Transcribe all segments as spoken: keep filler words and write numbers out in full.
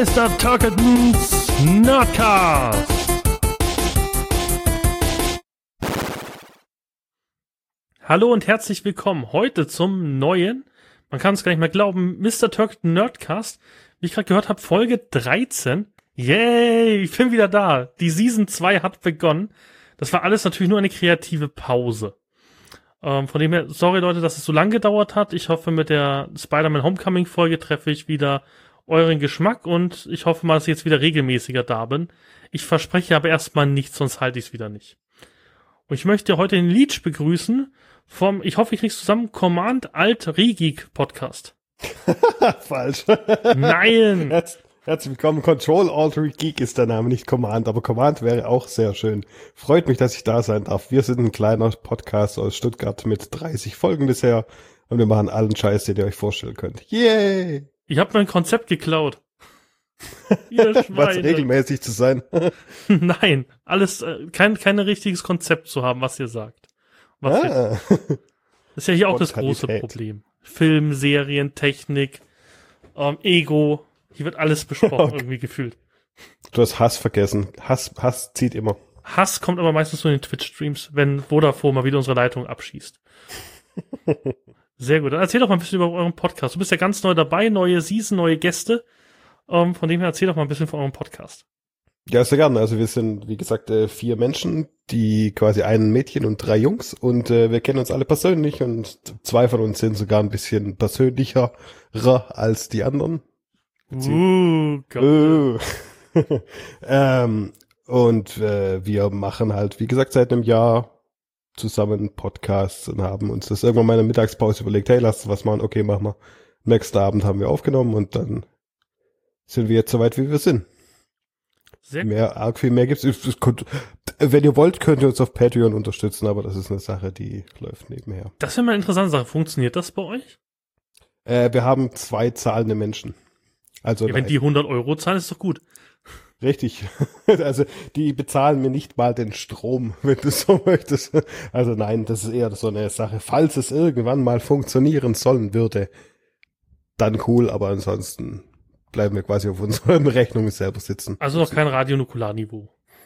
Mister Turketons Nerdcast. Hallo und herzlich willkommen heute zum neuen, man kann es gar nicht mehr glauben, Mister Turketon Nerdcast. Wie ich gerade gehört habe, Folge dreizehn. Yay, ich bin wieder da. Die Season zwei hat begonnen. Das war alles natürlich nur eine kreative Pause. Ähm, von dem her, sorry Leute, dass es so lange gedauert hat. Ich hoffe, mit der Spider-Man Homecoming Folge treffe ich wieder euren Geschmack und ich hoffe mal, dass ich jetzt wieder regelmäßiger da bin. Ich verspreche aber erstmal nichts, sonst halte ich es wieder nicht. Und ich möchte heute den Leech begrüßen vom, ich hoffe, ich krieg's zusammen, Command Alt Regeek Podcast. Falsch. Nein! Herz, herzlich willkommen. Control Alt Geek ist der Name, nicht Command, aber Command wäre auch sehr schön. Freut mich, dass ich da sein darf. Wir sind ein kleiner Podcast aus Stuttgart mit dreißig Folgen bisher und wir machen allen Scheiß, den ihr euch vorstellen könnt. Yay! Ich habe mein Konzept geklaut. Ihr Was Schweine. regelmäßig zu sein. Nein, alles, äh, kein, kein richtiges Konzept zu haben, was ihr sagt. Was ihr, Ah. das ist ja hier auch das große Spontanität. Problem. Film, Serien, Technik, ähm, Ego, hier wird alles besprochen, Okay. irgendwie gefühlt. Du hast Hass vergessen. Hass, Hass zieht immer. Hass kommt aber meistens nur in den Twitch-Streams, wenn Vodafone mal wieder unsere Leitung abschießt. Sehr gut, dann erzähl doch mal ein bisschen über euren Podcast. Du bist ja ganz neu dabei, neue Season, neue Gäste. Ähm, von dem her erzähl doch mal ein bisschen von eurem Podcast. Ja, sehr gerne. Also wir sind, wie gesagt, äh, vier Menschen, die quasi ein Mädchen und drei Jungs und äh, wir kennen uns alle persönlich und zwei von uns sind sogar ein bisschen persönlicherer als die anderen. Uh, Gott. Äh. ähm, und äh, wir machen halt, wie gesagt, seit einem Jahr zusammen Podcasts und haben uns das irgendwann mal in der Mittagspause überlegt, hey, lass was machen, okay, machen wir. Nächsten Abend haben wir aufgenommen und dann sind wir jetzt so weit, wie wir sind. Sehr Mehr, arg viel mehr gibt's. Es- es könnt- Wenn ihr wollt, könnt ihr uns auf Patreon unterstützen, aber das ist eine Sache, die läuft nebenher. Das wäre mal eine interessante Sache. Funktioniert das bei euch? Äh, wir haben zwei zahlende Menschen. Also Ja, wenn nein, die hundert Euro zahlen, ist doch gut. richtig. Also die bezahlen mir nicht mal den Strom, wenn du so möchtest. Also nein, das ist eher so eine Sache. Falls es irgendwann mal funktionieren sollen würde, dann cool, aber ansonsten bleiben wir quasi auf unseren Rechnungen selber sitzen. Also noch kein Radionukularniveau.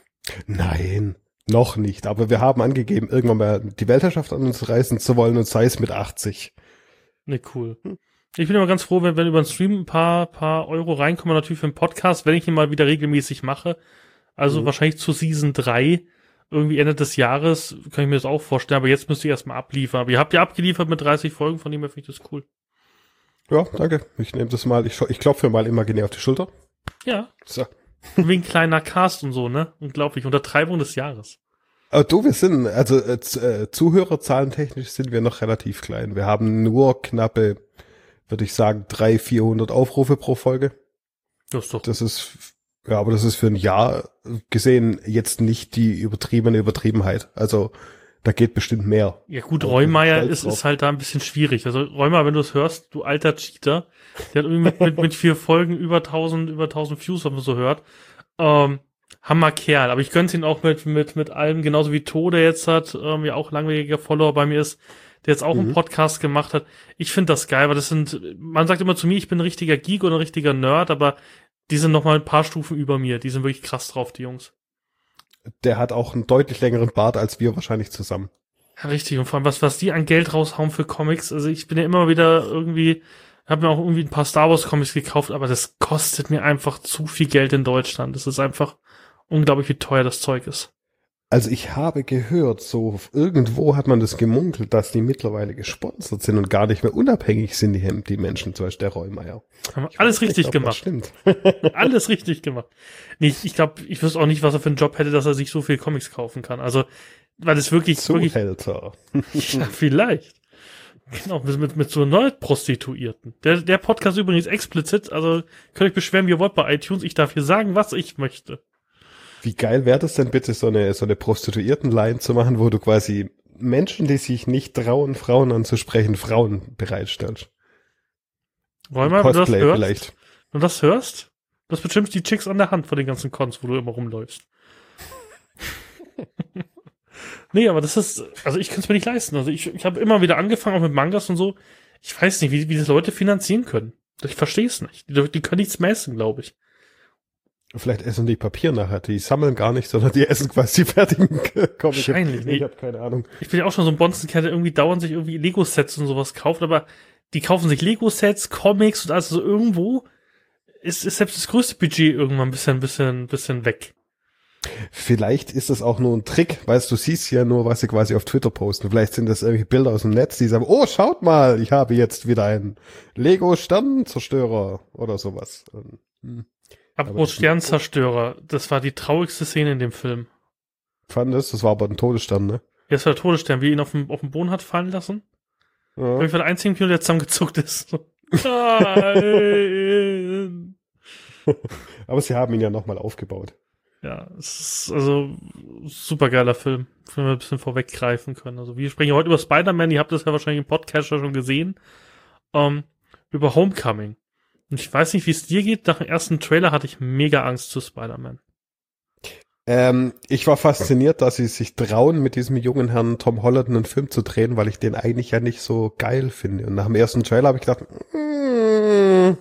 Nein, noch nicht. Aber wir haben angegeben, irgendwann mal die Weltherrschaft an uns reißen zu wollen und sei es mit achtzig. Ne, cool. Ich bin immer ganz froh, wenn, wenn über den Stream ein paar, paar Euro reinkommen, natürlich für den Podcast, wenn ich ihn mal wieder regelmäßig mache. Also Mhm. wahrscheinlich zu Season drei, irgendwie Ende des Jahres, kann ich mir das auch vorstellen, aber jetzt müsst ihr erstmal abliefern. Aber ihr habt ja abgeliefert mit dreißig Folgen, von dem her finde ich das cool. Ja, danke. Ich nehme das mal. Ich, ich klopfe mir mal imaginär auf die Schulter. Ja, So. wegen kleiner Cast und so, ne? Unglaublich. Untertreibung des Jahres. Aber du, wir sind, also äh, Z- äh, Zuhörerzahlen technisch sind wir noch relativ klein. Wir haben nur knappe, würde ich sagen, dreihundert, vierhundert Aufrufe pro Folge. Das ist doch. Das ist, ja, aber das ist für ein Jahr gesehen jetzt nicht die übertriebene Übertriebenheit. Also da geht bestimmt mehr. Ja gut, Aber Reumeier stolz ist, drauf. ist halt da ein bisschen schwierig. Also Reumeier, wenn du es hörst, du alter Cheater, der hat irgendwie mit, mit, mit vier Folgen über tausend, über tausend Views, wenn man so hört. Ähm, Hammer Kerl. Aber ich gönn's ihn auch mit, mit, mit allem, genauso wie To, der jetzt hat, ähm, ja auch langjähriger Follower bei mir ist, der jetzt auch Mhm. einen Podcast gemacht hat. Ich finde das geil, weil das sind, man sagt immer zu mir, ich bin ein richtiger Geek oder ein richtiger Nerd, aber die sind noch mal ein paar Stufen über mir. Die sind wirklich krass drauf, die Jungs. Der hat auch einen deutlich längeren Bart als wir wahrscheinlich zusammen. Ja, richtig. Und vor allem, was, was die an Geld raushauen für Comics. Also ich bin ja immer wieder irgendwie, habe mir auch irgendwie ein paar Star Wars Comics gekauft, aber das kostet mir einfach zu viel Geld in Deutschland. Das ist einfach unglaublich, wie teuer das Zeug ist. Also ich habe gehört, so irgendwo hat man das gemunkelt, dass die mittlerweile gesponsert sind und gar nicht mehr unabhängig sind, die, die Menschen, zum Beispiel der Reumeier. Haben wir alles richtig Ich glaub, gemacht. das stimmt. Alles richtig gemacht. Nee, ich, ich glaube, ich wüsste auch nicht, was er für einen Job hätte, dass er sich so viel Comics kaufen kann. Also, weil das wirklich, wirklich, Zuhälter. ja, vielleicht. Genau, mit, mit, mit so Nerd-Prostituierten. Der, der Podcast übrigens explizit, also könnt euch beschweren, wie ihr wollt bei iTunes. Ich darf hier sagen, was ich möchte. Wie geil wäre das denn bitte, so eine, so eine Prostituierten-Line zu machen, wo du quasi Menschen, die sich nicht trauen, Frauen anzusprechen, Frauen bereitstellst? Räumer, wenn du das Cosplay hörst, vielleicht. wenn du das hörst, das bestimmt die Chicks an der Hand vor den ganzen Cons, wo du immer rumläufst. Nee, aber das ist, also ich kann es mir nicht leisten. Also ich, ich habe immer wieder angefangen, auch mit Mangas und so. Ich weiß nicht, wie, wie das Leute finanzieren können. Ich verstehe es nicht. Die, die können nichts messen, glaube ich. Vielleicht essen die Papier nachher. Die sammeln gar nicht, sondern die essen quasi die fertigen Comics. Wahrscheinlich. Ich habe keine Ahnung. Ich bin ja auch schon so ein Bonzenkerl, der irgendwie dauernd sich irgendwie Lego-Sets und sowas kauft, aber die kaufen sich Lego-Sets, Comics und also so irgendwo ist, ist selbst das größte Budget irgendwann ein bisschen, bisschen, bisschen weg. Vielleicht ist das auch nur ein Trick, weißt du, siehst ja nur, was sie quasi auf Twitter posten. Vielleicht sind das irgendwelche Bilder aus dem Netz, die sagen, oh, schaut mal, ich habe jetzt wieder einen Lego-Sternenzerstörer oder sowas. Hm. Apropos Sternzerstörer, das war die traurigste Szene in dem Film. Fand es, das war aber ein Todesstern, ne? Ja, das war der Todesstern, wie er ihn auf dem, auf dem Boden hat fallen lassen. Ja. Ich war der einzige Kino, der zusammengezuckt ist. Nein! Aber sie haben ihn ja nochmal aufgebaut. Ja, es ist also super geiler Film, wenn wir ein bisschen vorweggreifen können. Also wir sprechen heute über Spider-Man, ihr habt das ja wahrscheinlich im Podcast schon gesehen, ähm, über Homecoming. Und ich weiß nicht, wie es dir geht, nach dem ersten Trailer hatte ich mega Angst zu Spider-Man. Ähm, ich war fasziniert, dass sie sich trauen, mit diesem jungen Herrn Tom Holland einen Film zu drehen, weil ich den eigentlich ja nicht so geil finde. Und nach dem ersten Trailer habe ich gedacht, mm,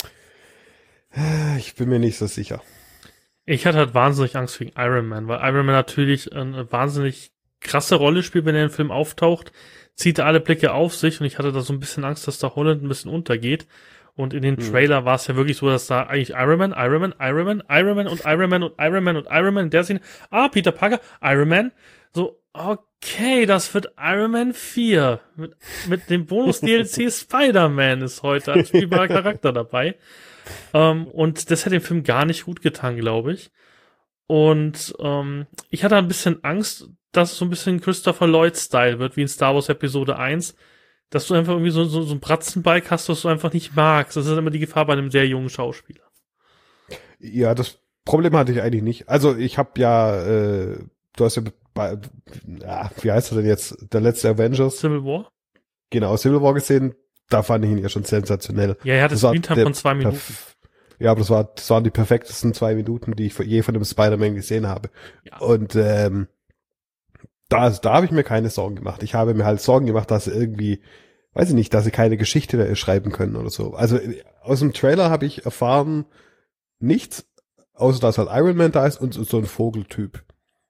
ich bin mir nicht so sicher. Ich hatte halt wahnsinnig Angst wegen Iron Man, weil Iron Man natürlich eine wahnsinnig krasse Rolle spielt, wenn er im Film auftaucht, zieht er alle Blicke auf sich und ich hatte da so ein bisschen Angst, dass da Holland ein bisschen untergeht. Und in den hm. Trailer war es ja wirklich so, dass da eigentlich Iron Man, Iron Man, Iron Man, Iron Man und Iron Man und Iron Man und Iron Man in der Szene, ah, Peter Parker, Iron Man, so, okay, das wird Iron Man vier. Mit, mit dem Bonus-D L C Spider-Man ist heute ein spielbarer Charakter dabei. Um, und das hat dem Film gar nicht gut getan, glaube ich. Und um, ich hatte ein bisschen Angst, dass es so ein bisschen Christopher Lloyd-Style wird, wie in Star Wars Episode eins, dass du einfach irgendwie so, so, so ein Bratzenbalg hast, das du einfach nicht magst. Das ist immer die Gefahr bei einem sehr jungen Schauspieler. Ja, das Problem hatte ich eigentlich nicht. Also ich habe ja, äh, du hast ja, bei, ja, wie heißt er denn jetzt, der letzte Avengers? Civil War? Genau, Civil War gesehen. Da fand ich ihn ja schon sensationell. Ja, er hatte Screentime von zwei Minuten. Ja, aber das, war, das waren die perfektesten zwei Minuten, die ich je von einem Spider-Man gesehen habe. Ja. Und ähm, da, da habe ich mir keine Sorgen gemacht. Ich habe mir halt Sorgen gemacht, dass sie irgendwie, weiß ich nicht, dass sie keine Geschichte mehr schreiben können oder so. Also aus dem Trailer habe ich erfahren nichts, außer dass halt Iron Man da ist und so ein Vogeltyp.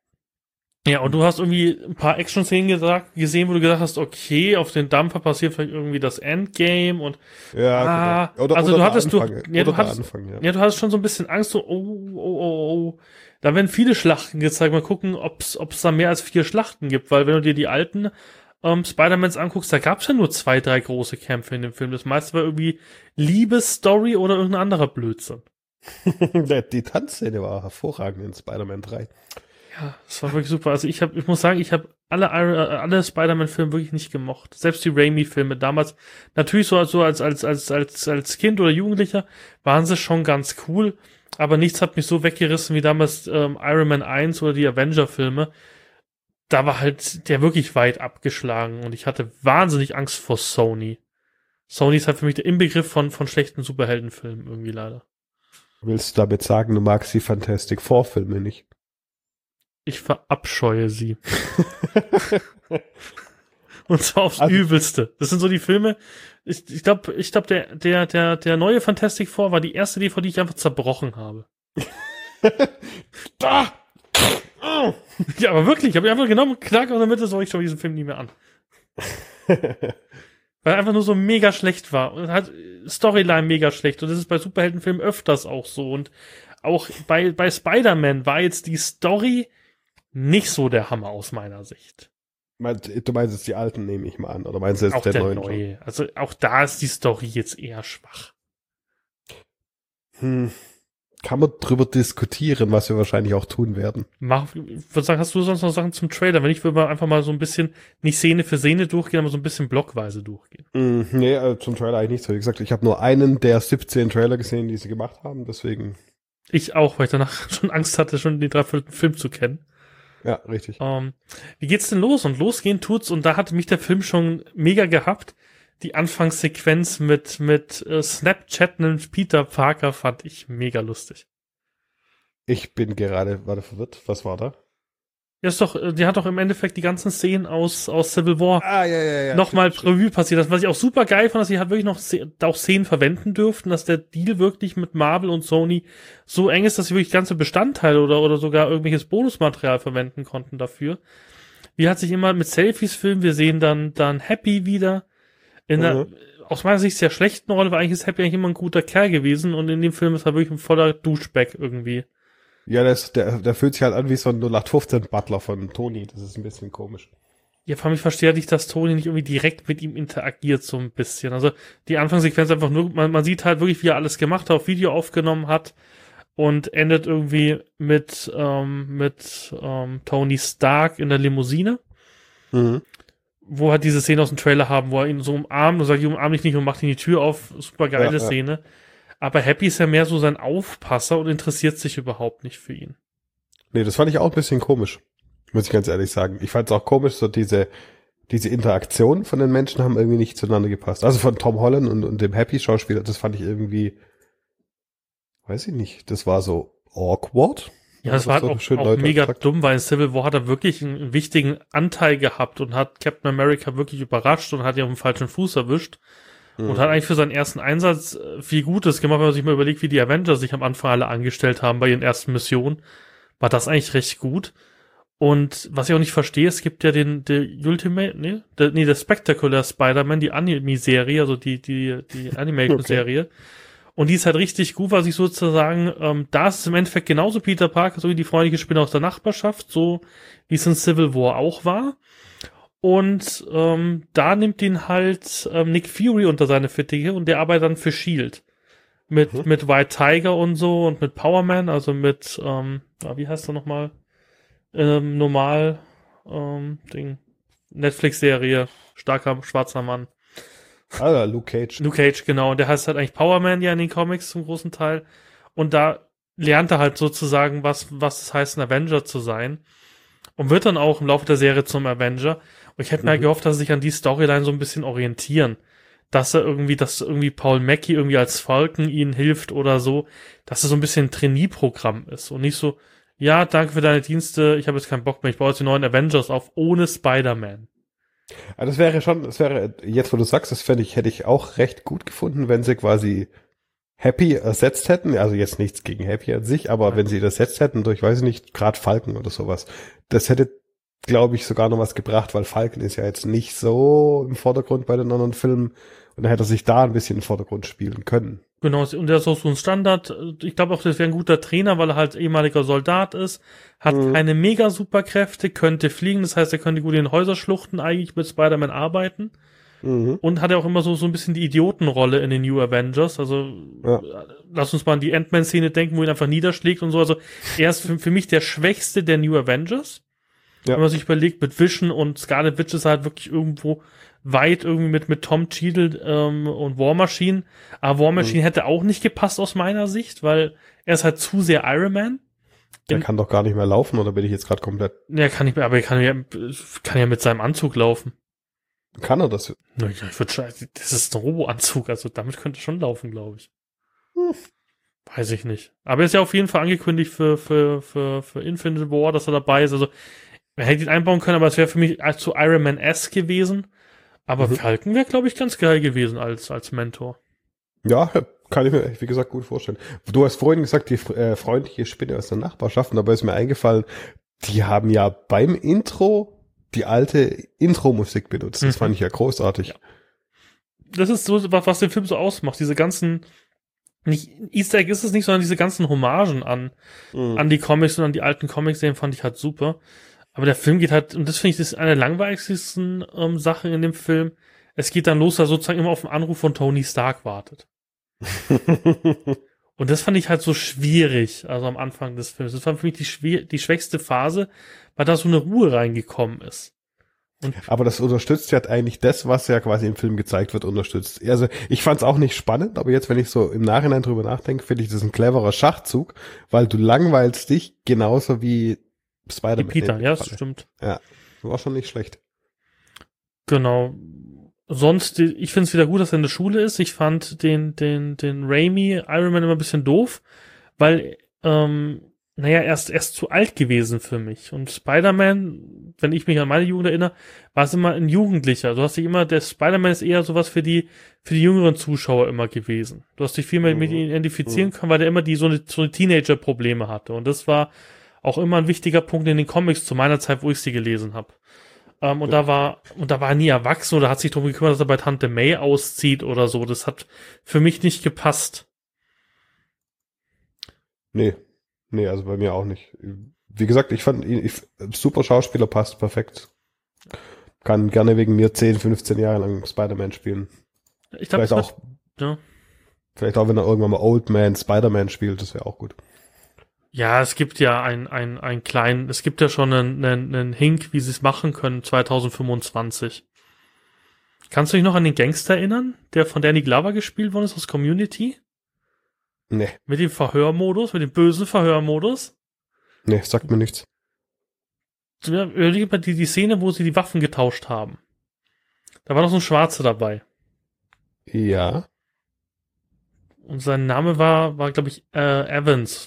Ja, und du hast irgendwie ein paar Action-Szenen gesagt, gesehen, wo du gesagt hast, okay, auf den Dampfer passiert vielleicht irgendwie das Endgame und ja, ah, genau. Oder, also oder du hattest Anfang, du, ja, du hattest, Anfang, ja. ja, du hattest schon so ein bisschen Angst, so, oh, oh, oh, oh, da werden viele Schlachten gezeigt, mal gucken, ob's, ob's da mehr als vier Schlachten gibt, weil wenn du dir die alten ähm, Spider-Mans anguckst, da gab's ja nur zwei, drei große Kämpfe in dem Film, das meiste war irgendwie Liebesstory oder irgendein anderer Blödsinn. Die Tanzszene war hervorragend in Spider-Man drei. Ja, das war wirklich super. Also ich habe, ich muss sagen, ich habe alle alle Spider-Man-Filme wirklich nicht gemocht. Selbst die Raimi-Filme damals, natürlich so, so als als als als als Kind oder Jugendlicher waren sie schon ganz cool, aber nichts hat mich so weggerissen wie damals ähm, Iron Man eins oder die Avenger-Filme. Da war halt der wirklich weit abgeschlagen und ich hatte wahnsinnig Angst vor Sony. Sony ist halt für mich der Inbegriff von von schlechten Superheldenfilmen irgendwie leider. Willst du damit sagen, du magst die Fantastic Four Filme nicht? Ich verabscheue sie. Und zwar aufs also, Übelste. Das sind so die Filme, ich, ich glaube, ich glaube, der, der, der, der neue Fantastic Four war die erste D V D, die ich einfach zerbrochen habe. Da! Ja, aber wirklich, ich habe einfach genommen, knack, und damit so, ich schaue diesen Film nie mehr an. Weil er einfach nur so mega schlecht war. Und hat Storyline mega schlecht. Und das ist bei Superheldenfilmen öfters auch so. Und auch bei, bei Spider-Man war jetzt die Story nicht so der Hammer aus meiner Sicht. Du meinst jetzt die alten, nehme ich mal an. Oder meinst du jetzt auch der, der neuen? neue. Schon? Also auch da ist die Story jetzt eher schwach. Hm. Kann man drüber diskutieren, was wir wahrscheinlich auch tun werden. Mach, ich würde sagen, hast du sonst noch Sachen zum Trailer? Wenn ich würde mal einfach mal so ein bisschen, nicht Szene für Szene durchgehen, aber so ein bisschen blockweise durchgehen. Mm, nee, äh, zum Trailer eigentlich nicht so. Wie gesagt, ich habe nur einen der siebzehn Trailer gesehen, die sie gemacht haben, deswegen. Ich auch, weil ich danach schon Angst hatte, schon den dreiviertel Film zu kennen. Ja, richtig. Ähm, wie geht's denn los? Und losgehen tut's, und da hat mich der Film schon mega gehabt. Die Anfangssequenz mit mit äh, Snapchatten Peter Parker fand ich mega lustig. Ich bin gerade, warte, verwirrt. Was war da? Ja, ist doch, die hat doch im Endeffekt die ganzen Szenen aus, aus Civil War Ah, ja, ja, ja. nochmal Revue passiert. Das, was ich auch super geil fand, dass sie halt wirklich noch auch Szenen verwenden dürften, dass der Deal wirklich mit Marvel und Sony so eng ist, dass sie wirklich ganze Bestandteile oder, oder sogar irgendwelches Bonusmaterial verwenden konnten dafür. Wie hat sich immer mit Selfies filmen, wir sehen dann, dann Happy wieder. In Mhm. einer, aus meiner Sicht sehr schlechten Rolle, weil eigentlich ist Happy eigentlich immer ein guter Kerl gewesen und in dem Film ist er wirklich ein voller Duschback irgendwie. Ja, das, der, der fühlt sich halt an wie so ein null acht fünfzehn Butler von Tony. Das ist ein bisschen komisch. Ja, vor allem, ich verstehe nicht, dass Tony nicht irgendwie direkt mit ihm interagiert, so ein bisschen. Also, die Anfangssequenz einfach nur, man, man sieht halt wirklich, wie er alles gemacht hat, auf Video aufgenommen hat und endet irgendwie mit, ähm, mit, ähm, Tony Stark in der Limousine, Mhm. wo halt diese Szene aus dem Trailer haben, wo er ihn so umarmt und sagt, ich umarm dich nicht und macht ihn die Tür auf. Super geile Ja, ja. Szene. Aber Happy ist ja mehr so sein Aufpasser und interessiert sich überhaupt nicht für ihn. Nee, das fand ich auch ein bisschen komisch. Muss ich ganz ehrlich sagen. Ich fand es auch komisch, so diese, diese Interaktion von den Menschen haben irgendwie nicht zueinander gepasst. Also von Tom Holland und, und dem Happy-Schauspieler, das fand ich irgendwie, weiß ich nicht, das war so awkward. Ja, das war halt so auch, schön auch Leute mega gesagt. dumm, weil in Civil War hat er wirklich einen, einen wichtigen Anteil gehabt und hat Captain America wirklich überrascht und hat ihn auf den falschen Fuß erwischt. Mhm. Und hat eigentlich für seinen ersten Einsatz äh, viel Gutes gemacht, wenn man sich mal überlegt, wie die Avengers sich am Anfang alle angestellt haben bei ihren ersten Missionen. War das eigentlich recht gut. Und was ich auch nicht verstehe, es gibt ja den, der Ultimate, nee, der, nee, der Spectacular Spider-Man, die Anime-Serie, also die, die, die Animation-Serie. Und die ist halt richtig gut, was ich sozusagen, ähm, da ist es im Endeffekt genauso Peter Parker, so wie die freundliche Spinne aus der Nachbarschaft, so wie es in Civil War auch war. Und ähm, da nimmt ihn halt ähm, Nick Fury unter seine Fittiche und der arbeitet dann für S H I E L D. Mit, Mhm. mit White Tiger und so und mit Power Man, also mit, ähm, ja, wie heißt er nochmal? Ähm, normal, ähm, Ding, Netflix-Serie, starker schwarzer Mann. Ah, Luke Cage. Luke Cage, genau. Und der heißt halt eigentlich Power Man ja in den Comics zum großen Teil. Und da lernt er halt sozusagen, was, was es heißt, ein Avenger zu sein. Und wird dann auch im Laufe der Serie zum Avenger. Und ich hätte mir Mhm. gehofft, dass sie sich an die Storyline so ein bisschen orientieren. Dass er irgendwie, dass irgendwie Paul Mackie irgendwie als Falcon ihnen hilft oder so. Dass es so ein bisschen ein Trainee-Programm ist. Und nicht so, ja, danke für deine Dienste, ich habe jetzt keinen Bock mehr, ich baue jetzt die neuen Avengers auf, ohne Spider-Man. Ah, das wäre schon, das wäre, jetzt wo du sagst, das fände ich, hätte ich auch recht gut gefunden, wenn sie quasi Happy ersetzt hätten. Also jetzt nichts gegen Happy an sich, aber Ja. wenn sie das ersetzt hätten durch, weiß ich nicht, gerade Falcon oder sowas. Das hätte, glaube ich, sogar noch was gebracht, weil Falcon ist ja jetzt nicht so im Vordergrund bei den anderen Filmen. Und dann hätte er sich da ein bisschen im Vordergrund spielen können. Genau, und der ist auch so ein Standard. Ich glaube auch, das wäre ein guter Trainer, weil er halt ehemaliger Soldat ist, hat Mhm. keine mega Superkräfte, könnte fliegen, das heißt, er könnte gut in den Häuserschluchten eigentlich mit Spider-Man arbeiten. Mhm. Und hat ja auch immer so, so ein bisschen die Idiotenrolle in den New Avengers. Also, Ja. lass uns mal an die Ant-Man-Szene denken, wo ihn einfach niederschlägt und so. Also, er ist für, für mich der Schwächste der New Avengers. Ja. Wenn man sich überlegt, mit Vision und Scarlet Witch ist er halt wirklich irgendwo weit irgendwie mit, mit Tom Cheadle ähm, und War Machine. Aber War Machine Mhm. hätte auch nicht gepasst aus meiner Sicht, weil er ist halt zu sehr Iron Man. Der In- kann doch gar nicht mehr laufen, oder bin ich jetzt gerade komplett, Ja, kann ich, aber er kann ja, kann ja mit seinem Anzug laufen. kann er das? Ja, ich würd, schon- das ist ein Robo-Anzug, also damit könnte er schon laufen, glaube ich. Hm. Weiß ich nicht. Aber er ist ja auf jeden Fall angekündigt für, für, für, für Infinite War, dass er dabei ist. Also, man hätte ihn einbauen können, aber es wäre für mich zu Iron Man-esque gewesen. Aber Mhm. Falcon wäre, glaube ich, ganz geil gewesen als, als Mentor. Ja, kann ich mir, wie gesagt, gut vorstellen. Du hast vorhin gesagt, die äh, freundliche Spinne aus der Nachbarschaft, und dabei ist mir eingefallen, die haben ja beim Intro die alte Intro-Musik benutzt. Das Mhm. fand ich ja großartig. Ja. Das ist so, was, was den Film so ausmacht. Diese ganzen, nicht, Easter Egg ist es nicht, sondern diese ganzen Hommagen an, Mhm. an die Comics und an die alten Comics-Serien fand ich halt super. Aber der Film geht halt, und das finde ich, das ist eine der langweiligsten ähm, Sachen in dem Film. Es geht dann los, dass er sozusagen immer auf den Anruf von Tony Stark wartet. Und das fand ich halt so schwierig, also am Anfang des Films. Das war für mich die, schwer, die schwächste Phase, weil da so eine Ruhe reingekommen ist. Und Aber das unterstützt ja eigentlich das, was ja quasi im Film gezeigt wird, unterstützt. Also ich fand es auch nicht spannend, aber jetzt, wenn ich so im Nachhinein drüber nachdenke, finde ich das ein cleverer Schachzug, weil du langweilst dich genauso wie die Spider-Man. Peter, in dem ja, das Falle. stimmt. War schon nicht schlecht. Genau. Sonst, die- ich finde es wieder gut, dass er in der Schule ist. Ich fand den, den, den Raimi Iron Man immer ein bisschen doof, weil ähm, naja, er ist, er ist zu alt gewesen für mich. Und Spider-Man, wenn ich mich an meine Jugend erinnere, war es immer ein Jugendlicher. Du hast dich immer, der Spider-Man ist eher sowas für die, für die jüngeren Zuschauer immer gewesen. Du hast dich viel mehr Mhm. mit ihm identifizieren Mhm. können, weil der immer die, so eine, so eine Teenager-Probleme hatte. Und das war auch immer ein wichtiger Punkt in den Comics zu meiner Zeit, wo ich sie gelesen habe. Ähm, und Ja. da war, und da war er nie erwachsen oder hat sich darum gekümmert, dass er bei Tante May auszieht oder so. Das hat für mich nicht gepasst. Nee. Nee, also bei mir auch nicht. Wie gesagt, ich fand ihn, ich, super Schauspieler, passt perfekt. Kann gerne wegen mir zehn, fünfzehn Jahre lang Spider-Man spielen. Ich glaube, Vielleicht auch, ja. vielleicht auch, wenn er irgendwann mal Old Man Spider-Man spielt, das wäre auch gut. Ja, es gibt ja ein, ein, ein kleinen, es gibt ja schon einen, einen, einen Hink, wie sie es machen können, zwanzig fünfundzwanzig. Kannst du dich noch an den Gangster erinnern, der von Danny Glover gespielt worden ist aus Community? Nee, Mit dem Verhörmodus, mit dem bösen Verhörmodus? nee, sagt mir nichts. Ja, überleg mal die, die Szene, wo sie die Waffen getauscht haben. Da war noch so ein Schwarzer dabei. Ja, Und sein Name war, war glaube ich, äh, Evans.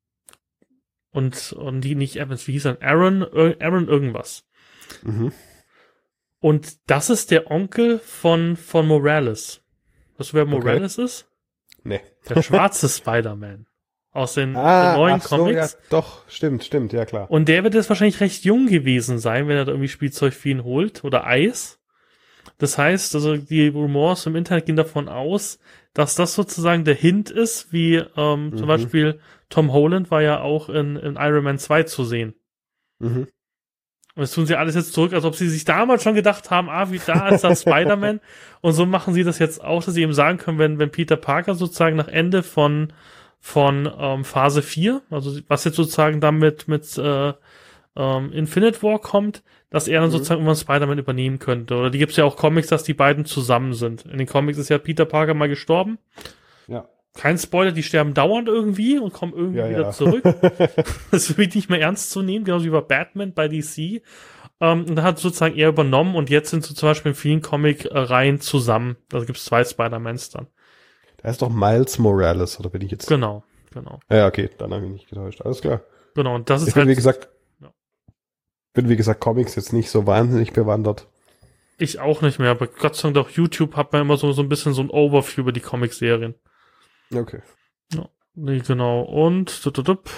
Und, und die nicht Evans, wie hieß er? Aaron, Ir- Aaron irgendwas. mhm. Und das ist der Onkel von, von Morales. Weißt du, wer Morales ist? Nee. Der schwarze Spider-Man. Aus den, Ah, den neuen ach so, ja, Comics. doch, stimmt, stimmt, ja klar. Und der wird jetzt wahrscheinlich recht jung gewesen sein, wenn er da irgendwie Spielzeug für ihn holt oder Eis. Das heißt, also die Rumors im Internet gehen davon aus, dass das sozusagen der Hint ist, wie ähm, zum Mhm. Beispiel Tom Holland war ja auch in, in Iron Man zwei zu sehen. Mhm. Und das tun sie alles jetzt zurück, als ob sie sich damals schon gedacht haben, ah, wie da ist das Spider-Man. Und so machen sie das jetzt auch, dass sie eben sagen können, wenn, wenn Peter Parker sozusagen nach Ende von, von ähm, Phase vier, also was jetzt sozusagen damit mit äh, ähm, Infinite War kommt, dass er dann Mhm. sozusagen irgendwann Spider-Man übernehmen könnte. Oder die gibt's ja auch Comics, dass die beiden zusammen sind. In den Comics ist ja Peter Parker mal gestorben. Ja. Kein Spoiler, die sterben dauernd irgendwie und kommen irgendwie Ja, wieder ja. zurück. Das ist wirklich nicht mehr ernst zu nehmen, genauso wie bei Batman bei D C. Ähm, und da hat sozusagen er übernommen und jetzt sind sie zum Beispiel in vielen Comic-Reihen zusammen. Da gibt es zwei Spider-Mans dann. Da ist doch Miles Morales, oder bin ich jetzt? Genau, genau. Ja, okay, dann habe ich mich nicht getäuscht. Alles klar. Genau, und das ist Ich bin, halt, wie gesagt, Ja. bin, wie gesagt, Comics jetzt nicht so wahnsinnig bewandert. ich auch nicht mehr, aber Gott sei Dank auf YouTube hat man immer so, so ein bisschen so ein Overview über die Comic-Serien. Okay. Nee, genau, und tututup.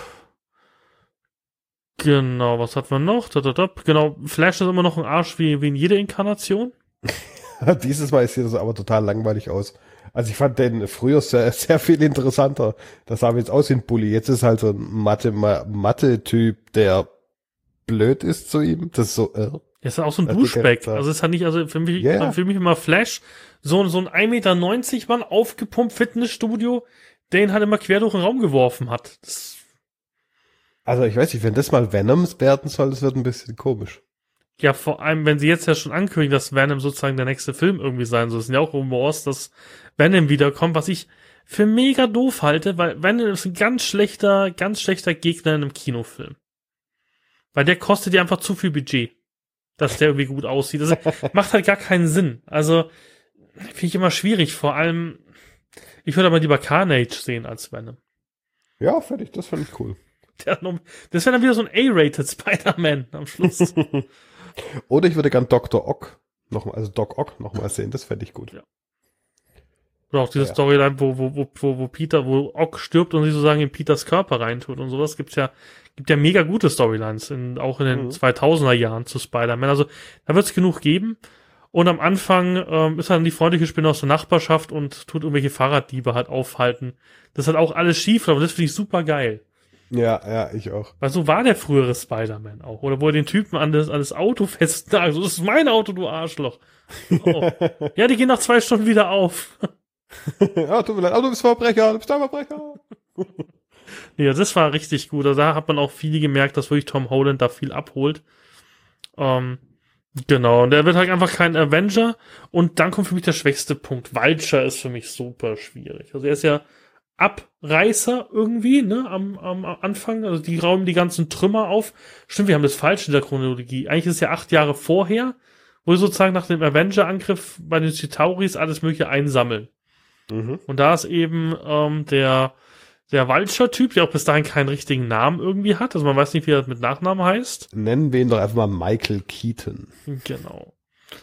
Genau, was hat man noch? Tututup. Genau, Flash ist immer noch ein Arsch wie, wie in jeder Inkarnation. Dieses Mal sieht das aber total langweilig aus. Also ich fand den früher sehr, sehr viel interessanter. Das sah jetzt aus wie ein Bully. Jetzt ist halt so ein Mathe, Ma- Mathe-Typ, der blöd ist zu ihm. Das ist so, äh. Er ist auch so ein Also, Duschback. der- Also es hat nicht, also für mich, Ja, ja. für mich immer Flash, so, so ein ein Meter neunzig Mann aufgepumpt Fitnessstudio, der ihn halt immer quer durch den Raum geworfen hat. Das, Also ich weiß nicht, wenn das mal Venoms werden soll, das wird ein bisschen komisch. ja, vor allem, wenn sie jetzt ja schon ankündigen, dass Venom sozusagen der nächste Film irgendwie sein soll. Es sind ja auch Rumors, dass Venom wiederkommt, was ich für mega doof halte, weil Venom ist ein ganz schlechter, ganz schlechter Gegner in einem Kinofilm. Weil der kostet ja einfach zu viel Budget, dass der irgendwie gut aussieht. Das macht halt gar keinen Sinn. Also, finde ich immer schwierig. Vor allem, ich würde aber lieber Carnage sehen als Venom. Ja, fertig, das fand ich cool. Der hat noch- Das wäre dann wieder so ein A-rated Spider-Man am Schluss. Oder ich würde gern Doktor Ock nochmal, also Doc Ock nochmal sehen, das fände ich gut. Ja. Oder auch diese Ja, ja. Storyline, wo, wo, wo, wo, wo Peter, wo Ock stirbt und sie sozusagen in Peters Körper reintut und sowas. Gibt's ja, gibt ja mega gute Storylines, in, auch in den Mhm. zweitausender Jahren zu Spider-Man. Also, da wird's genug geben. Und am Anfang ähm, ist dann die freundliche Spinne aus der Nachbarschaft und tut irgendwelche Fahrraddiebe halt aufhalten. Das hat auch alles schief, aber das finde ich super geil. Ja, ja, ich auch. Weil so war der frühere Spider-Man auch. Oder wo er den Typen an das, an das Auto festnagelt. So, das ist mein Auto, du Arschloch. Oh. Ja, die gehen nach zwei Stunden wieder auf. Ja, tut mir leid, aber du bist Verbrecher, du bist ein Verbrecher. Ja, das war richtig gut. Also da hat man auch viel gemerkt, dass wirklich Tom Holland da viel abholt. Ähm, genau, und er wird halt einfach kein Avenger. Und dann kommt für mich der schwächste Punkt. Vulture ist für mich super schwierig. Also er ist ja Abreißer irgendwie, ne, am, am Anfang. Also die rauben die ganzen Trümmer auf. Stimmt, wir haben das falsch in der Chronologie. Eigentlich ist es ja acht Jahre vorher, wo sie sozusagen nach dem Avenger-Angriff bei den Chitauris alles mögliche einsammeln. Mhm. Und da ist eben ähm, der der Vulture-Typ, der auch bis dahin keinen richtigen Namen irgendwie hat. Also man weiß nicht, wie er mit Nachnamen heißt. Nennen wir ihn doch einfach mal Michael Keaton. Genau.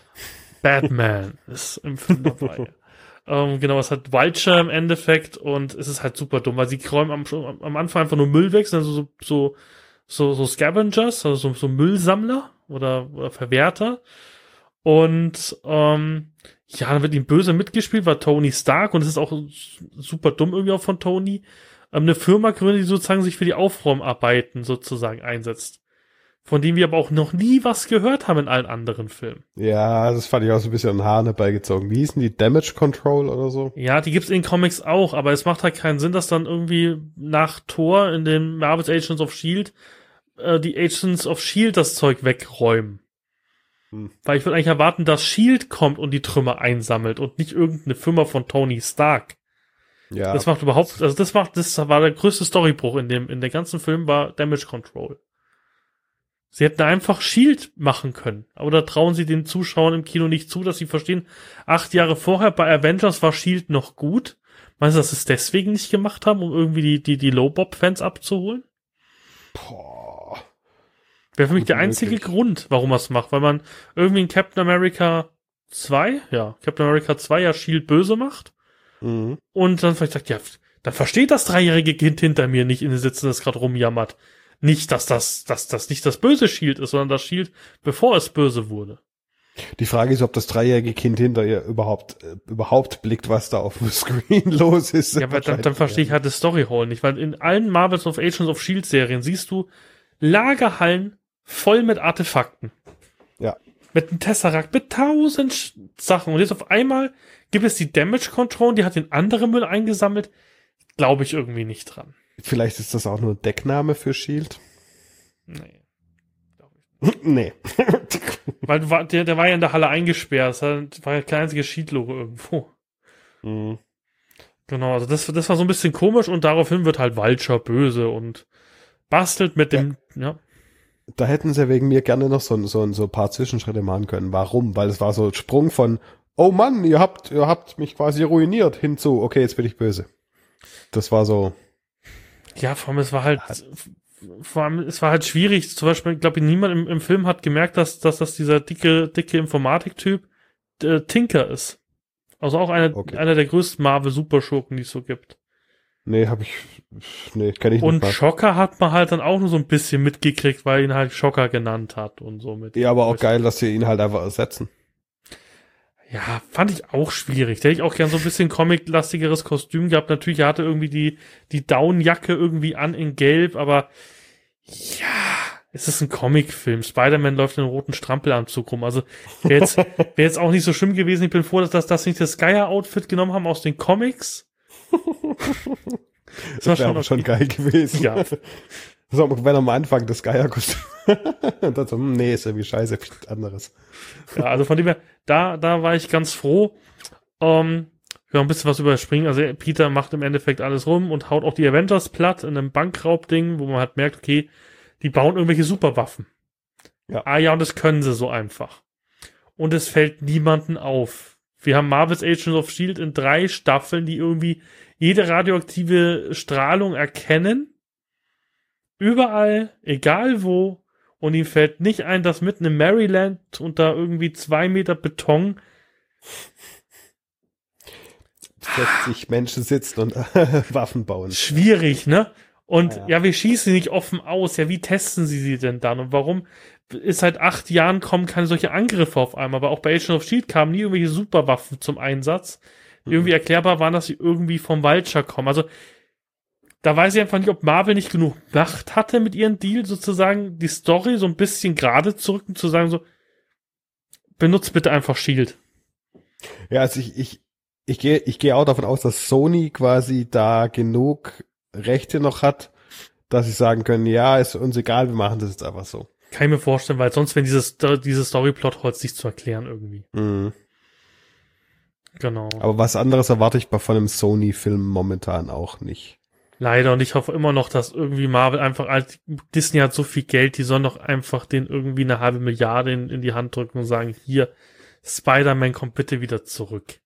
Batman ist im Film dabei. ähm, genau, es hat Vulture im Endeffekt und es ist halt super dumm, weil sie räumen am, am Anfang einfach nur Müll weg, sind also so, so, so, so Scavengers, also so, so Müllsammler oder, oder Verwerter. Und ähm, ja, dann wird ihm böse mitgespielt, war Tony Stark und es ist auch super dumm irgendwie auch von Tony. Ähm, eine Firma gründet, die sozusagen sich für die Aufräumarbeiten sozusagen einsetzt. Von dem wir aber auch noch nie was gehört haben in allen anderen Filmen. Ja, das fand ich auch so ein bisschen an den Haaren herbeigezogen. Wie hießen die? Damage Control oder so? Ja, die gibt's in den Comics auch, aber es macht halt keinen Sinn, dass dann irgendwie nach Thor in den Marvel's Agents of S H I E L D äh, die Agents of S H I E L D das Zeug wegräumen. Hm. Weil ich würde eigentlich erwarten, dass S H I E L D kommt und die Trümmer einsammelt und nicht irgendeine Firma von Tony Stark. Ja. Das macht überhaupt, also das macht, das war der größte Storybruch in dem, in der ganzen Film war Damage Control. Sie hätten einfach S H I E L D machen können. Oder trauen sie den Zuschauern im Kino nicht zu, dass sie verstehen, acht Jahre vorher bei Avengers war S H I E L D noch gut. Meinst du, dass sie es deswegen nicht gemacht haben, um irgendwie die, die, die Low-Bob-Fans abzuholen? Boah. Wäre für mich der einzige möglich. Grund, warum man es macht. Weil man irgendwie in Captain America zwei, ja, Captain America zwei ja S H I E L D böse macht. Mhm. Und dann vielleicht sagt, ja, dann versteht das dreijährige Kind hinter mir nicht in den Sitzen, das gerade rumjammert. Nicht, dass das, dass das nicht das böse S H I E L D ist, sondern das S H I E L D, bevor es böse wurde. Die Frage ist, ob das dreijährige Kind hinter ihr überhaupt äh, überhaupt blickt, was da auf dem Screen los ist. Ja, aber dann, dann verstehe ich halt das Storyhole nicht, weil in allen Marvels of Agents of S H I E L D Serien siehst du Lagerhallen voll mit Artefakten. Ja. Mit einem Tesseract, mit tausend Sch- Sachen. Und jetzt auf einmal gibt es die Damage Control, die hat den anderen Müll eingesammelt. Glaube ich irgendwie nicht dran. Vielleicht ist das auch nur Deckname für S H I E L D. Nee. Nee. Weil du war, der, der war ja in der Halle eingesperrt. Das war ja kein einziges S H I E L D-Logo irgendwo. Mhm. Genau, also das, das war so ein bisschen komisch und daraufhin wird halt Vulture böse und bastelt mit dem, ja. ja. Da hätten sie wegen mir gerne noch so, so, so ein paar Zwischenschritte machen können. Warum? Weil es war so ein Sprung von, oh Mann, ihr habt, ihr habt mich quasi ruiniert, hinzu, okay, jetzt bin ich böse. Das war so. Ja, vor allem, es war halt, vor allem, es war halt schwierig. Zum Beispiel, ich glaube, niemand im, im Film hat gemerkt, dass, dass das dieser dicke, dicke Informatiktyp äh, Tinker ist. Also auch einer, Okay. einer der größten Marvel-Superschurken, die es so gibt. Nee, hab ich, nee, kann ich Und nicht. Und Shocker hat man halt dann auch nur so ein bisschen mitgekriegt, weil ihn halt Shocker genannt hat und so mit. Ja, aber auch geil, dass sie ihn halt einfach ersetzen. Ja, fand ich auch schwierig. Da hätte ich auch gern so ein bisschen comic-lastigeres Kostüm gehabt. Natürlich, er hatte irgendwie die, die Downjacke irgendwie an in Gelb, aber ja, es ist ein Comicfilm. Spider-Man läuft in einem roten Strampelanzug rum. Also wäre jetzt, wär jetzt auch nicht so schlimm gewesen. Ich bin froh, dass das, das nicht das Skyer-Outfit genommen haben aus den Comics. Das, das wäre aber schon geil gewesen. Ja. So, wenn am Anfang das Geierkostüm. Und dann so, hm, nee, ist irgendwie scheiße, anderes. Ja, also von dem her, da, da war ich ganz froh. Ähm, ja, ein bisschen was überspringen. Also Peter macht im Endeffekt alles rum und haut auch die Avengers platt in einem Bankraubding, wo man halt merkt, okay, die bauen irgendwelche Superwaffen. Ja. Ah ja, und das können sie so einfach. Und es fällt niemanden auf. Wir haben Marvel's Agents of S H I E L D in drei Staffeln, die irgendwie jede radioaktive Strahlung erkennen. Überall, egal wo. Und ihm fällt nicht ein, dass mitten im Maryland unter irgendwie zwei Meter Beton sechzig Menschen sitzen und Waffen bauen. Schwierig, ne? Und ja, ja. ja, wir schießen nicht offen aus. Ja, wie testen sie sie denn dann? Und warum ist seit acht Jahren kommen keine solche Angriffe auf einmal? Aber auch bei Agents of S H I E L D kamen nie irgendwelche Superwaffen zum Einsatz, die irgendwie erklärbar waren, dass sie irgendwie vom Vulture kommen. Also da weiß ich einfach nicht, ob Marvel nicht genug Macht hatte mit ihrem Deal, sozusagen die Story so ein bisschen gerade zu rücken, zu sagen so, benutzt bitte einfach S H I E L D. Ja, also ich, ich, ich gehe, ich gehe auch davon aus, dass Sony quasi da genug Rechte noch hat, dass sie sagen können, ja, ist uns egal, wir machen das jetzt einfach so. Kann ich mir vorstellen, weil sonst, wenn dieses, dieses Storyplot-Holz nicht zu erklären irgendwie. Mhm. Genau. Aber was anderes erwarte ich bei von einem Sony-Film momentan auch nicht. Leider, und ich hoffe immer noch, dass irgendwie Marvel einfach, als Disney hat so viel Geld, die sollen doch einfach den irgendwie eine halbe Milliarde in, in die Hand drücken und sagen, hier, Spider-Man kommt bitte wieder zurück.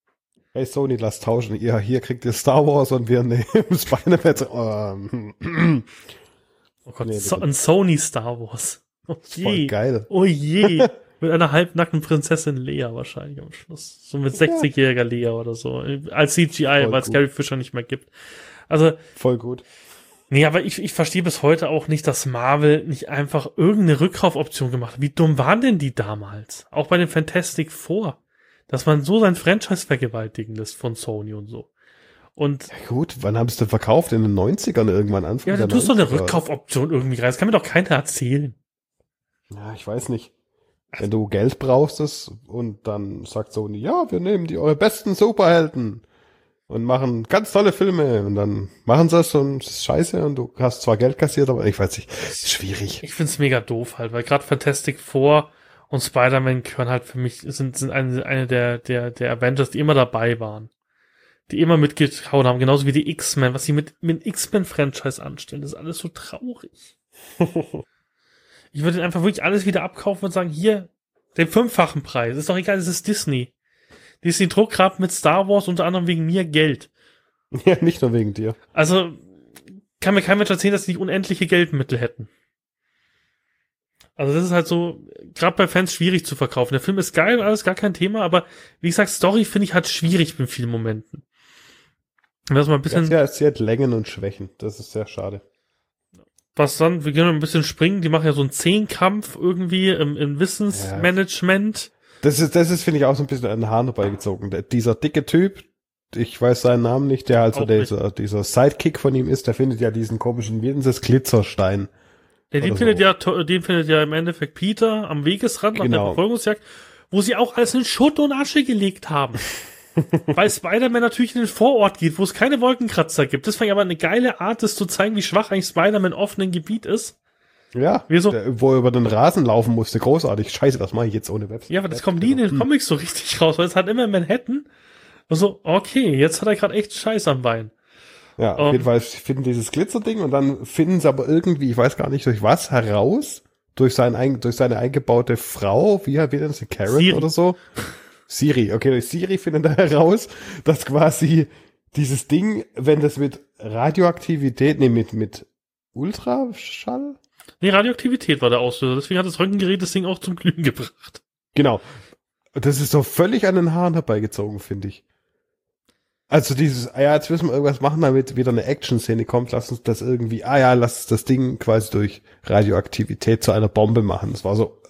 Hey Sony, lass tauschen. Ihr, hier kriegt ihr Star Wars und wir nehmen Spider-Man. Ähm, Oh Gott, Nee, so, bitte. ein Sony Star Wars. Oh voll je. geil. Oh je. Mit einer halbnackten Prinzessin Lea wahrscheinlich am Schluss. So mit sechzigjähriger Lea oder so. Als C G I, Voll weil es gut. Carrie Fisher nicht mehr gibt. Also, Voll gut. nee, aber ich, ich verstehe bis heute auch nicht, dass Marvel nicht einfach irgendeine Rückkaufoption gemacht hat. Wie dumm waren denn die damals? Auch bei den Fantastic Four. Dass man so sein Franchise vergewaltigen lässt von Sony und so. Und Ja, gut, wann haben sie denn verkauft? In den neunzigern irgendwann, Anfang ja, der du tust doch eine neunziger. Rückkaufoption irgendwie rein. Das kann mir doch keiner erzählen. Ja, ich weiß nicht. Wenn du Geld brauchst es und dann sagt Sony, ja, wir nehmen die eure besten Superhelden und machen ganz tolle Filme und dann machen sie es und es ist scheiße und du hast zwar Geld kassiert, aber ich weiß nicht, ist schwierig. Ich find's mega doof halt, weil gerade Fantastic Four und Spider-Man gehören halt für mich, sind, sind eine, eine der, der, der Avengers, die immer dabei waren. Die immer mitgehauen haben, genauso wie die X-Men, was sie mit, mit X-Men-Franchise anstellen. Das ist alles so traurig. Ich würde einfach wirklich alles wieder abkaufen und sagen, hier, den fünffachen Preis. Ist doch egal, das ist Disney. Disney druckt gerade mit Star Wars unter anderem wegen mir Geld. Ja, nicht nur wegen dir. Also, kann mir kein Mensch erzählen, dass sie nicht unendliche Geldmittel hätten. Also das ist halt so, gerade bei Fans schwierig zu verkaufen. Der Film ist geil und alles, gar kein Thema, aber wie gesagt, Story finde ich halt schwierig in vielen Momenten. Wenn das mal ein bisschen, Ja, sie hat Längen und Schwächen. Das ist sehr schade. was dann, wir können ein bisschen springen, die machen ja so einen Zehnkampf irgendwie im, im Wissensmanagement. Das ist, das ist, finde ich, auch so ein bisschen an den Haaren herbeigezogen. Der, dieser dicke Typ, ich weiß seinen Namen nicht, der also Auch dieser, dieser Sidekick von ihm ist, der findet ja diesen komischen, wie nennt das, Glitzerstein. Ja, den Oder findet so. ja, to- den findet ja im Endeffekt Peter am Wegesrand nach der Genau. Verfolgungsjagd, wo sie auch alles in Schutt und Asche gelegt haben. Weil Spider-Man natürlich in den Vorort geht, wo es keine Wolkenkratzer gibt. Das fand ich aber eine geile Art, das zu zeigen, wie schwach eigentlich Spider-Man im offenen Gebiet ist. Ja, Wieso? der, wo er über den Rasen laufen musste, großartig. Scheiße, das mache ich jetzt ohne Website. Ja, aber das kommt nie in den Comics so richtig raus, weil es hat immer in Manhattan. Also, okay, jetzt hat er gerade echt Scheiß am Bein. Ja, auf Um, jeden Fall finden dieses Glitzerding und dann finden sie aber irgendwie, ich weiß gar nicht durch was, heraus, durch, sein, ein- durch seine eingebaute Frau, wie, wie nennt sie, Karen Siri. oder so? Siri, okay, durch Siri finden da heraus, dass quasi dieses Ding, wenn das mit Radioaktivität, nee, mit, mit Ultraschall? Nee, Radioaktivität war der Auslöser. Deswegen hat das Röntgengerät das Ding auch zum Glühen gebracht. Genau. Das ist so völlig an den Haaren herbeigezogen, finde ich. Also dieses, ah ja, jetzt müssen wir irgendwas machen, damit wieder eine Action-Szene kommt, lass uns das irgendwie, ah ja, lass uns das Ding quasi durch Radioaktivität zu einer Bombe machen. Das war so,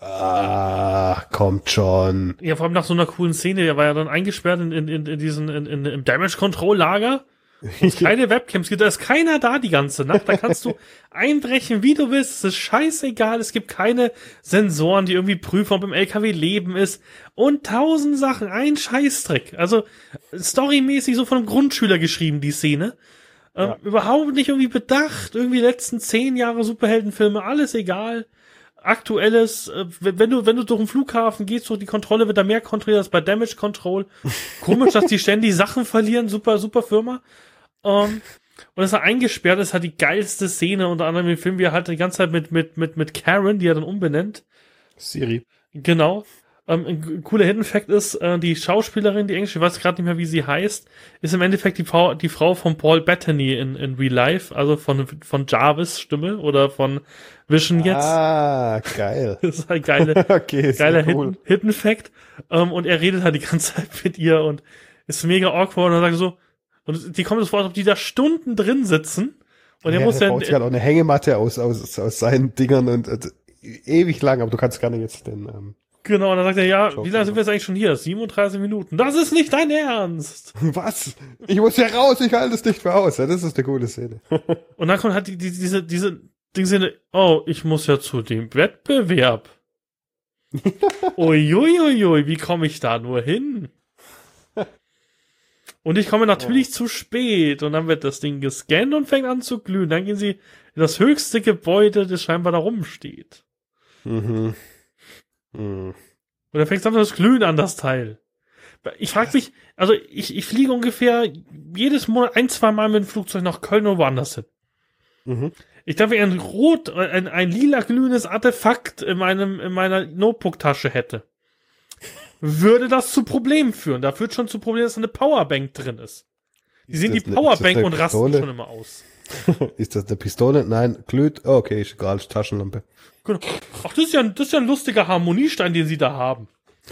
ah, kommt schon. Ja, vor allem nach so einer coolen Szene, der war ja dann eingesperrt in, in, in, in diesen, in, in, im Damage-Control-Lager. Wo es keine Webcams gibt, da ist keiner da die ganze Nacht, da kannst du einbrechen, wie du willst, es ist scheißegal, es gibt keine Sensoren, die irgendwie prüfen, ob im L K W Leben ist und tausend Sachen, ein Scheißdreck, also storymäßig so von einem Grundschüler geschrieben, die Szene, ähm, Ja. überhaupt nicht irgendwie bedacht, irgendwie die letzten zehn Jahre Superheldenfilme, alles egal, aktuelles, äh, wenn du, wenn du durch den Flughafen gehst, durch die Kontrolle wird da mehr kontrolliert als bei Damage Control, komisch, dass die ständig Sachen verlieren, super, super Firma. Um, und es war eingesperrt, ist halt die geilste Szene, unter anderem im Film, wie er halt die ganze Zeit mit, mit, mit, mit Karen, die er dann umbenennt. Siri. Genau. Um, ein g- cooler Hidden Fact ist, äh, die Schauspielerin, die englische, ich weiß gerade nicht mehr, wie sie heißt, ist im Endeffekt die Frau, die Frau von Paul Bettany in, in Real Life, also von, von Jarvis Stimme oder von Vision jetzt. Ah, geil. Das ist halt geile, Okay, geiler sehr cool. Hidden, Hidden Fact. Um, und er redet halt die ganze Zeit mit ihr und ist mega awkward und dann sagt er so, und die kommt so vor, als ob die da Stunden drin sitzen. Und er Ja, muss der ja, baut sich halt auch eine Hängematte aus, aus, aus seinen Dingern und äh, ewig lang, aber du kannst gerne jetzt den, ähm, genau, und dann sagt er, ja, Schau wie lange mal. sind wir jetzt eigentlich schon hier? siebenunddreißig Minuten. Das ist nicht dein Ernst! was? Ich muss hier raus, ich halte es nicht mehr aus. Ja, das ist eine coole Szene. Und dann kommt halt die, die, diese, diese Dingsinne, oh, ich muss ja zu dem Wettbewerb. Uiuiuiui, wie komme ich da nur hin? Und ich komme natürlich zu spät und dann wird das Ding gescannt und fängt an zu glühen. Dann gehen sie in das höchste Gebäude, das scheinbar da rumsteht. Mhm. Mhm. Und dann fängt einfach das Glühen an, das Teil. Ich frage mich, also ich, ich fliege ungefähr jedes Monat ein, zwei Mal mit dem Flugzeug nach Köln oder woanders hin. Mhm. Ich glaube, wenn ich ein rot, ein, ein lila glühendes Artefakt in meinem, in meiner Notebook-Tasche hätte, würde das zu Problemen führen. Da führt schon zu Problemen, dass da eine Powerbank drin ist. Die sehen die das eine- Powerbank ist das und eine rasten Pistole? schon immer aus. Ist das eine Pistole? Nein, glüht. Oh, okay, ist egal, ist Taschenlampe. Genau. Ach, das ist, ja ein, das ist ja ein lustiger Harmoniestein, den sie da haben.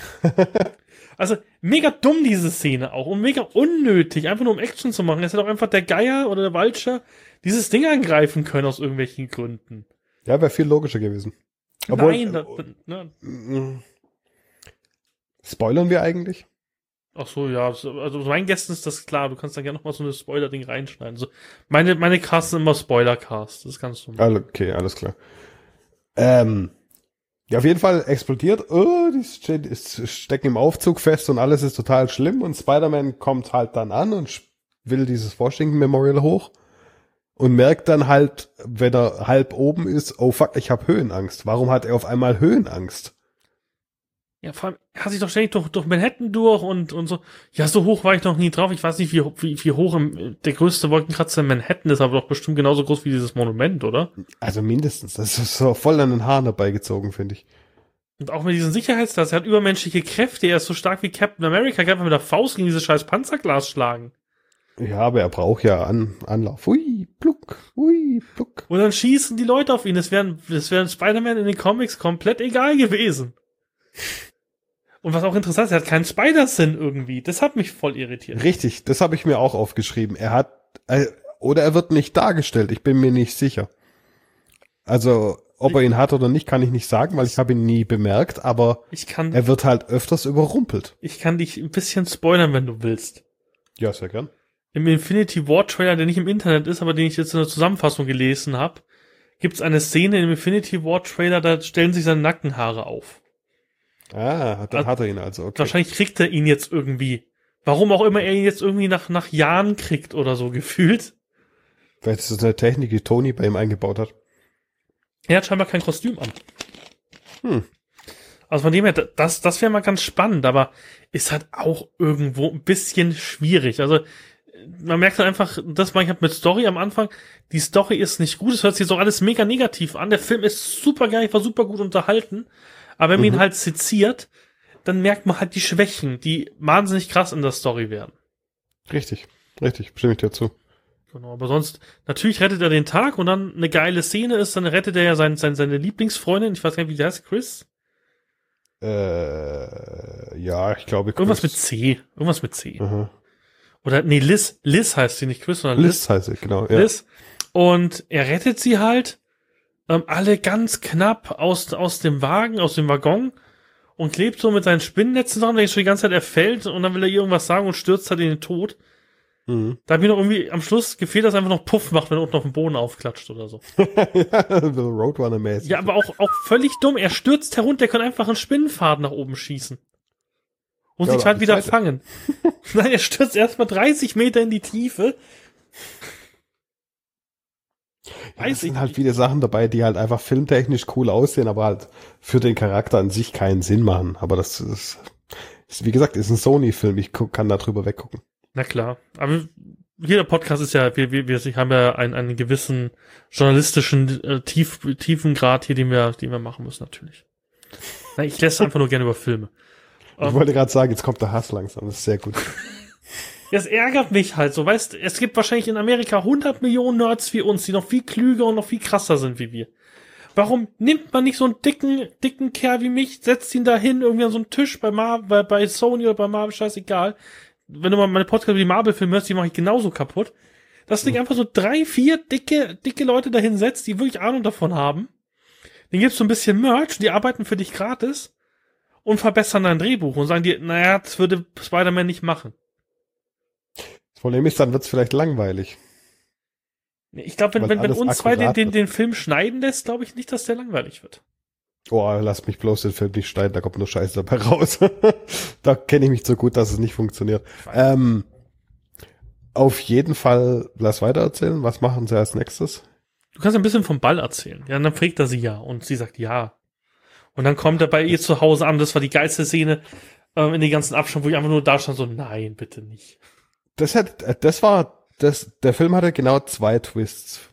Also, mega dumm diese Szene auch und mega unnötig, einfach nur um Action zu machen. Es hätte auch einfach der Geier oder der Vulture dieses Ding angreifen können aus irgendwelchen Gründen. Ja, wäre viel logischer gewesen. Nein, da, ne. Mm, Spoilern wir eigentlich? Ach so, ja, so- also meinen Gästen ist das klar, du kannst da gerne noch mal so eine Spoiler-Ding reinschneiden. So, meine, meine Casts sind immer Spoiler-Cast, das kannst du machen. Ah, okay, alles klar. Ähm, ja, auf jeden Fall explodiert, oh, die ste- ist- stecken im Aufzug fest und alles ist total schlimm und Spider-Man kommt halt dann an und sch- will dieses Washington Memorial hoch und merkt dann halt, wenn er halb oben ist, oh fuck, ich habe Höhenangst. Warum hat er auf einmal Höhenangst? Ja, vor allem, er hat sich doch ständig durch, durch Manhattan durch und, und so. Ja, so hoch war ich noch nie drauf. Ich weiß nicht, wie, wie, wie hoch im, der größte Wolkenkratzer in Manhattan ist, aber doch bestimmt genauso groß wie dieses Monument, oder? Also mindestens, das ist so voll an den Haaren herbeigezogen, finde ich. Und auch mit diesen Sicherheitsglas, er hat übermenschliche Kräfte, er ist so stark wie Captain America, kann einfach mit der Faust gegen dieses scheiß Panzerglas schlagen. Ja, aber er braucht ja An Anlauf. Hui, pluck, hui, pluck. Und dann schießen die Leute auf ihn. Das wäre das wär Spider-Man in den Comics komplett egal gewesen. Und was auch interessant ist, er hat keinen Spider-Sinn irgendwie. Das hat mich voll irritiert. Richtig, das habe ich mir auch aufgeschrieben. Er hat, äh, oder er wird nicht dargestellt, ich bin mir nicht sicher. Also, ob er ihn hat oder nicht, kann ich nicht sagen, weil ich habe ihn nie bemerkt, aber Ich kann, er wird halt öfters überrumpelt. ich kann dich ein bisschen spoilern, wenn du willst. Ja, sehr gern. Im Infinity War Trailer, der nicht im Internet ist, aber den ich jetzt in der Zusammenfassung gelesen habe, gibt es eine Szene im Infinity War Trailer, da stellen sich seine Nackenhaare auf. Ah, dann Also, hat er ihn also, okay. Wahrscheinlich kriegt er ihn jetzt irgendwie. Warum auch immer er ihn jetzt irgendwie nach, nach Jahren kriegt oder so gefühlt. Vielleicht ist das eine Technik, die Tony bei ihm eingebaut hat. Er hat scheinbar kein Kostüm an. Hm. Also von dem her, das, das wäre mal ganz spannend, aber ist halt auch irgendwo ein bisschen schwierig. Also man merkt halt einfach, das meine ich halt mit Story am Anfang, die Story ist nicht gut, es hört sich jetzt auch alles mega negativ an, der Film ist super geil, ich war super gut unterhalten, aber wenn man Mhm. ihn halt seziert, dann merkt man halt die Schwächen, die wahnsinnig krass in der Story werden. Richtig, richtig, stimme ich dir zu. Genau, aber sonst, natürlich rettet er den Tag und dann eine geile Szene ist, dann rettet er ja sein, sein, seine Lieblingsfreundin, ich weiß gar nicht, wie die heißt, Chris? Äh, ja, ich glaube, Irgendwas mit Chris- C, irgendwas mit C. Aha. Oder, nee, Liz, Liz heißt sie nicht Chris, sondern Liz. Liz heißt sie, genau, ja. Liz. Und er rettet sie halt, ähm, alle ganz knapp aus, aus dem Wagen, aus dem Waggon und klebt so mit seinen Spinnennetzen dran, denkst schon die ganze Zeit, er fällt und dann will er ihr irgendwas sagen und stürzt halt in den Tod. Mhm. Da hat mir noch irgendwie am Schluss gefehlt, dass er einfach noch Puff macht, wenn er unten auf dem Boden aufklatscht oder so. The Roadrunner-mäßig. Ja, aber auch, auch völlig dumm. Er stürzt herunter, er kann einfach einen Spinnenfaden nach oben schießen. Und Ja, sich aber halt die wieder Seite. fangen. Nein, er stürzt erstmal dreißig Meter in die Tiefe. Ja, Weiß es sind ich halt nicht. viele Sachen dabei, die halt einfach filmtechnisch cool aussehen, aber halt für den Charakter an sich keinen Sinn machen. Aber das ist, ist wie gesagt, ist ein Sony-Film. Ich guck, kann da drüber weggucken. Na klar. Aber jeder Podcast ist ja, wir, wir, wir haben ja einen, einen gewissen journalistischen äh, Tief, Tiefengrad hier, den wir, den wir machen müssen, natürlich. Na, ich lässt einfach nur gerne über Filme. Ich Ähm, wollte gerade sagen, jetzt kommt der Hass langsam. Das ist sehr gut. Das ärgert mich halt so, weißt, es gibt wahrscheinlich in Amerika hundert Millionen Nerds wie uns, die noch viel klüger und noch viel krasser sind wie wir. Warum nimmt man nicht so einen dicken, dicken Kerl wie mich, setzt ihn da hin, irgendwie an so einen Tisch bei Mar bei, bei Sony oder bei Marvel, scheißegal. Wenn du mal meine Podcast über die Marvel-Filme hörst, die mache ich genauso kaputt. Das Ding einfach so drei, vier dicke, dicke Leute dahin setzt, die wirklich Ahnung davon haben. Den gibst du ein bisschen Merch, die arbeiten für dich gratis und verbessern dein Drehbuch und sagen dir, naja, das würde Spider-Man nicht machen. Das Problem ist, dann wird's vielleicht langweilig. Ich glaube, wenn, Weil wenn, wenn alles uns zwei den, akkurat den, wird. den Film schneiden lässt, glaube ich nicht, dass der langweilig wird. Oh, lass mich bloß den Film nicht schneiden, da kommt nur Scheiße dabei raus. Da kenne ich mich so gut, dass es nicht funktioniert. Ähm, auf jeden Fall, lass weiter erzählen. Was machen sie als nächstes? Du kannst ein bisschen vom Ball erzählen. Ja, und dann fragt er sie ja und sie sagt ja. Und dann kommt er bei ihr zu Hause an, das war die geilste Szene ähm, in den ganzen Abstand, wo ich einfach nur da stand, so nein, bitte nicht. Das hat, das war, das, der Film hatte genau zwei Twists.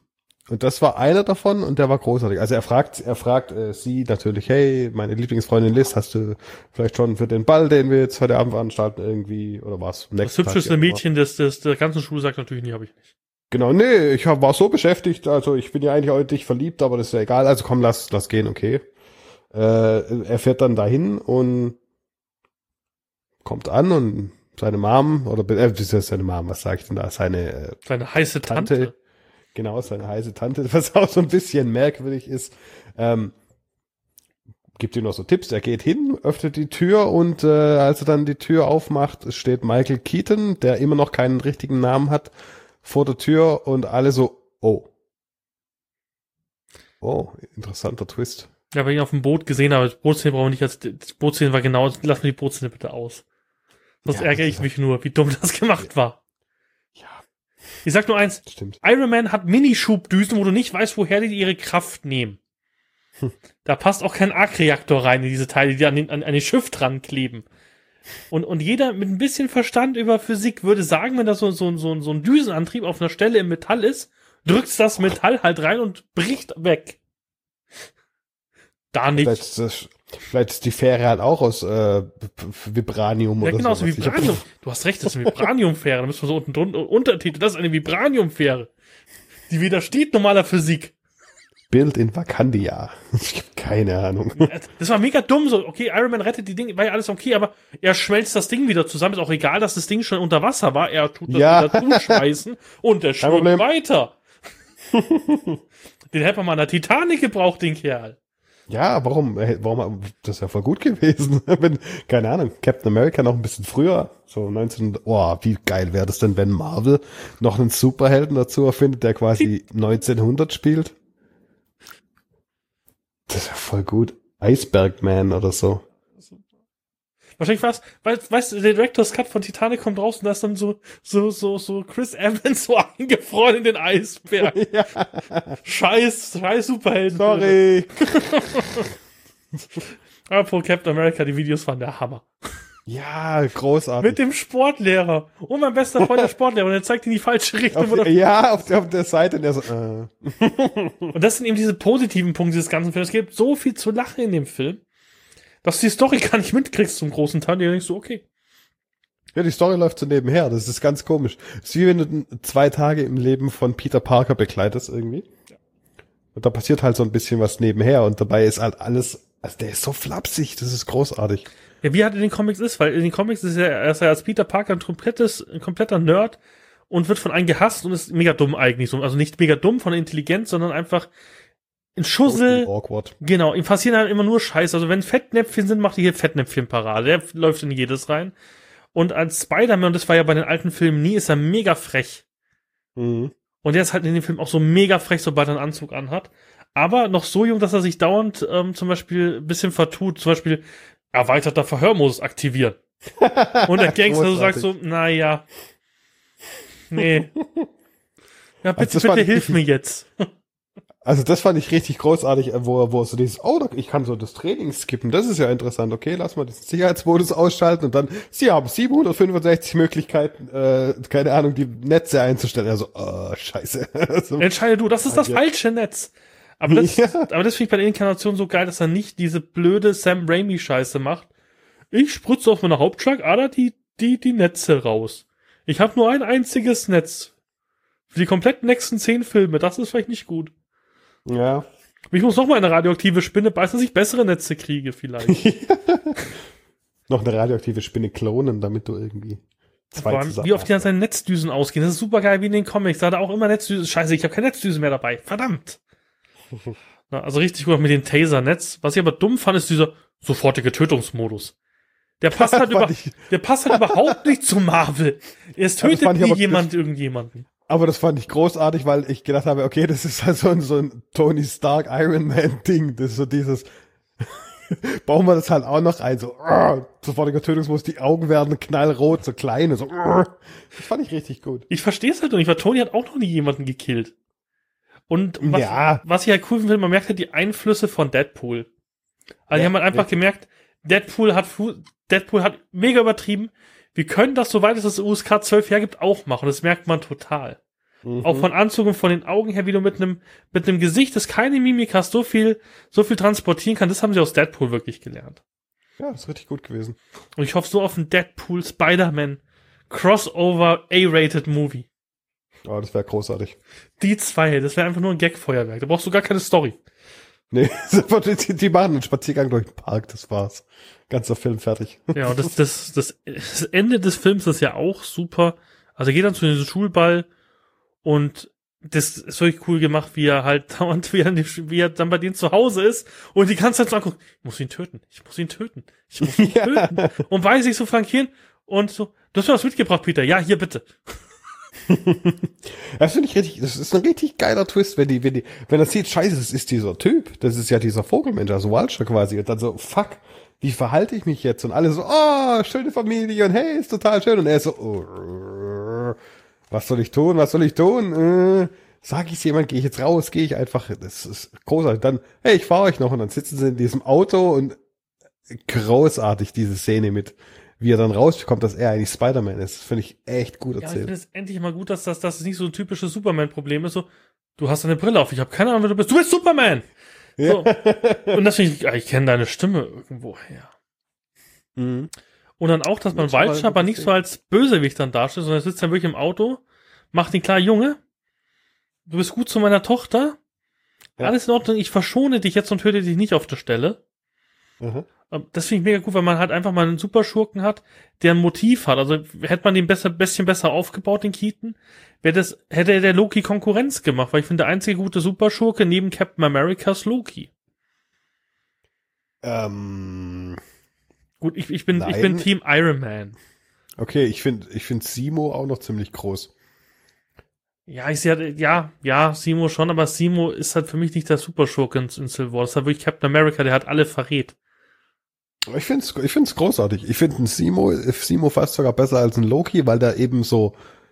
Und das war einer davon und der war großartig. Also er fragt, er fragt äh, sie natürlich, hey, meine Lieblingsfreundin Liz, hast du vielleicht schon für den Ball, den wir jetzt heute Abend veranstalten, irgendwie, oder was? Das hübscheste Mädchen des, des, der ganzen Schule sagt natürlich, nee, habe ich nicht. Genau, nee, ich hab, war so beschäftigt, also ich bin ja eigentlich auch in dich verliebt, aber das ist ja egal, also komm, lass, lass gehen, okay. Äh, er fährt dann dahin und kommt an und seine Mom, oder, äh, das ist seine Mom, was sag ich denn da, seine äh, Seine heiße Tante. Tante. Genau, seine heiße Tante, was auch so ein bisschen merkwürdig ist, ähm, gibt ihm noch so Tipps. Er geht hin, öffnet die Tür und äh, als er dann die Tür aufmacht, steht Michael Keaton, der immer noch keinen richtigen Namen hat, vor der Tür und alle so, oh. Oh, interessanter Twist. Ja, weil ich ihn auf dem Boot gesehen habe. Die Bootszene brauchen wir nicht als, die Bootszene war genau, lass mir die Bootszene bitte aus. Sonst Ja, ärgere ich mich nur, wie dumm das gemacht war. Ja, Ich sag nur eins, stimmt. Iron Man hat Minischubdüsen, wo du nicht weißt, woher die ihre Kraft nehmen. Hm. Da passt auch kein Arc-Reaktor rein in diese Teile, die an den, an, an den Schiff dran kleben. Und, und jeder mit ein bisschen Verstand über Physik würde sagen, wenn da so, so, so, so ein Düsenantrieb auf einer Stelle im Metall ist, drückst das Metall halt rein und bricht weg. Da nicht. Vielleicht ist, das, vielleicht ist die Fähre halt auch aus äh, Vibranium Ja, oder genau, so. so Vibranium. Du hast recht, das ist eine Vibraniumfähre. Da müssen wir so unten drunter Untertitel. Das ist eine Vibraniumfähre. Die widersteht normaler Physik. Bild in Wakandia. Ich habe keine Ahnung. Das war mega dumm. So, okay, Iron Man rettet die Dinge, war ja alles okay, aber er schmelzt das Ding wieder zusammen. Ist auch egal, dass das Ding schon unter Wasser war. Er tut das Ja. wieder zuschmeißen und er schwimmt Problem. weiter. Den hätte man mal an der Titanic gebraucht, den Kerl. Ja, warum? äh, Warum? Das ist ja voll gut gewesen. Wenn, keine Ahnung, Captain America noch ein bisschen früher, so neunzehn. Oh, wie geil wäre das denn, wenn Marvel noch einen Superhelden dazu erfindet, der quasi neunzehnhundert spielt? Das ist ja voll gut. Iceberg Man oder so. Wahrscheinlich war's, weißt, weißt du, der Director's Cut von Titanic kommt raus und da ist dann so, so, so, so Chris Evans so eingefroren in den Eisberg. Ja. Scheiß, scheiß Superhelden. Sorry. Apropos Captain America, die Videos waren der Hammer. Ja, großartig. Mit dem Sportlehrer. Und mein bester Freund der Sportlehrer. Und er zeigt in die falsche Richtung. auf, Oder ja, auf der, auf der Seite. Und der so, äh. und das sind eben diese positiven Punkte dieses ganzen Films. Es gibt so viel zu lachen in dem Film, dass du die Story gar nicht mitkriegst zum großen Teil. Und du denkst so, okay. Ja, die Story läuft so nebenher. Das ist ganz komisch. Es ist wie wenn du zwei Tage im Leben von Peter Parker begleitest irgendwie. Ja. Und da passiert halt so ein bisschen was nebenher. Und dabei ist halt alles, also der ist so flapsig. Das ist großartig. Ja, wie halt in den Comics ist, weil in den Comics ist er, er ist ja als Peter Parker ein komplettes, ein kompletter Nerd und wird von einem gehasst und ist mega dumm eigentlich. So. Also nicht mega dumm von der Intelligenz, sondern einfach ein Schussel. Awkward. Genau, ihm passieren halt immer nur Scheiße. Also wenn Fettnäpfchen sind, macht er hier Fettnäpfchen-Parade. Der läuft in jedes rein. Und als Spider-Man, und das war ja bei den alten Filmen nie, ist er mega frech. Mhm. Und der ist halt in dem Film auch so mega frech, sobald er einen Anzug anhat. Aber noch so jung, dass er sich dauernd ähm, zum Beispiel ein bisschen vertut. Zum Beispiel erweiterter Verhörmodus aktivieren. Und der Gangster so sagt so, naja, nee. Ja, bitte, Also bitte hilf mir jetzt. Also das fand ich richtig großartig, wo er, wo er so dieses, oh, ich kann so das Training skippen, das ist ja interessant, okay, lass mal diesen Sicherheitsmodus ausschalten und dann, Sie haben siebenhundertfünfundsechzig Möglichkeiten, äh, keine Ahnung, die Netze einzustellen. Also, oh, scheiße. so. Entscheide du, das ist das ja. falsche Netz. Aber das, Ja. aber das finde ich bei der Inkarnation so geil, dass er nicht diese blöde Sam Raimi-Scheiße macht. Ich spritze auf meiner Hauptschlagader die, die, die Netze raus. Ich habe nur ein einziges Netz. Für die kompletten nächsten zehn Filme, das ist vielleicht nicht gut. Ja. Ich muss noch mal eine radioaktive Spinne beißen, dass ich bessere Netze kriege vielleicht. Noch eine radioaktive Spinne klonen, damit du irgendwie zwei Vor allem, zusammen wie oft die an hast. seinen Netzdüsen ausgehen. Das ist super geil wie in den Comics. Da hat er auch immer Netzdüsen. Scheiße, ich habe keine Netzdüsen mehr dabei. Verdammt. Na, also richtig gut auch mit dem Taser-Netz. Was ich aber dumm fand, ist dieser sofortige Tötungsmodus. Der passt halt, über, Fand ich- der passt halt überhaupt nicht zu Marvel. Es das tötet fand ich nie aber- jemand irgendjemanden. Aber das fand ich großartig, weil ich gedacht habe, okay, das ist halt so ein, so ein Tony Stark Iron Man Ding. Das ist so dieses, bauen wir das halt auch noch ein, so, uh, sofortiger Tötungsmodus, die Augen werden knallrot, so kleine, so, uh. Das fand ich richtig gut. Ich verstehe es halt noch nicht, weil Tony hat auch noch nie jemanden gekillt. Und was, Ja. was ich halt cool finde, man merkt halt die Einflüsse von Deadpool. Also die Ja, haben halt einfach richtig. gemerkt, Deadpool hat, Fu- Deadpool hat mega übertrieben. Wir können das, soweit es das U S K zwölf hergibt, auch machen. Das merkt man total. Mhm. Auch von Anzug und von den Augen her, wie du mit einem mit einem Gesicht, das keine Mimik hast, so viel so viel transportieren kann. Das haben sie aus Deadpool wirklich gelernt. Ja, das ist richtig gut gewesen. Und ich hoffe so auf einen Deadpool Spider-Man Crossover A-rated Movie. Oh, das wäre großartig. Die zwei, das wäre einfach nur ein Gag-Feuerwerk. Da brauchst du gar keine Story. Nee, die, die machen einen Spaziergang durch den Park, das war's. Ganzer Film fertig. Ja, und das, das, das, das Ende des Films ist ja auch super. Also er geht dann zu diesem Schulball und das ist wirklich cool gemacht, wie er halt dauernd, wie er, wie er dann bei denen zu Hause ist und die ganze Zeit so anguckt, ich muss ihn töten, ich muss ihn töten, ich muss ihn Ja. töten. Und weiß sich so flankieren und so, du hast mir was mitgebracht, Peter, ja, hier bitte. Das finde ich richtig, das ist ein richtig geiler Twist, wenn die, wenn die, wenn er sieht, scheiße, das ist dieser Typ, das ist ja dieser Vogelmensch, also Vulture quasi, und dann so, fuck, wie verhalte ich mich jetzt? Und alle so, oh, schöne Familie und hey, ist total schön. Und er so, oh, was soll ich tun, was soll ich tun? Äh, sag ich's jemand, gehe ich jetzt raus, gehe ich einfach, das ist großartig. Dann, hey, ich fahre euch noch und dann sitzen sie in diesem Auto und großartig diese Szene mit, wie er dann rauskommt, dass er eigentlich Spider-Man ist. Das finde ich echt gut Ja, ich erzählt. finde es endlich mal gut, dass das, dass es nicht so ein typisches Superman-Problem ist, so, du hast eine Brille auf, ich habe keine Ahnung, wer du bist, du bist Superman! So. Und das finde ich, ich kenne deine Stimme irgendwo her. Mhm. Und dann auch, dass man Das war Vulture aber ein nicht gutes so als Bösewicht dann darstellt, sondern er sitzt dann wirklich im Auto, macht ihn klar, Junge, du bist gut zu meiner Tochter, Ja. alles in Ordnung, ich verschone dich jetzt und töte dich nicht auf der Stelle. Mhm. Ähm, Das finde ich mega gut, weil man halt einfach mal einen Superschurken hat, der ein Motiv hat. Also hätte man den besser, bisschen besser aufgebaut, den Keaton, wäre das, hätte er der Loki Konkurrenz gemacht, weil ich finde, der einzige gute Superschurke neben Captain America ist Loki. Ähm, Gut, ich, ich bin, ich Nein. bin Team Iron Man. okay, ich finde, ich finde Simo auch noch ziemlich groß. Ja, ich sehe, ja, ja, Simo schon, aber Simo ist halt für mich nicht der Superschurke in, in Civil War. Das ist halt wirklich Captain America, der hat alle verrät. Ich finde es ich find's großartig. Ich finde ein Simo, Simo fast sogar besser als ein Loki, weil der eben so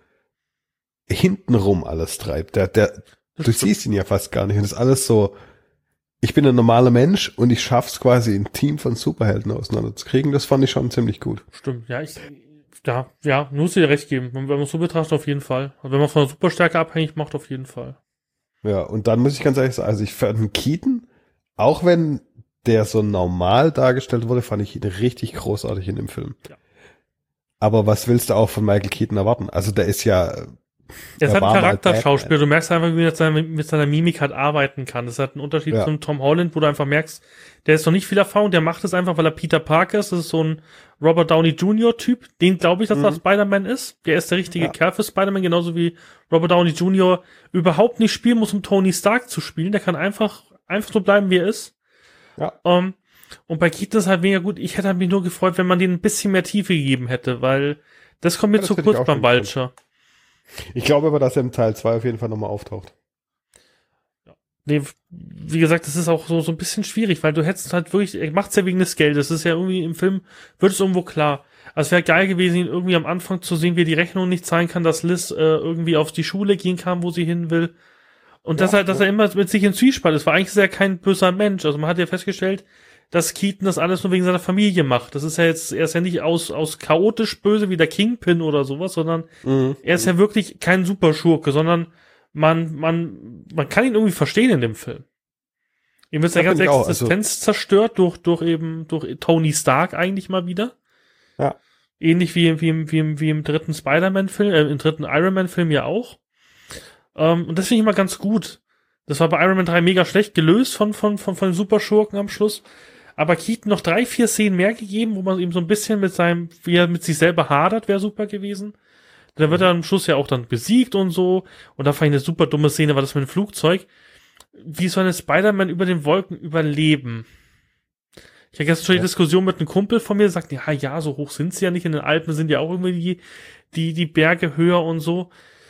hintenrum alles treibt. Der, der, Das du stimmt. siehst ihn ja fast gar nicht. Und das ist alles so, ich bin ein normaler Mensch und ich schaff's quasi, ein Team von Superhelden auseinanderzukriegen. Das fand ich schon ziemlich gut. Stimmt, ja, ich, ja, ja, muss dir recht geben. Wenn man es so betrachtet, auf jeden Fall. Also wenn man von der Superstärke abhängig macht, auf jeden Fall. Ja, und dann muss ich ganz ehrlich sagen, also ich fand einen Keaton, auch wenn der so normal dargestellt wurde, fand ich ihn richtig großartig in dem Film. Ja. Aber was willst du auch von Michael Keaton erwarten? Also der ist ja, Er ist er halt war ein mal Charakterschauspieler. Du merkst einfach, wie er mit seiner, mit seiner Mimik halt arbeiten kann. Das hat einen Unterschied Ja. zum Tom Holland, wo du einfach merkst, der ist noch nicht viel Erfahrung, der macht es einfach, weil er Peter Parker ist. Das ist so ein Robert Downey Junior Typ. Den glaube ich, dass Mhm. er Spider-Man ist. Der ist der richtige Ja. Kerl für Spider-Man, genauso wie Robert Downey Junior überhaupt nicht spielen muss, um Tony Stark zu spielen. Der kann einfach, einfach so bleiben, wie er ist. Ja. Um, und bei Keaton ist halt mega gut. Ich hätte mich nur gefreut, wenn man denen ein bisschen mehr Tiefe gegeben hätte, weil das kommt mir Ja, das zu hätte ich kurz auch beim schon Vulture. ich glaube aber, dass er im Teil zwei auf jeden Fall nochmal auftaucht. Nee, wie gesagt, das ist auch so, so ein bisschen schwierig, weil du hättest halt wirklich, er macht's ja wegen des Geldes. Das ist ja irgendwie im Film, wird es irgendwo klar. Also es wäre geil gewesen, ihn irgendwie am Anfang zu sehen, wie er die Rechnung nicht zahlen kann, dass Liz äh, irgendwie auf die Schule gehen kann, wo sie hin will. Und Ja, dass er, dass ja. er immer mit sich in Zwiespalt ist, weil eigentlich ist er kein böser Mensch. Also man hat ja festgestellt, dass Keaton das alles nur wegen seiner Familie macht. Das ist ja jetzt, er ist ja nicht aus, aus chaotisch böse wie der Kingpin oder sowas, sondern Mhm. er ist ja wirklich kein Superschurke, sondern man, man, man kann ihn irgendwie verstehen in dem Film. Ihm wird seine Ja, ganze find ich auch, Existenz zerstört durch, durch eben, durch Tony Stark eigentlich mal wieder. Ja. Ähnlich wie, wie, im, wie, im, wie im dritten Spider-Man-Film, äh, im dritten Iron Man-Film ja auch. Ähm, und das finde ich immer ganz gut. Das war bei Iron Man drei mega schlecht gelöst von, von, von, von den Superschurken am Schluss. Aber Keaton noch drei, vier Szenen mehr gegeben, wo man ihm so ein bisschen mit seinem, wie er mit sich selber hadert, wäre super gewesen. Dann wird er am Schluss ja auch dann besiegt und so. Und da fand ich eine super dumme Szene, war das mit dem Flugzeug. Wie soll ein Spider-Man über den Wolken überleben? Ich hatte gestern schon die Ja. Diskussion mit einem Kumpel von mir, der sagt, ja, ja, so hoch sind sie ja nicht. In den Alpen sind ja auch irgendwie die, die, die Berge höher und so.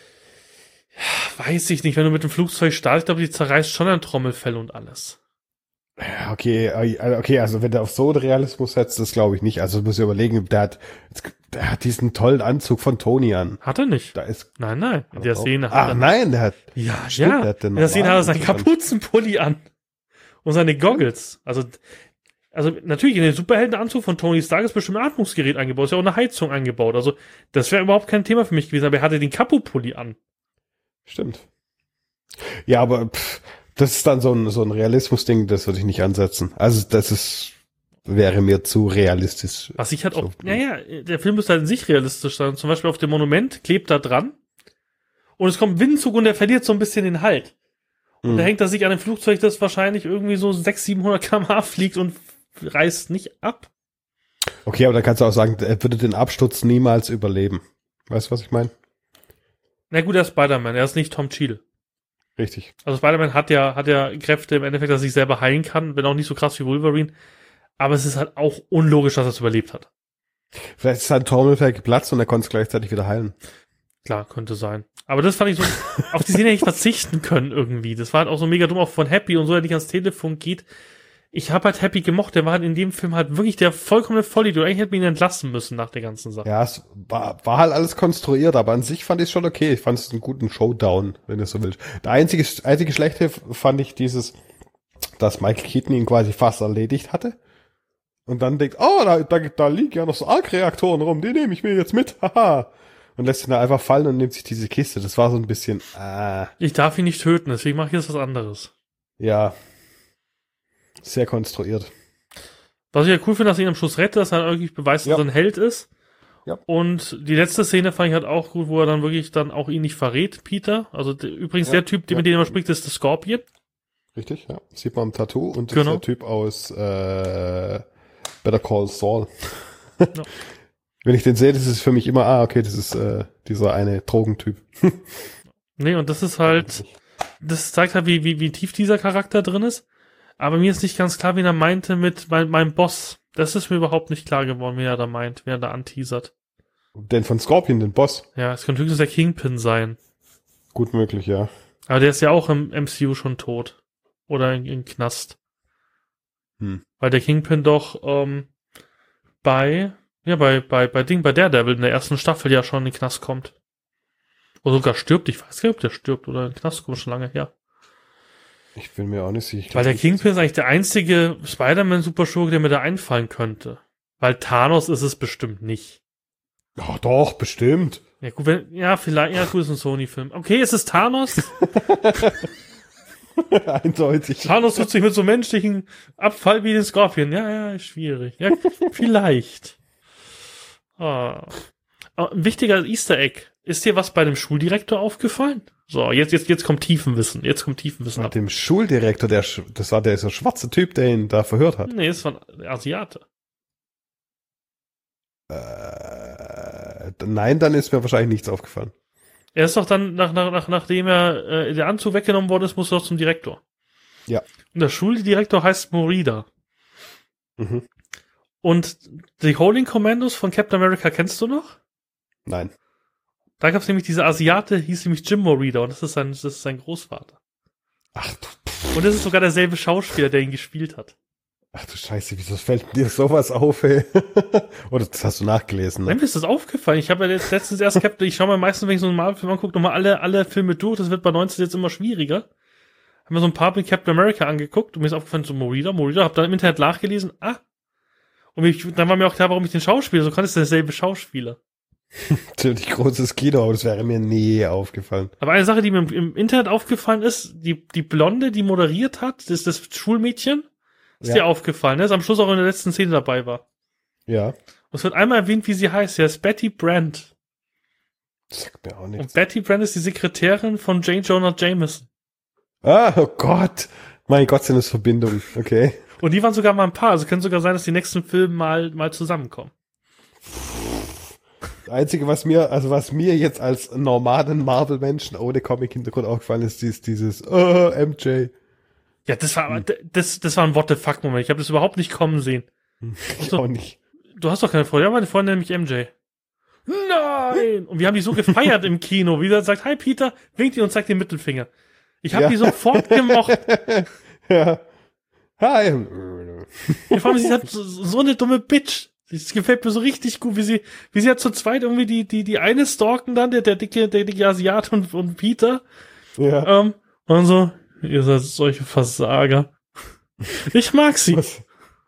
Ja, weiß ich nicht, wenn du mit dem Flugzeug startest, glaube ich, die zerreißt schon ein Trommelfell und alles. Ja, okay, äh, okay, also wenn der auf so einen Realismus setzt, das glaube ich nicht. Also du musst dir überlegen, der hat, der hat diesen tollen Anzug von Tony an. Hat er nicht. Da ist, Nein, nein. In der Szene hat ach er. nein, der hat, Ja, stimmt, ja. der hat den In der Szene hat er seinen normalen Anzug an. Kapuzenpulli an. Und seine Goggles. Also, also natürlich in den Superheldenanzug von Tony Stark ist bestimmt ein Atmungsgerät eingebaut. Ist ja auch eine Heizung eingebaut. Also das wäre überhaupt kein Thema für mich gewesen. Aber er hatte den Kapu-Pulli an. Stimmt. Ja, aber pff, das ist dann so ein, so ein Realismus-Ding, das würde ich nicht ansetzen. Also das ist, wäre mir zu realistisch. Was ich halt auch, So. naja, der Film müsste halt in sich realistisch sein. Zum Beispiel auf dem Monument klebt da dran und es kommt ein Windzug und der verliert so ein bisschen den Halt. Und Hm. da hängt er sich an einem Flugzeug, das wahrscheinlich irgendwie so sechshundert, siebenhundert Kilometer pro Stunde fliegt und reißt nicht ab. Okay, aber dann kannst du auch sagen, er würde den Absturz niemals überleben. Weißt du, was ich meine? Na gut, er ist Spider-Man, er ist nicht Tom Cheadle. Richtig. Also Spider-Man hat ja, hat ja Kräfte im Endeffekt, dass er sich selber heilen kann, wenn auch nicht so krass wie Wolverine. Aber es ist halt auch unlogisch, dass er es überlebt hat. Vielleicht ist sein Trommelfell geplatzt und er konnte es gleichzeitig wieder heilen. Klar, könnte sein. Aber das fand ich so, auf die Szene hätte ich verzichten können irgendwie. Das war halt auch so mega dumm, auch von Happy und so, der nicht ans Telefon geht. Ich habe halt Happy gemocht, der war halt in dem Film halt wirklich der vollkommene Vollidiot. Eigentlich hätte man ihn entlassen müssen nach der ganzen Sache. Ja, es war, war halt alles konstruiert, aber an sich fand ich es schon okay. Ich fand es einen guten Showdown, wenn du so willst. Der einzige, einzige Schlechte fand ich dieses, dass Michael Keaton ihn quasi fast erledigt hatte. Und dann denkt, oh, da, da, da liegen ja noch so Arc-Reaktoren rum, die nehme ich mir jetzt mit, haha. Und lässt ihn da einfach fallen und nimmt sich diese Kiste. Das war so ein bisschen, äh, Ich darf ihn nicht töten, deswegen mache ich jetzt was anderes. ja, sehr konstruiert. Was ich ja cool finde, dass er ihn am Schluss rettet, dass er wirklich beweist, dass Ja. er ein Held ist. Ja. Und die letzte Szene fand ich halt auch gut, wo er dann wirklich dann auch ihn nicht verrät, Peter. Also der, übrigens Ja, der Typ, ja. mit dem er spricht, ist der Scorpion. Richtig, ja. Sieht man am Tattoo und das Genau. ist der Typ aus äh, Better Call Saul. Ja. Wenn ich den sehe, das ist für mich immer, ah, okay, das ist äh, dieser eine Drogentyp. Nee, und das ist halt, das zeigt halt, wie, wie, wie tief dieser Charakter drin ist. Aber mir ist nicht ganz klar, wen er meinte mit mein, meinem Boss. Das ist mir überhaupt nicht klar geworden, wen er da meint, wer er da anteasert. Den von Scorpion, den Boss. Ja, es könnte höchstens der Kingpin sein. Gut möglich, ja. Aber der ist ja auch im M C U schon tot. Oder in, in Knast. Hm. Weil der Kingpin doch ähm, bei, ja, bei, bei, bei Ding, bei Daredevil in der ersten Staffel ja schon in den Knast kommt. Oder sogar stirbt. Ich weiß gar nicht, ob der stirbt oder in den Knast kommt schon lange her. Ich bin mir auch nicht sicher. Ich Weil glaub, der Kingpin ist eigentlich der einzige Spider-Man-Superschurke, der mir da einfallen könnte. Weil Thanos ist es bestimmt nicht. Ja, doch, bestimmt. Ja, gut, wenn, ja, vielleicht, ja, gut, ist ein Sony-Film. Okay, ist es Thanos? Eindeutig. Thanos tut sich mit so menschlichen Abfall wie den Scorpion. Ja, ja, ist schwierig. Ja, vielleicht. Ah. Oh, ein wichtiger Easter Egg. Ist dir was bei dem Schuldirektor aufgefallen? So, jetzt, jetzt, jetzt kommt Tiefenwissen. Jetzt kommt Tiefenwissen ab. Mit dem Schuldirektor, der, sch- das war der so schwarze Typ, der ihn da verhört hat. Nee, das war ein Asiate. Äh, nein, dann ist mir wahrscheinlich nichts aufgefallen. Er ist doch dann, nach, nach, nach, nachdem er äh, der Anzug weggenommen worden ist, muss er doch zum Direktor. Ja. Und der Schuldirektor heißt Morida. Mhm. Und die Holding Commandos von Captain America kennst du noch? Nein. Da gab es nämlich diese Asiate, hieß nämlich Jim Morida und das ist sein, das ist sein Großvater. Ach du, Und das ist sogar derselbe Schauspieler, der ihn gespielt hat. ach du Scheiße, wieso fällt dir sowas auf, ey? Oder das hast du nachgelesen, Nein, ne? mir ist das aufgefallen. Ich habe ja jetzt letztens erst Captain, ich schaue mir meistens, wenn ich so einen Marvel-Film angucke, nochmal alle, alle Filme durch. Das wird bei neunzehn jetzt immer schwieriger. Haben wir so ein paar mit Captain America angeguckt und mir ist aufgefallen, so Morida, Morida, hab dann im Internet nachgelesen, ah. Und mich, dann war mir auch klar, warum ich den Schauspieler, so kann es derselbe Schauspieler. Ziemlich großes Kino, aber das wäre mir nie aufgefallen. Aber eine Sache, die mir im, im Internet aufgefallen ist, die, die Blonde, die moderiert hat, das ist das Schulmädchen, ist Ja. dir aufgefallen, ne? Das am Schluss auch in der letzten Szene dabei war. Ja. Und es wird einmal erwähnt, wie sie heißt. Sie heißt Betty Brant. Das sagt mir auch Und nichts. Betty Brant ist die Sekretärin von Jane Jonah Jameson. Ah, oh Gott. Mein Gott, sind das Verbindungen. Okay. Und die waren sogar mal ein Paar. Also kann sogar sein, dass die nächsten Filme mal, mal zusammenkommen. Das Einzige, was mir, also was mir jetzt als normalen Marvel-Menschen ohne Comic-Hintergrund aufgefallen ist, ist dieses, oh, M J. Ja, das war, das, das war ein What the fuck Moment. Ich habe das überhaupt nicht kommen sehen. Ich So. auch nicht. Du hast doch keine Freundin. Ja, meine Freundin nämlich M J. Nein! Und wir haben die so gefeiert im Kino. Wie er sagt, hi Peter, winkt ihr und zeigt den Mittelfinger. Ich habe Ja. die sofort gemocht. Ja. Hi. Ja, vor allem, sie hat so, so eine dumme Bitch. Das gefällt mir so richtig gut, wie sie, wie sie hat zu zweit irgendwie die, die, die eine stalken dann, der, der dicke, der dicke Asiat und, und Peter. Ja. Ähm, und so, ihr seid solche Versager. Ich mag sie. Was,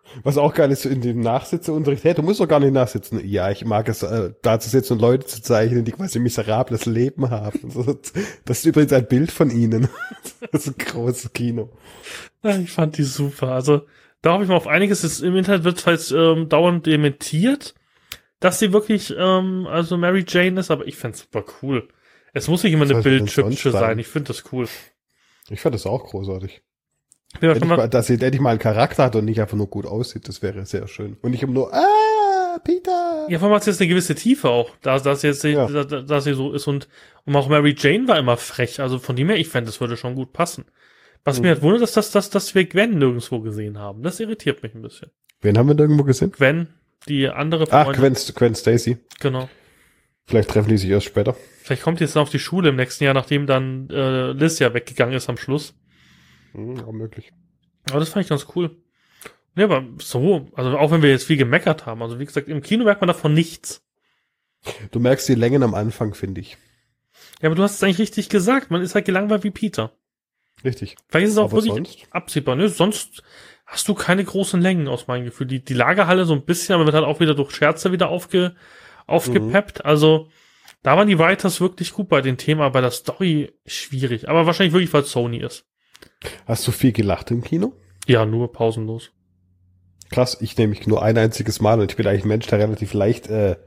Was auch geil ist, so in dem Nachsitzeunterricht, hey, du musst doch gar nicht nachsitzen. Ja, ich mag es, äh, da zu sitzen und Leute zu zeichnen, die quasi ein miserables Leben haben. Das ist übrigens ein Bild von ihnen. Das ist ein großes Kino. Ja, ich fand die super. Also, da hoffe ich mal auf einiges. Das, im Internet wird halt ähm, dauernd dementiert, dass sie wirklich, ähm, also Mary Jane ist, aber ich find's super cool. Es muss nicht immer eine Bildschüppche sein. Ich finde das cool. Ich fand das auch großartig. Ja, Hätte ich mal, dass sie endlich mal einen Charakter hat und nicht einfach nur gut aussieht, das wäre sehr schön. Und nicht immer nur, ah, Peter. Ja, vor allem hat sie jetzt eine gewisse Tiefe auch, da dass jetzt Ja. da, da, dass sie so ist und, und auch Mary Jane war immer frech, also von dem her, ich fände, das würde schon gut passen. Was Mhm. mir halt wundert, ist, dass, dass, dass wir Gwen nirgendwo gesehen haben. Das irritiert mich ein bisschen. Wen haben wir da irgendwo gesehen? Gwen, die andere Ach, Freundin. Gwen, Gwen Stacy. Genau. Vielleicht treffen die sich erst später. Vielleicht kommt die jetzt noch auf die Schule im nächsten Jahr, nachdem dann äh, Liz ja weggegangen ist am Schluss. Mhm, auch möglich. Aber das fand ich ganz cool. Ja, aber so, also auch wenn wir jetzt viel gemeckert haben, also wie gesagt, im Kino merkt man davon nichts. Du merkst die Längen am Anfang, finde ich. Ja, aber du hast es eigentlich richtig gesagt, man ist halt gelangweilt wie Peter. Richtig. Vielleicht ist es auch Aber wirklich sonst? absehbar, ne? Sonst hast du keine großen Längen aus meinem Gefühl. Die, die Lagerhalle so ein bisschen, aber wird halt auch wieder durch Scherze wieder aufge, aufgepeppt. Also, da waren die Writers wirklich gut bei den Themen, aber bei der Story schwierig. Aber wahrscheinlich wirklich, weil es Sony ist. Hast du viel gelacht im Kino? Ja, nur pausenlos. Krass, ich nehme mich nur ein einziges Mal und ich bin eigentlich ein Mensch, der relativ leicht äh,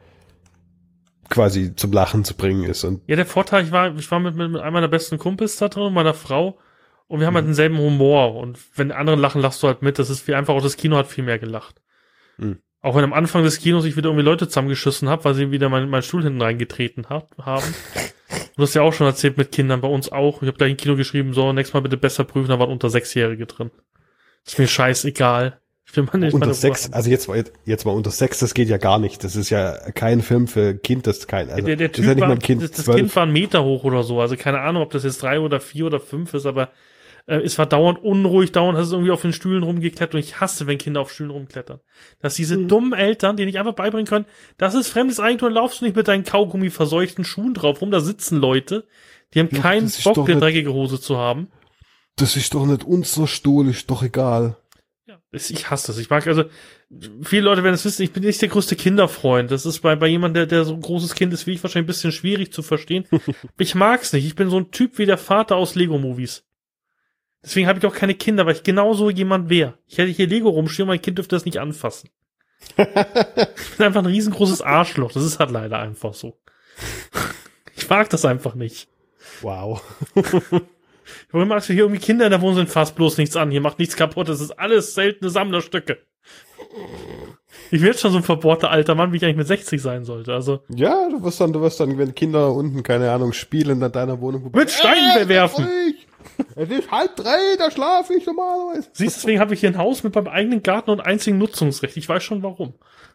quasi zum Lachen zu bringen ist. Und Ja, der Vorteil, ich war, ich war mit, mit, mit einem meiner besten Kumpels da drin, meiner Frau, und wir haben halt denselben Humor. Und wenn andere lachen, lachst du halt mit. Das ist viel einfach, auch das Kino hat viel mehr gelacht. Mhm. Auch wenn am Anfang des Kinos ich wieder irgendwie Leute zusammengeschissen habe, weil sie wieder meinen mein Stuhl hinten reingetreten hat, haben. Du hast ja auch schon erzählt mit Kindern, bei uns auch. Ich habe gleich im Kino geschrieben, so, nächstes Mal bitte besser prüfen, da waren unter Sechsjährige drin. Ist mir scheißegal. Ich will mal nicht unter meine sechs, Ruhe. also jetzt, jetzt mal unter sechs, das geht ja gar nicht. Das ist ja kein Film für Kind, das ist kein, also der der das Typ ist ja nicht war, mal ein Kind das, das zwölf. Kind war einen Meter hoch oder so. Also keine Ahnung, ob das jetzt drei oder vier oder fünf ist, aber äh, es war dauernd unruhig, dauernd hat es irgendwie auf den Stühlen rumgeklettert und ich hasse, wenn Kinder auf Stühlen rumklettern. Dass diese Mhm. dummen Eltern, die nicht einfach beibringen können, das ist fremdes Eigentum, dann laufst du nicht mit deinen Kaugummi verseuchten Schuhen drauf rum, da sitzen Leute, die haben Ja, keinen das ist Bock, doch eine nicht- dreckige Hose zu haben. Das ist doch nicht unser Stuhl, ist doch egal. Ja, es- ich hasse das. Ich mag, also, viele Leute werden es wissen, ich bin nicht der größte Kinderfreund. Das ist bei, bei jemandem, der, der so ein großes Kind ist wie ich, wahrscheinlich ein bisschen schwierig zu verstehen. Ich mag's nicht. Ich bin so ein Typ wie der Vater aus Lego-Movies. Deswegen habe ich auch keine Kinder, weil ich genauso jemand wäre. Ich hätte hier Lego rumstehen, mein Kind dürfte das nicht anfassen. Ich bin einfach ein riesengroßes Arschloch. Das ist halt leider einfach so. Ich mag das einfach nicht. Wow. Warum magst du hier irgendwie Kinder in der Wohnung sind, fasst bloß nichts an. Hier macht nichts kaputt. Das ist alles seltene Sammlerstücke. Ich bin jetzt schon so ein verbohrter alter Mann, wie ich eigentlich mit sechzig sein sollte. Also, Ja, du wirst dann, du wirst dann, wenn Kinder unten, keine Ahnung, spielen in deiner Wohnung. mit Steinen Äh, bewerfen. ruhig. Es ist halb drei, da schlafe ich normalerweise. Siehst du, deswegen habe ich hier ein Haus mit meinem eigenen Garten und einzigen Nutzungsrecht. Ich weiß schon warum.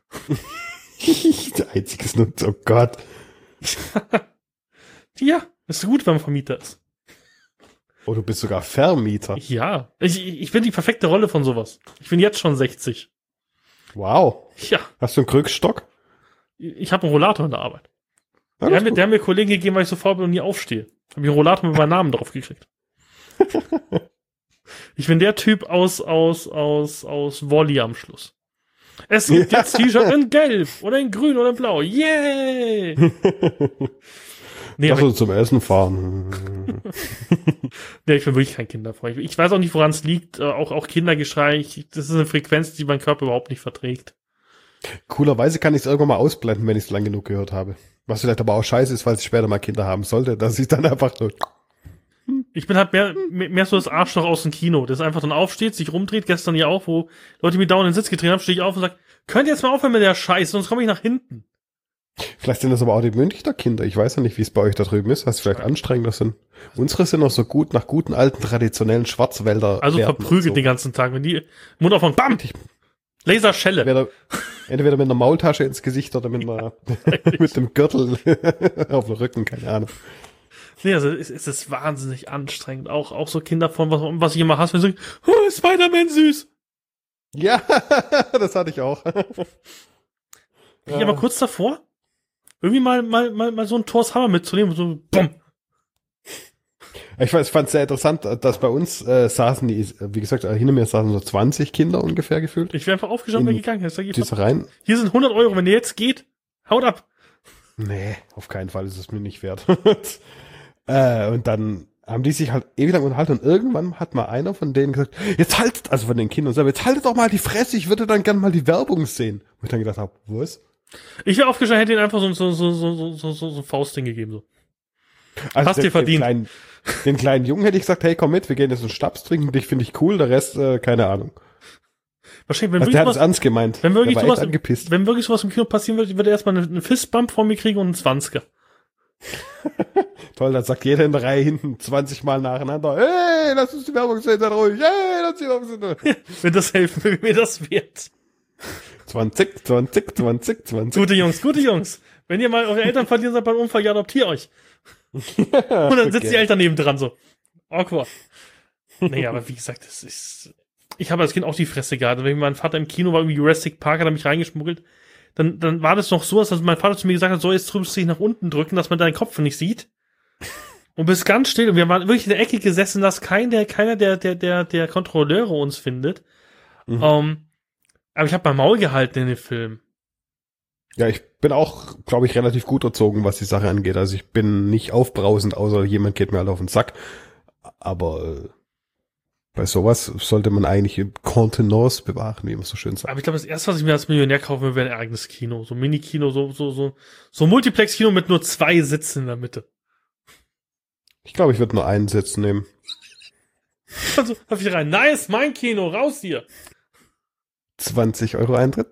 Der einziges Nutz, oh Gott. Ja, ist gut, wenn man Vermieter ist. Oh, du bist sogar Vermieter. Ja, ich, ich bin die perfekte Rolle von sowas. Ich bin jetzt schon sechzig. Wow. Ja, Hast du einen Krückstock? ich habe einen Rollator in der Arbeit. Ja, Der das hat, mir, ist gut. der hat mir Kollegen gegeben, weil ich so faul bin und nie aufstehe. Hab ich einen Rollator mit meinem Namen drauf gekriegt. Ich bin der Typ aus, aus, aus, aus Wolli am Schluss. Es gibt Ja. jetzt T-Shirt in Gelb oder in Grün oder in Blau. Yay! Nee, Lass aber uns zum Essen fahren. nee, ich bin wirklich kein Kinderfreund. Ich weiß auch nicht, woran es liegt. Äh, Auch, auch Kindergeschrei. Ich, das ist eine Frequenz, die mein Körper überhaupt nicht verträgt. Coolerweise kann ich es irgendwann mal ausblenden, wenn ich es lang genug gehört habe. Was vielleicht aber auch scheiße ist, falls ich später mal Kinder haben sollte, dass ich dann einfach so. Ich bin halt mehr, mehr, mehr so das Arschloch aus dem Kino, das einfach dann aufsteht, sich rumdreht, gestern ja auch, wo Leute mir dauernd in den Sitz getreten haben, stehe ich auf und sage, könnt ihr jetzt mal aufhören mit der Scheiße, sonst komme ich nach hinten. Vielleicht sind das aber auch die Münchner Kinder. Ich weiß ja nicht, wie es bei euch da drüben ist, was vielleicht anstrengender sind. Unsere sind noch so gut nach guten alten traditionellen Schwarzwälder. Also Werten verprügelt und so. den ganzen Tag, wenn die Mund aufmachen, bam! Laserschelle. Entweder, entweder mit einer Maultasche ins Gesicht oder mit einer, mit dem Gürtel auf dem Rücken, keine Ahnung. Nee, also es, es ist wahnsinnig anstrengend. Auch, auch so Kinder von, was, was ich immer hasse, wenn sie sagen, oh, Spider-Man süß. Ja, das hatte ich auch. Ich aber kurz davor, irgendwie mal, mal, mal, mal so ein Thors Hammer mitzunehmen und so, bumm. Ich fand es sehr interessant, dass bei uns äh, saßen die, wie gesagt, hinter mir saßen so zwanzig Kinder ungefähr gefühlt. Ich wäre einfach aufgestanden und gegangen. Ich sag, diese rein. Hier sind hundert Euro, wenn ihr jetzt geht, haut ab. Nee, auf keinen Fall ist es mir nicht wert. äh, und dann haben die sich halt ewig lang unterhalten und irgendwann hat mal einer von denen gesagt, jetzt haltet, also von den Kindern selber, jetzt haltet doch mal die Fresse, ich würde dann gerne mal die Werbung sehen. Wo ich dann gedacht habe, was? Ich wäre aufgestanden, hätte ihnen einfach so, so, so, so, so, so, so, so ein Faustding gegeben, so. Also Hast den, dir verdient. Den kleinen, den kleinen Jungen hätte ich gesagt, hey, komm mit, wir gehen jetzt einen Schnaps trinken, dich finde ich cool, der Rest, äh, keine Ahnung. Wahrscheinlich, wenn also wirklich der hat es was, ernst gemeint. wenn wirklich, der war sowas, echt angepisst. wenn wirklich sowas im Kino passieren würde, würde er erstmal einen Fistbump von mir kriegen und einen Zwanziger. Toll, dann sagt jeder in der Reihe hinten zwanzig Mal nacheinander, hey, lass uns die Werbung sehen, sei ruhig, hey, lass uns die Werbung sehen. Wenn das helfen, wenn mir das wert. zwanzig, zwanzig, zwanzig, zwanzig. Gute Jungs, gute Jungs. Wenn ihr mal eure Eltern verlieren seid beim Unfall, ja, adoptiert euch. Ja, und dann sitzen okay. die Eltern neben dran so. Awkward. Naja, aber wie gesagt, das ist, ich habe als Kind auch die Fresse gehabt. Wenn mein Vater im Kino war, irgendwie Jurassic Park, hat er mich reingeschmuggelt. Dann, dann war das noch so, dass mein Vater zu mir gesagt hat, so, jetzt drückst du dich nach unten drücken, dass man deinen Kopf nicht sieht. Und bist ganz still. Und wir waren wirklich in der Ecke gesessen, dass kein, der, keiner der, der, der, der Kontrolleure uns findet. Mhm. Um, aber ich habe mein Maul gehalten in dem Film. Ja, ich bin auch, glaube ich, relativ gut erzogen, was die Sache angeht. Also ich bin nicht aufbrausend, außer jemand geht mir halt auf den Sack. Aber äh, bei sowas sollte man eigentlich Kontenance bewahren, wie man so schön sagt. Aber ich glaube, das erste, was ich mir als Millionär kaufen würde, wäre ein eigenes Kino. So ein Mini-Kino, so, so, so, so ein Multiplex-Kino mit nur zwei Sitzen in der Mitte. Ich glaube, ich würde nur einen Sitz nehmen. Also, hab ich rein. Nice, mein Kino, raus hier. zwanzig Euro Eintritt.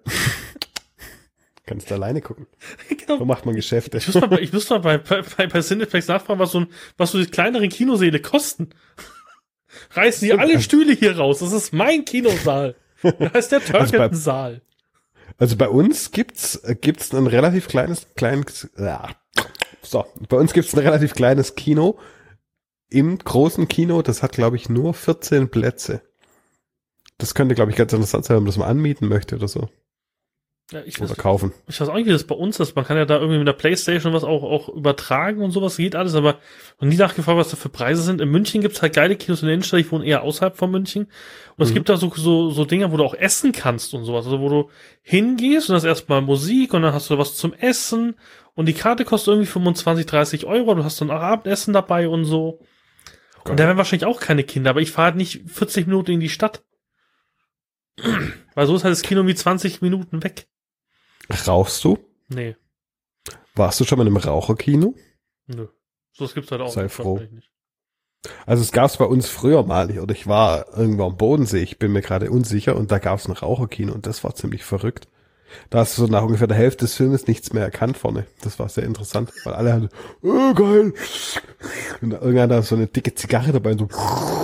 Kannst du alleine gucken. Genau. So macht man Geschäfte. Ich muss mal, bei, ich muss mal bei, bei, bei Cineplex nachfragen, was so, ein, was so die kleineren Kinosäle kosten. Reißen hier alle Stühle hier raus. Das ist mein Kinosaal. Da heißt der Turkelton-Saal. Also bei uns gibt's gibt's ein relativ kleines kleines ja. So, bei uns gibt's ein relativ kleines Kino im großen Kino, das hat glaube ich nur vierzehn Plätze. Das könnte glaube ich ganz interessant sein, wenn man das mal anmieten möchte oder so. Ja, ich oder weiß, kaufen. Ich weiß auch nicht, wie das bei uns ist. Man kann ja da irgendwie mit der Playstation was auch, auch übertragen und sowas, geht alles, aber noch nie nachgefragt, was da für Preise sind. In München gibt's halt geile Kinos in der Innenstadt, ich wohne eher außerhalb von München. Und es Mhm. gibt da so, so, so Dinge, wo du auch essen kannst und sowas. Also wo du hingehst und hast erstmal Musik und dann hast du was zum Essen und die Karte kostet irgendwie fünfundzwanzig, dreißig Euro, du hast dann auch Abendessen dabei und so. Geil. Und da werden wahrscheinlich auch keine Kinder, aber ich fahre halt nicht vierzig Minuten in die Stadt. Weil so ist halt das Kino wie zwanzig Minuten weg. Rauchst du? Nee, Warst du schon mal im Raucherkino? nö. So was gibt's halt auch. Sei nicht, froh. wahrscheinlich nicht. Also es gab's bei uns früher mal, oder ich war irgendwo am Bodensee, ich bin mir gerade unsicher, und da gab's ein Raucherkino und das war ziemlich verrückt. Da hast du so nach ungefähr der Hälfte des Filmes nichts mehr erkannt vorne. Das war sehr interessant, weil alle hatten, oh geil. Und irgendeiner hat so eine dicke Zigarre dabei und so.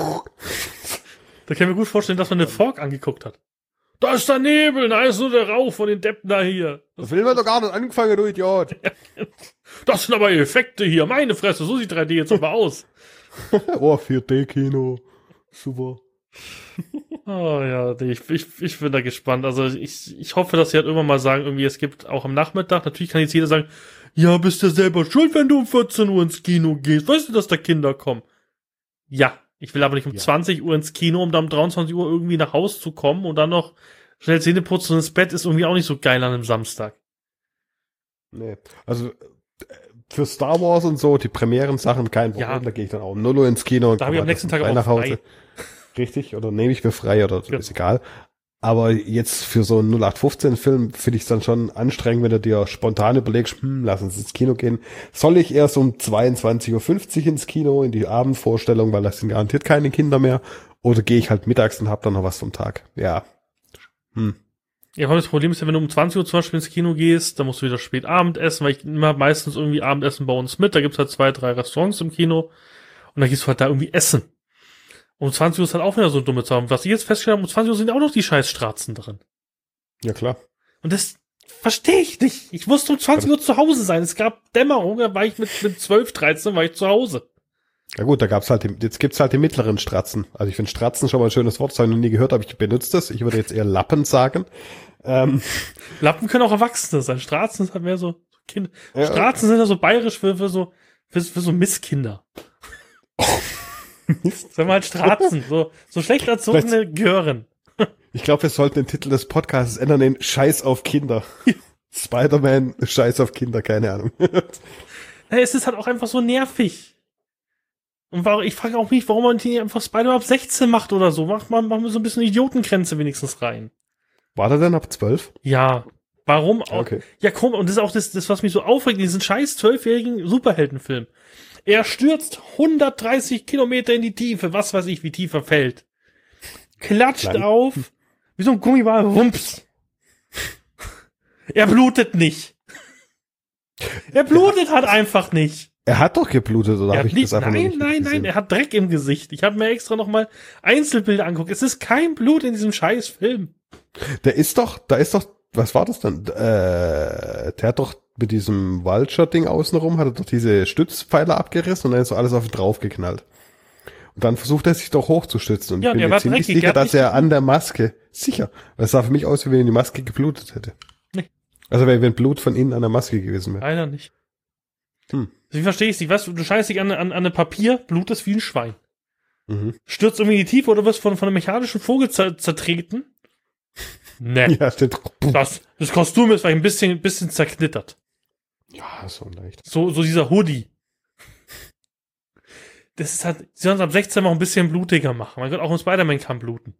Da kann ich mir gut vorstellen, dass man den Fork angeguckt hat. Da ist der Nebel, da ist nur der Rauch von den Deppen da hier. Das Film hat doch gar nicht angefangen, du Idiot. Das sind aber Effekte hier, meine Fresse, so sieht drei D jetzt aber aus. Oh, vier D-Kino. Super. Oh ja, nee, ich, ich, ich bin da gespannt. Also ich, ich hoffe, dass sie halt irgendwann mal sagen, irgendwie, es gibt auch am Nachmittag, natürlich kann jetzt jeder sagen, ja, bist du selber schuld, wenn du um vierzehn Uhr ins Kino gehst. Weißt du, dass da Kinder kommen? Ja, ich will aber nicht um Ja. zwanzig Uhr ins Kino, um dann um dreiundzwanzig Uhr irgendwie nach Hause zu kommen und dann noch schnell Zähne putzen und ins Bett, ist irgendwie auch nicht so geil an einem Samstag. Nee. Also äh, für Star Wars und so, die Premieren-Sachen, kein Problem. Ja. Da gehe ich dann auch um null Uhr ins Kino und Da habe ich am komme nächsten halt Tag frei auch nach Hause. frei. Richtig, oder nehme ich mir frei oder so, Ja. ist egal. Aber jetzt für so einen null acht fünfzehn Film finde ich es dann schon anstrengend, wenn du dir spontan überlegst, hm, lass uns ins Kino gehen. Soll ich erst um zweiundzwanzig Uhr fünfzig ins Kino, in die Abendvorstellung, weil das sind garantiert keine Kinder mehr, oder gehe ich halt mittags und hab dann noch was vom Tag? Ja. Hm. Ja, aber das Problem ist ja, wenn du um zwanzig Uhr zum Beispiel ins Kino gehst, dann musst du wieder spät Abend essen, weil ich immer meistens irgendwie Abendessen bei uns mit. Da gibt's halt zwei, drei Restaurants im Kino und dann gehst du halt da irgendwie essen. Um zwanzig Uhr ist halt auch wieder so eine dumme Zahl. Was ich jetzt festgestellt habe, um zwanzig Uhr sind auch noch die scheiß Stratzen drin. Ja, klar. Und das verstehe ich nicht. Ich musste um zwanzig Uhr zu Hause sein. Es gab Dämmerung, da war ich mit, mit zwölf, dreizehn war ich zu Hause. Ja gut, da gab's halt, die, jetzt gibt's halt die mittleren Stratzen. Also ich finde Stratzen schon mal ein schönes Wort, das habe ich noch nie gehört, aber ich benutze das. Ich würde jetzt eher Lappen sagen. Ähm, Lappen können auch Erwachsene sein. Stratzen sind halt mehr so Kinder. Ja. Stratzen sind ja so bayerisch für, für so, für, für so Misskinder. Sag mal, Stratzen, so, so schlecht erzogene Gören. Ich glaube, wir sollten den Titel des Podcasts ändern in Scheiß auf Kinder. Spider-Man, Scheiß auf Kinder, keine Ahnung. Ja, es ist halt auch einfach so nervig. Und warum, ich frage auch nicht, warum man nicht einfach Spider-Man ab sechzehn macht oder so. Macht man, machen wir so ein bisschen Idiotengrenze wenigstens rein. War der denn ab zwölf? Ja. Warum auch? Okay. Ja, komm, und das ist auch das, das was mich so aufregt, in diesen scheiß zwölfjährigen Superheldenfilm. Er stürzt hundertdreißig Kilometer in die Tiefe, was weiß ich, wie tief er fällt. Klatscht Klein. auf, wie so ein Gummiball, rumps. Er blutet nicht. Er blutet halt einfach nicht. Er hat doch geblutet, oder Er habe hat ich nicht, das einfach nein, noch nicht nein, gesehen? nein, er hat Dreck im Gesicht. Ich habe mir extra nochmal Einzelbilder angeguckt. Es ist kein Blut in diesem scheiß Film. Der ist doch, da ist doch, was war das dann? Äh, der hat doch mit diesem Vulture-Ding außenrum, hat er doch diese Stützpfeiler abgerissen und dann ist so alles auf ihn draufgeknallt. Und dann versucht er sich doch hochzustützen. Und Ja, ich bin der mir war ziemlich dreckig, der sicher, hat dass nicht er an der Maske, sicher, weil es sah für mich aus, wie wenn die Maske geblutet hätte. Nee. Also wenn wenn Blut von innen an der Maske gewesen wäre. Leider nicht. Hm. Wie verstehe ich nicht? Weißt du, du scheißt dich an, an, an ein Papier, blutest wie ein Schwein. Mhm. Stürzt irgendwie in die Tiefe oder wirst von, von einem mechanischen Vogel zer, zertreten. Ne. Ja, steht. Das, das Kostüm ist vielleicht ein bisschen, ein bisschen zerknittert. Ja, so leicht. So, so dieser Hoodie. Das ist halt, sie sollen es ab sechzehn mal ein bisschen blutiger machen. Mein Gott, auch ein Spider-Man kann bluten.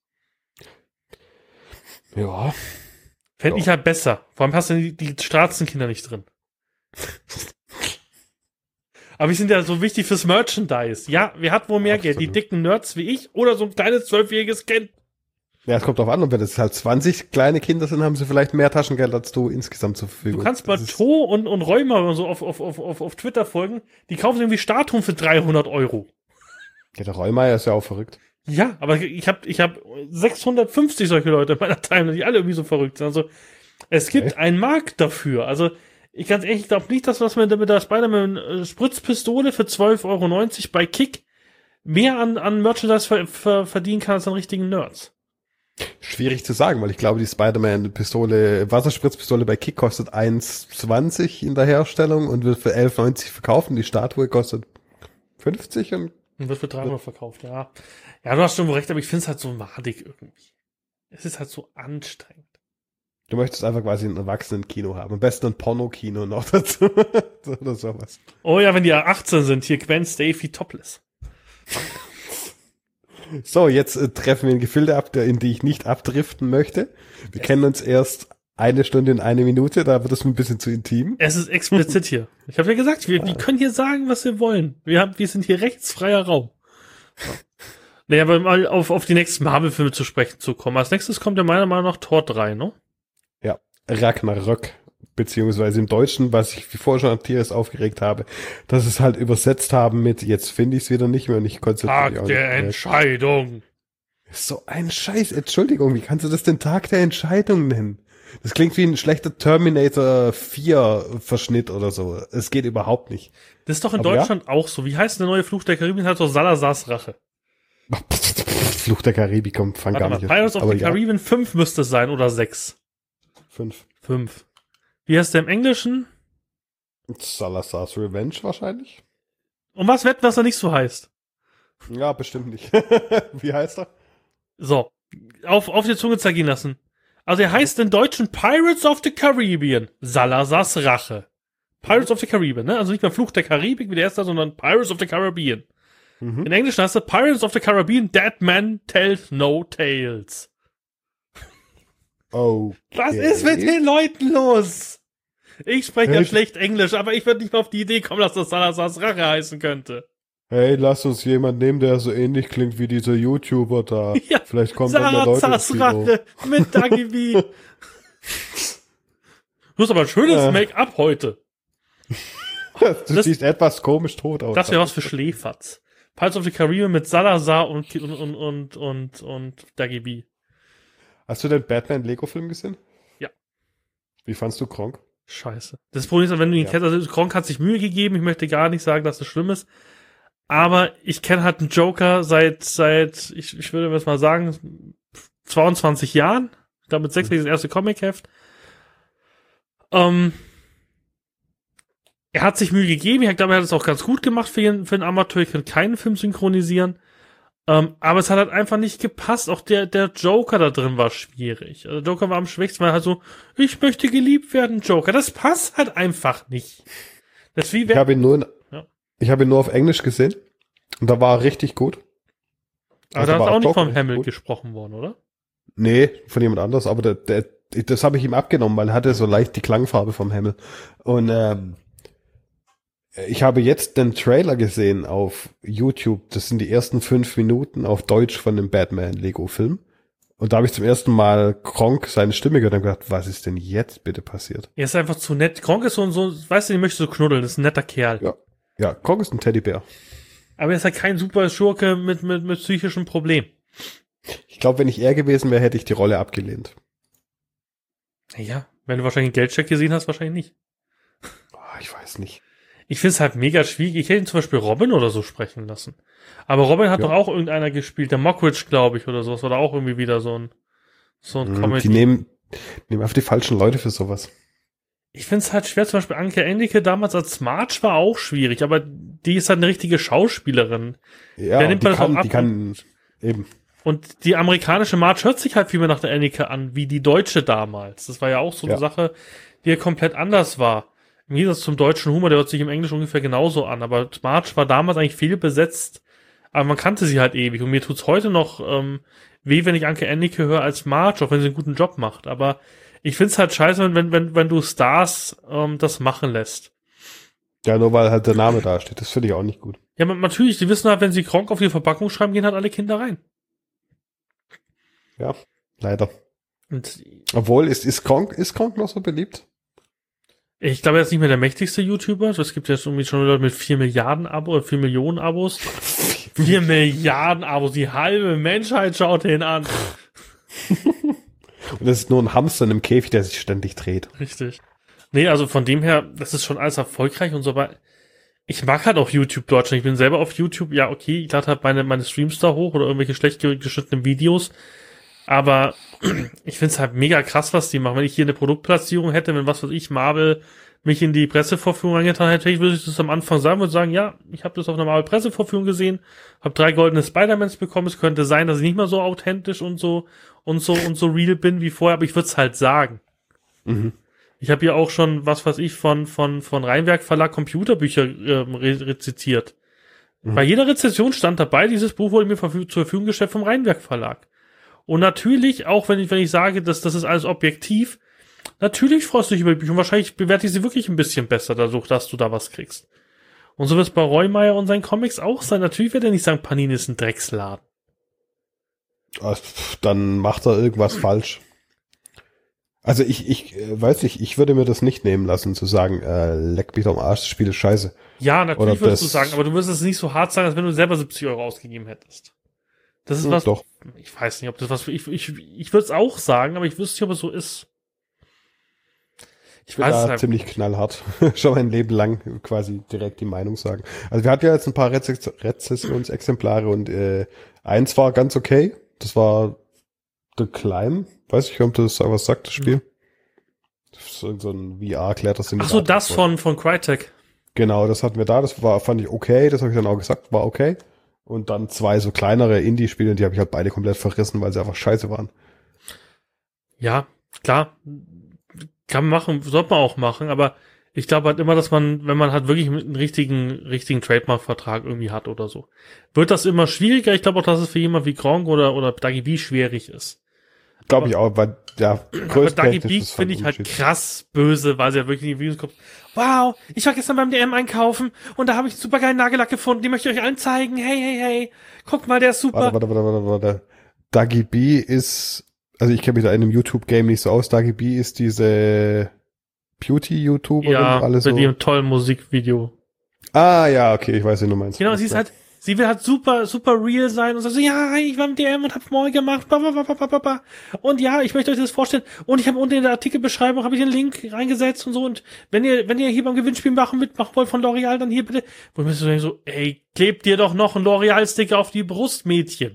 Ja. Fände Ja. ich halt besser. Vor allem hast du die, die Straßenkinder nicht drin. Aber die sind ja so wichtig fürs Merchandise. Ja, wer hat wohl mehr Absolut. Geld? Die dicken Nerds wie ich oder so ein kleines zwölfjähriges Kind? Ja, es kommt drauf an, und wenn das halt zwanzig kleine Kinder sind, haben sie vielleicht mehr Taschengeld als du insgesamt zur Verfügung. Du kannst mal Das ist- To und, und Räumer und so auf, auf, auf, auf, auf Twitter folgen. Die kaufen irgendwie Statuen für dreihundert Euro. Ja, der Reumeier ist ja auch verrückt. Ja, aber ich habe ich hab sechshundertfünfzig solche Leute in meiner Timeline, die alle irgendwie so verrückt sind. Also, es gibt Okay. einen Markt dafür. Also, ich ganz ehrlich, ich glaube nicht, dass was man mit der Spider-Man-Spritzpistole für zwölf Euro neunzig bei Kick mehr an, an Merchandise ver, ver, verdienen kann als an richtigen Nerds. Schwierig zu sagen, weil ich glaube, die Spider-Man-Pistole, Wasserspritzpistole bei Kick kostet eins zwanzig in der Herstellung und wird für elf neunzig verkauft und die Statue kostet fünfzig und Und wird für dreihundert verkauft, ja. Ja, du hast schon recht, aber ich finde es halt so madig irgendwie. Es ist halt so anstrengend. du möchtest einfach quasi ein Erwachsenen-Kino haben. Am besten ein Porno-Kino noch dazu. Oder sowas. Oh ja, wenn die achtzehn sind, hier Gwen Stacy topless. So, jetzt äh, treffen wir in Gefilde ab, der- in die ich nicht abdriften möchte. Wir Yes. kennen uns erst eine Stunde in eine Minute, da wird es mir ein bisschen zu intim. Es ist explizit hier. Ich habe ja gesagt, wir, wir können hier sagen, was wir wollen. Wir, haben, wir sind hier rechtsfreier Raum. Ja. Naja, aber mal auf, auf die nächsten Marvel-Filme zu sprechen zu kommen. Als nächstes kommt ja meiner Meinung nach Tor drei, ne? Ja, Ragnarök, beziehungsweise im Deutschen, was ich wie vorher schon an Tieres aufgeregt habe, dass es halt übersetzt haben mit, jetzt finde ich es wieder nicht mehr und ich konzentriere mich Tag auch der nicht mehr. Entscheidung. So ein Scheiß, Entschuldigung, wie kannst du das den Tag der Entscheidung nennen? Das klingt wie ein schlechter Terminator vier Verschnitt oder so. Es geht überhaupt nicht. Das ist doch in Aber Deutschland auch so. Wie heißt der neue Fluch der Karibik? Hat doch Salazars Rache. Fluch der Karibik kommt, fang Warte gar mal, nicht Pirates of Aber the ja, Caribbean fünf müsste es sein oder sechs. fünf. fünf. Wie heißt der im Englischen? Salazar's Revenge wahrscheinlich? Und was wetten, was er nicht so heißt? Ja, bestimmt nicht. Wie heißt er? So, auf, auf die Zunge zergehen lassen. Also er heißt in Deutschen Pirates of the Caribbean. Salazars Rache. Pirates of the Caribbean, ne? Also nicht mehr Fluch der Karibik wie der erste, sondern Pirates of the Caribbean. Mhm. In Englisch heißt er Pirates of the Caribbean, Dead Man Tells No Tales. Okay. Was ist mit den Leuten los? Ich spreche ja Hey. schlecht Englisch, aber ich würde nicht mal auf die Idee kommen, dass das Salazars Rache heißen könnte. Hey, lass uns jemand nehmen, der so ähnlich klingt wie dieser YouTuber da. Ja, Vielleicht kommt dann mehr Leute ins Salazars Kino. Rache mit Dagi B. Du hast aber ein schönes Äh. Make-up heute. Du Das- siehst etwas komisch tot aus. Das wäre was für Schläferz. Pirates of the Caribbean mit Salazar und, und, und, und, und, und Dagi B. Hast du den Batman-Lego-Film gesehen? Ja. Wie fandst du Kronk? Scheiße. Das Problem ist, wenn du ihn Ja. kennst, also Gronk hat sich Mühe gegeben, ich möchte gar nicht sagen, dass das schlimm ist, aber ich kenne halt einen Joker seit, seit, ich, ich würde jetzt mal sagen, zweiundzwanzig Jahren. Ich glaube, mit sechs das erste Comic-Heft. Ähm, er hat sich Mühe gegeben, ich glaube, er hat es auch ganz gut gemacht für einen, für einen Amateur, ich kann keinen Film synchronisieren, ähm, aber es hat halt einfach nicht gepasst, auch der, der Joker da drin war schwierig, also Joker war am schwächsten, weil halt so, ich möchte geliebt werden, Joker, das passt halt einfach nicht. Das ist wie ich habe ihn nur in, ja. ich habe ihn nur auf Englisch gesehen und da war er richtig gut. Aber also da ist auch nicht vom Hamill gesprochen worden, oder? Nee, von jemand anders, aber der, der, das habe ich ihm abgenommen, weil er hatte so leicht die Klangfarbe vom Hamill. Und ähm, ich habe jetzt den Trailer gesehen auf YouTube, das sind die ersten fünf Minuten auf Deutsch von dem Batman-Lego-Film. Und da habe ich zum ersten Mal Kronk seine Stimme gehört und gedacht, was ist denn jetzt bitte passiert? Er ist einfach zu nett. Kronk ist so, so weißt du, den möchte so knuddeln, das ist ein netter Kerl. Ja, ja, Kronk ist ein Teddybär. Aber er ist halt kein super Schurke mit, mit, mit psychischem Problem. Ich glaube, wenn ich er gewesen wäre, hätte ich die Rolle abgelehnt. Ja, wenn du wahrscheinlich einen Geldcheck gesehen hast, wahrscheinlich nicht. Oh, ich weiß nicht. Ich finde es halt mega schwierig. Ich hätte ihn zum Beispiel Robin oder so sprechen lassen. Aber Robin hat ja. doch auch irgendeiner gespielt, der Mockridge, glaube ich, oder sowas. Oder auch irgendwie wieder so ein, so ein mm, Comedy. Die nehmen, nehmen einfach die falschen Leute für sowas. Ich finde es halt schwer, zum Beispiel Anke Engelke damals als Marge war auch schwierig, aber die ist halt eine richtige Schauspielerin. Ja, der nimmt die, man kann, auch ab die kann, eben. Und die amerikanische Marge hört sich halt viel mehr nach der Engelke an, wie die deutsche damals. Das war ja auch so eine ja. Sache, die ja komplett anders war. Im Gegensatz zum deutschen Humor, der hört sich im Englischen ungefähr genauso an, aber Marge war damals eigentlich viel besetzt, aber man kannte sie halt ewig und mir tut's heute noch ähm, weh, wenn ich Anke Engelke höre als Marge, auch wenn sie einen guten Job macht, aber ich find's halt scheiße, wenn, wenn, wenn du Stars ähm, das machen lässt. Ja, nur weil halt der Name da steht. Das finde ich auch nicht gut. Ja, aber natürlich, die wissen halt, wenn sie Kronk auf die Verpackung schreiben, gehen halt alle Kinder rein. Ja, leider. Und Obwohl, ist, ist Kronk, ist Kronk noch so beliebt? Ich glaube, er ist nicht mehr der mächtigste YouTuber. Es gibt jetzt irgendwie schon Leute mit vier Milliarden Abos, vier Millionen Abos. vier Milliarden Abos, die halbe Menschheit schaut ihn an. Und das ist nur ein Hamster in einem Käfig, der sich ständig dreht. Richtig. Nee, also von dem her, das ist schon alles erfolgreich und so, aber ich mag halt auch YouTube Deutschland. Ich bin selber auf YouTube, ja, okay, ich lade halt meine, meine Streams da hoch oder irgendwelche schlecht geschnittenen Videos. Aber ich find's halt mega krass, was die machen. Wenn ich hier eine Produktplatzierung hätte, wenn was weiß ich, Marvel mich in die Pressevorführung reingetan hätte, würde ich das am Anfang sagen, würde sagen, ja, ich habe das auf einer Marvel Pressevorführung gesehen, habe drei goldene Spider-Mans bekommen. Es könnte sein, dass ich nicht mehr so authentisch und so und so und so real bin wie vorher, aber ich würde es halt sagen. Mhm. Ich habe ja auch schon, was weiß ich, von von von Rheinwerk Verlag Computerbücher ähm, re- rezitiert. Mhm. Bei jeder Rezension stand dabei, dieses Buch wurde mir verfü- zur Verfügung gestellt vom Rheinwerk Verlag. Und natürlich, auch wenn ich, wenn ich sage, dass das ist alles objektiv, natürlich freust du dich über die Bücher und wahrscheinlich bewerte ich sie wirklich ein bisschen besser dadurch, dass du da was kriegst. Und so wird es bei Reumeier und seinen Comics auch sein. Natürlich wird er nicht sagen, Panini ist ein Drecksladen. Also, dann macht er irgendwas falsch. Also ich, ich äh, weiß nicht, ich würde mir das nicht nehmen lassen, zu sagen, äh, leck mich doch am Arsch, das Spiel ist scheiße. Ja, natürlich Oder würdest das, du sagen, aber du wirst es nicht so hart sagen, als wenn du selber siebzig Euro ausgegeben hättest. Das ist ja, was, doch. Ich weiß nicht, ob das was, ich, ich, ich würde es auch sagen, aber ich wüsste nicht, ob es so ist. Ich bin da halt ziemlich knallhart. Schon mein Leben lang quasi direkt die Meinung sagen. Also wir hatten ja jetzt ein paar Rezess- Rezessionsexemplare und äh, eins war ganz okay. Das war The Climb. Weiß ich, ob das was sagt, das Spiel. Das ist so ein V R-Klettersimulator. Ach so, das von, von Crytek. Genau, das hatten wir da. Das war, fand ich okay. Das habe ich dann auch gesagt, war okay. Und dann zwei so kleinere Indie-Spiele, die habe ich halt beide komplett verrissen, weil sie einfach scheiße waren. Ja, klar. Kann man machen, sollte man auch machen, aber ich glaube halt immer, dass man, wenn man halt wirklich einen richtigen, richtigen Trademark-Vertrag irgendwie hat oder so, wird das immer schwieriger. Ich glaube auch, dass es für jemand wie Gronk oder, oder Dagi B schwierig ist. Glaube ich auch, weil, ja, aber Dagi B finde ich halt krass böse, weil sie ja wirklich in die Videos kommt. Wow, ich war gestern beim D M einkaufen und da habe ich einen super geilen Nagellack gefunden, den möchte ich euch allen zeigen. Hey, hey, hey, guckt mal, der ist super. Warte, warte, warte, warte, warte. Dagi B ist, also ich kenne mich da in einem YouTube-Game nicht so aus. Dagi B ist diese Beauty-YouTuberin. Ja, alles mit so. ihrem tollen Musikvideo. Ah, ja, okay, ich weiß, wie du meinst. Genau, sie ist halt, sie will halt super, super real sein und sagt so, ja, ich war im D M und hab Moin gemacht, ba, ba, ba, ba, ba, ba. Und ja, ich möchte euch das vorstellen. Und ich habe unten in der Artikelbeschreibung habe ich einen Link reingesetzt und so. Und wenn ihr, wenn ihr hier beim Gewinnspiel machen mitmachen wollt von L'Oreal, dann hier bitte. Wo ich mir so denke, so, ey, klebt dir doch noch einen L'Oreal-Sticker auf die Brust, Mädchen.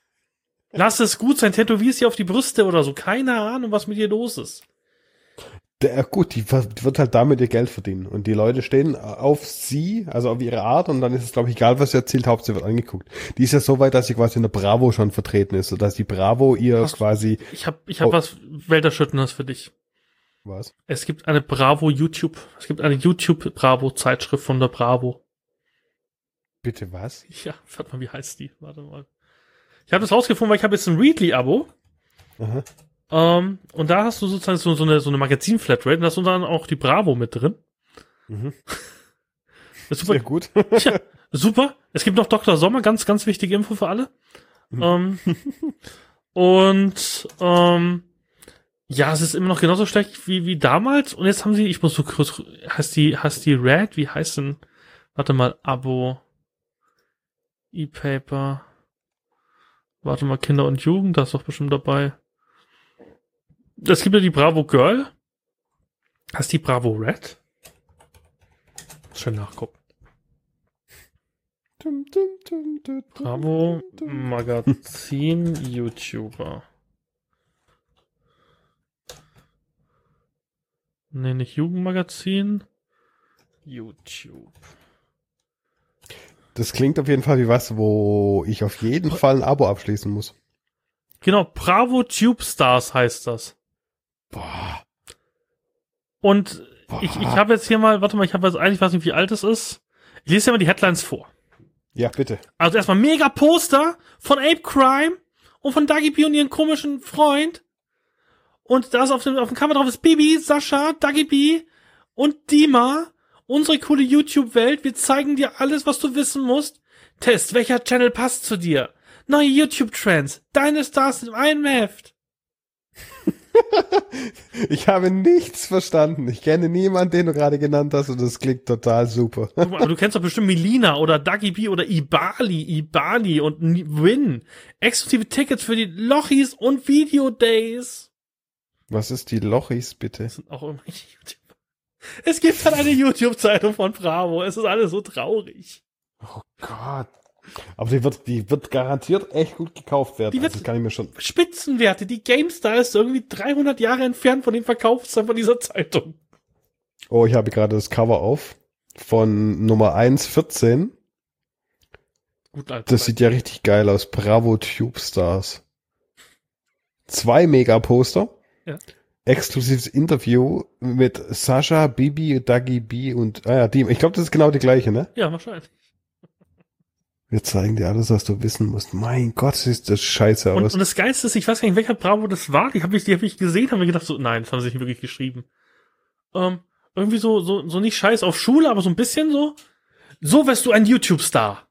Lass es gut sein, tätowierst sie auf die Brüste oder so. Keine Ahnung, was mit dir los ist. Der, gut, die, ver- die wird halt damit ihr Geld verdienen. Und die Leute stehen auf sie, also auf ihre Art, und dann ist es, glaube ich, egal, was sie erzählt, Hauptsache wird angeguckt. Die ist ja so weit, dass sie quasi in der Bravo schon vertreten ist, sodass die Bravo ihr Hast- quasi, Ich habe ich hab Oh. was Welterschütterndes für dich. was? Es gibt eine Bravo YouTube, es gibt eine YouTube Bravo Zeitschrift von der Bravo. Bitte was? Ja, warte mal, wie heißt die? Warte mal. Ich habe das rausgefunden, weil ich habe jetzt ein Readly-Abo. Aha. Ähm, und da hast du sozusagen so, so eine, so eine Magazin-Flatrate und da ist unter anderem auch die Bravo mit drin. Mhm. Das ist super. Sehr gut. Tja, super. Es gibt noch Doktor Sommer, ganz, ganz wichtige Info für alle. ähm, und ähm, ja, es ist immer noch genauso schlecht wie, wie damals. Und jetzt haben sie, ich muss so kurz, heißt die, heißt die Red, wie heißt denn, warte mal, Abo, E-Paper, warte mal, Kinder und Jugend, da ist doch bestimmt dabei. Es gibt ja die Bravo Girl. Heißt die Bravo Red? Muss schon nachgucken. Tum, tum, tum, tum, tum, Bravo tum. Magazin YouTuber. Nee, nicht Jugendmagazin. YouTube. Das klingt auf jeden Fall wie was, wo ich auf jeden Fall ein Abo abschließen muss. Genau, Bravo Tube Stars heißt das. Boah. Und Boah. ich, ich habe jetzt hier mal, warte mal, ich habe jetzt eigentlich, weiß nicht, wie alt es ist. Ich lese ja mal die Headlines vor. Ja, bitte. Also erstmal mega Poster von Ape Crime und von Dagi B und ihren komischen Freund. Und da ist auf dem, auf dem Cover drauf ist Bibi, Sascha, Dagi B und Dima. Unsere coole YouTube-Welt. Wir zeigen dir alles, was du wissen musst. Test, welcher Channel passt zu dir? Neue YouTube-Trends. Deine Stars im einen Heft. Ich habe nichts verstanden. Ich kenne niemanden, den du gerade genannt hast, und das klingt total super. Aber du kennst doch bestimmt Melina oder Dagi B oder Ibali, Ibali und Win. Exklusive Tickets für die Lochis und Video Days. Was ist die Lochis, bitte? Das sind auch irgendwelche YouTuber. Es gibt halt eine YouTube-Zeitung von Bravo. Es ist alles so traurig. Oh Gott. Aber die wird, die wird garantiert echt gut gekauft werden. Die wird- Also das kann ich mir schon. Spitzenwerte. Die GameStar ist irgendwie dreihundert Jahre entfernt von dem Verkaufszahlen von dieser Zeitung. Oh, ich habe gerade das Cover auf von Nummer eins vierzehn. Gut, Alter. Das sieht ja richtig geil aus. Bravo Tube Stars. Zwei Mega-Poster. Ja. Exklusives Interview mit Sascha, Bibi, Dagi B und, ah ja, die, ich glaube, das ist genau die gleiche, ne? Ja, wahrscheinlich. Wir zeigen dir alles, was du wissen musst. Mein Gott, sieht das scheiße Und, aus. und das Geilste ist, ich weiß gar nicht, welcher Bravo das war. Die habe ich, die hab ich gesehen, haben mir gedacht, so, nein, das haben sie nicht wirklich geschrieben. Ähm, irgendwie so, so, so nicht scheiß auf Schule, aber so ein bisschen so. So wirst du ein YouTube-Star.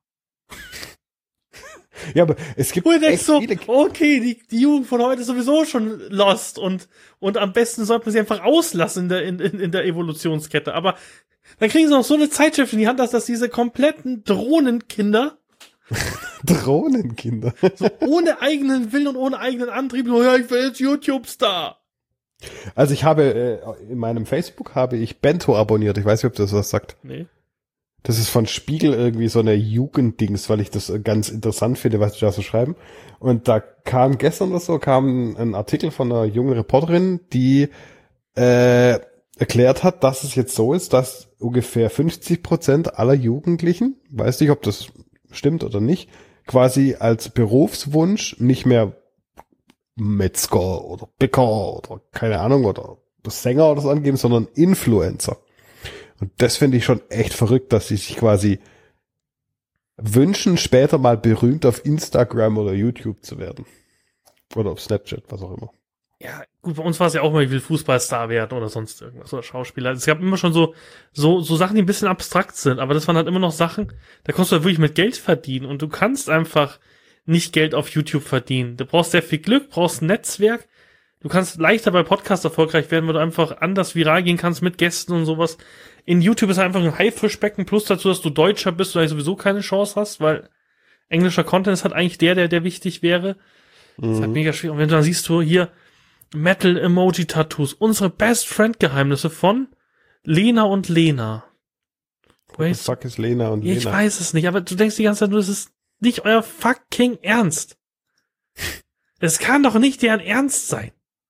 Ja, aber es gibt Wo du denkst echt so, viele, okay, die, die Jugend von heute ist sowieso schon lost und, und am besten sollte man sie einfach auslassen in der, in, in, in der Evolutionskette. Aber dann kriegen sie noch so eine Zeitschrift in die Hand, dass, dass diese kompletten Drohnenkinder Drohnenkinder. so ohne eigenen Willen und ohne eigenen Antrieb, so, ja, ich will jetzt YouTube-Star. Also ich habe, äh, in meinem Facebook habe ich Bento abonniert. Ich weiß nicht, ob das was sagt. Nee. Das ist von Spiegel irgendwie so eine Jugenddings, weil ich das äh, ganz interessant finde, was die da so schreiben. Und da kam gestern oder so, kam ein Artikel von einer jungen Reporterin, die äh, erklärt hat, dass es jetzt so ist, dass ungefähr fünfzig Prozent aller Jugendlichen, weiß nicht, ob das stimmt oder nicht, quasi als Berufswunsch nicht mehr Metzger oder Bäcker oder keine Ahnung oder Sänger oder so angeben, sondern Influencer. Und das finde ich schon echt verrückt, dass sie sich quasi wünschen, später mal berühmt auf Instagram oder YouTube zu werden. Oder auf Snapchat, was auch immer. Ja, gut, bei uns war es ja auch mal, ich will Fußballstar werden oder sonst irgendwas oder Schauspieler. Es gab immer schon so, so, so Sachen, die ein bisschen abstrakt sind, aber das waren halt immer noch Sachen, da konntest du halt wirklich mit Geld verdienen und du kannst einfach nicht Geld auf YouTube verdienen. Du brauchst sehr viel Glück, brauchst ein Netzwerk. Du kannst leichter bei Podcasts erfolgreich werden, weil du einfach anders viral gehen kannst mit Gästen und sowas. In YouTube ist einfach ein Haifischbecken, plus dazu, dass du Deutscher bist und eigentlich sowieso keine Chance hast, weil englischer Content ist halt eigentlich der, der, der wichtig wäre. Das ist halt mega schwierig. Und wenn du dann siehst, du hier Metal-Emoji-Tattoos, unsere Best-Friend-Geheimnisse von Lena und Lena. What the fuck ist Lena und Ja, Lena? ich weiß es nicht, aber du denkst die ganze Zeit nur, das ist nicht euer fucking Ernst. Es kann doch nicht deren Ernst sein.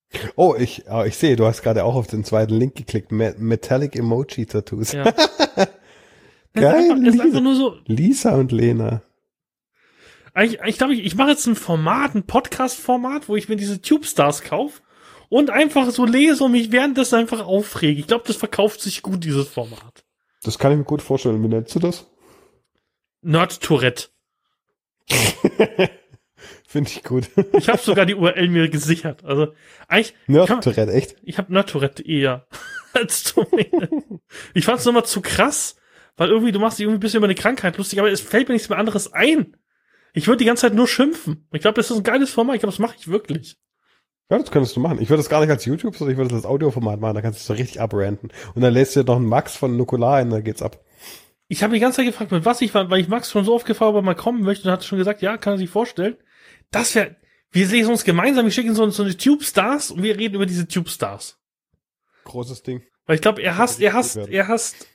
Oh, ich, oh, ich sehe, du hast gerade auch auf den zweiten Link geklickt. Me Metallic Emoji Tattoos. Ja. Geil. Das ist einfach, ist einfach nur so. Lisa und Lena. Ich, ich glaube, ich, ich mache jetzt ein Format, ein Podcast-Format, wo ich mir diese Tube-Stars kaufe und einfach so lese und mich währenddessen einfach aufrege. Ich glaube, das verkauft sich gut, dieses Format. Das kann ich mir gut vorstellen. Wie nennst du das? Nerd-Tourette. Finde ich gut. Ich habe sogar die U R L mir gesichert. Also eigentlich. Nerd-Tourette, echt? Ich habe Nerd-Tourette eher als Domäne. Ich fand es nochmal zu krass, weil irgendwie du machst dich irgendwie ein bisschen über eine Krankheit lustig, aber es fällt mir nichts mehr anderes ein. Ich würde die ganze Zeit nur schimpfen. Ich glaube, das ist ein geiles Format. Ich glaube, das mache ich wirklich. Ja, das könntest du machen. Ich würde das gar nicht als YouTube, sondern ich würde das als Audioformat machen. Da kannst du es so richtig abranten. Und dann lässt du noch einen Max von Nukular ein, dann geht's ab. Ich habe die ganze Zeit gefragt, mit was ich war, weil ich Max schon so oft gefragt habe, ob er mal kommen möchte und hat schon gesagt, ja, kann er sich vorstellen. Das wäre, wir lesen uns gemeinsam, wir schicken so, so eine Tube-Stars und wir reden über diese Tube-Stars. Großes Ding. Weil ich glaube, er hasst, er hasst, er hasst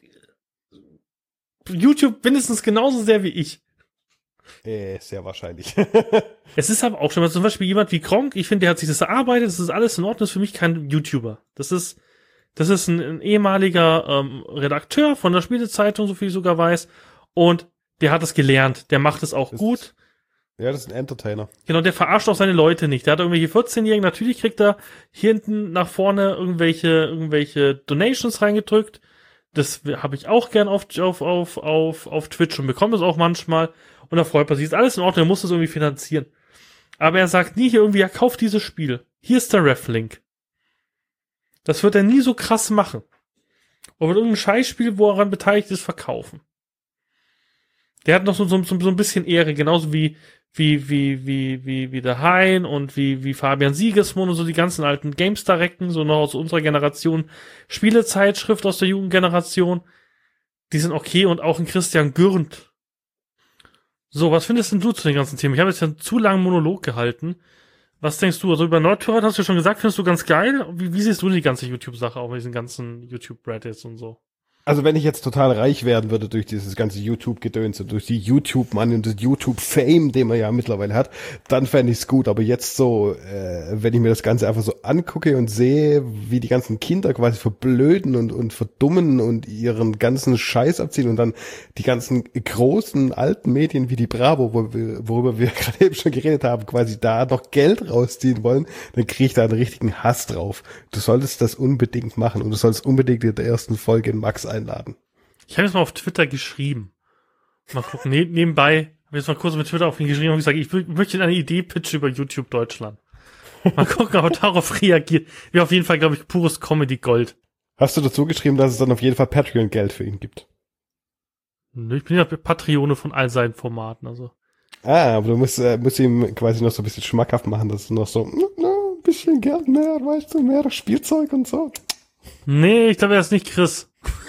YouTube mindestens genauso sehr wie ich. Äh, sehr wahrscheinlich. Es ist aber auch schon mal zum Beispiel jemand wie Kronk, ich finde, der hat sich das erarbeitet, das ist alles in Ordnung, das ist für mich kein YouTuber. Das ist, das ist ein, ein ehemaliger ähm, Redakteur von der Spielezeitung, so viel ich sogar weiß, und der hat es gelernt, der macht es auch das gut. Ist, ja, das ist ein Entertainer. Genau, der verarscht auch seine Leute nicht. Der hat irgendwelche vierzehnjährigen, natürlich kriegt er hier hinten nach vorne irgendwelche, irgendwelche Donations reingedrückt. Das habe ich auch gern auf, auf, auf, auf, auf Twitch und bekomme es auch manchmal. Und da freut man sich. Ist alles in Ordnung, er muss das irgendwie finanzieren. Aber er sagt nie hier irgendwie, ja, kauf dieses Spiel. Hier ist der Ref-Link. Das wird er nie so krass machen. Oder wird irgendein Scheißspiel, wo er daran beteiligt ist, verkaufen. Der hat noch so, so, so ein bisschen Ehre, genauso wie, wie, wie, wie, wie, wie der Hein und wie, wie Fabian Siegesmund und so die ganzen alten GameStar-Recken, so noch aus unserer Generation, Spielezeitschrift aus der Jugendgeneration. Die sind okay und auch ein Christian Gürnt. So, was findest denn du zu den ganzen Themen? Ich habe jetzt ja einen zu langen Monolog gehalten. Was denkst du? Also über Nordtourette hast du ja schon gesagt, findest du ganz geil. Wie, wie siehst du die ganze YouTube-Sache, auch mit diesen ganzen YouTube-Reddits und so? Also wenn ich jetzt total reich werden würde durch dieses ganze YouTube-Gedöns und durch die YouTube-Money und das YouTube-Fame, den man ja mittlerweile hat, dann fände ich es gut. Aber jetzt so, äh, wenn ich mir das Ganze einfach so angucke und sehe, wie die ganzen Kinder quasi verblöden und, und verdummen und ihren ganzen Scheiß abziehen und dann die ganzen großen alten Medien wie die Bravo, wo wir, worüber wir gerade eben schon geredet haben, quasi da noch Geld rausziehen wollen, dann kriege ich da einen richtigen Hass drauf. Du solltest das unbedingt machen und du solltest unbedingt in der ersten Folge in Max einladen. Ich habe jetzt mal auf Twitter geschrieben. Mal gucken, ne, nebenbei habe ich jetzt mal kurz mit Twitter auf ihn geschrieben und gesagt, ich möchte eine Idee pitchen über YouTube Deutschland. Mal gucken, ob er darauf reagiert. Wäre auf jeden Fall, glaube ich, pures Comedy-Gold. Hast du dazu geschrieben, dass es dann auf jeden Fall Patreon-Geld für ihn gibt? Ich bin ja Patrone von all seinen Formaten, also. Ah, aber du musst, äh, musst ihm quasi noch so ein bisschen schmackhaft machen, dass es noch so, no, ein bisschen Geld mehr, weißt du, mehr Spielzeug und so. Nee, ich glaube, er ist nicht Chris.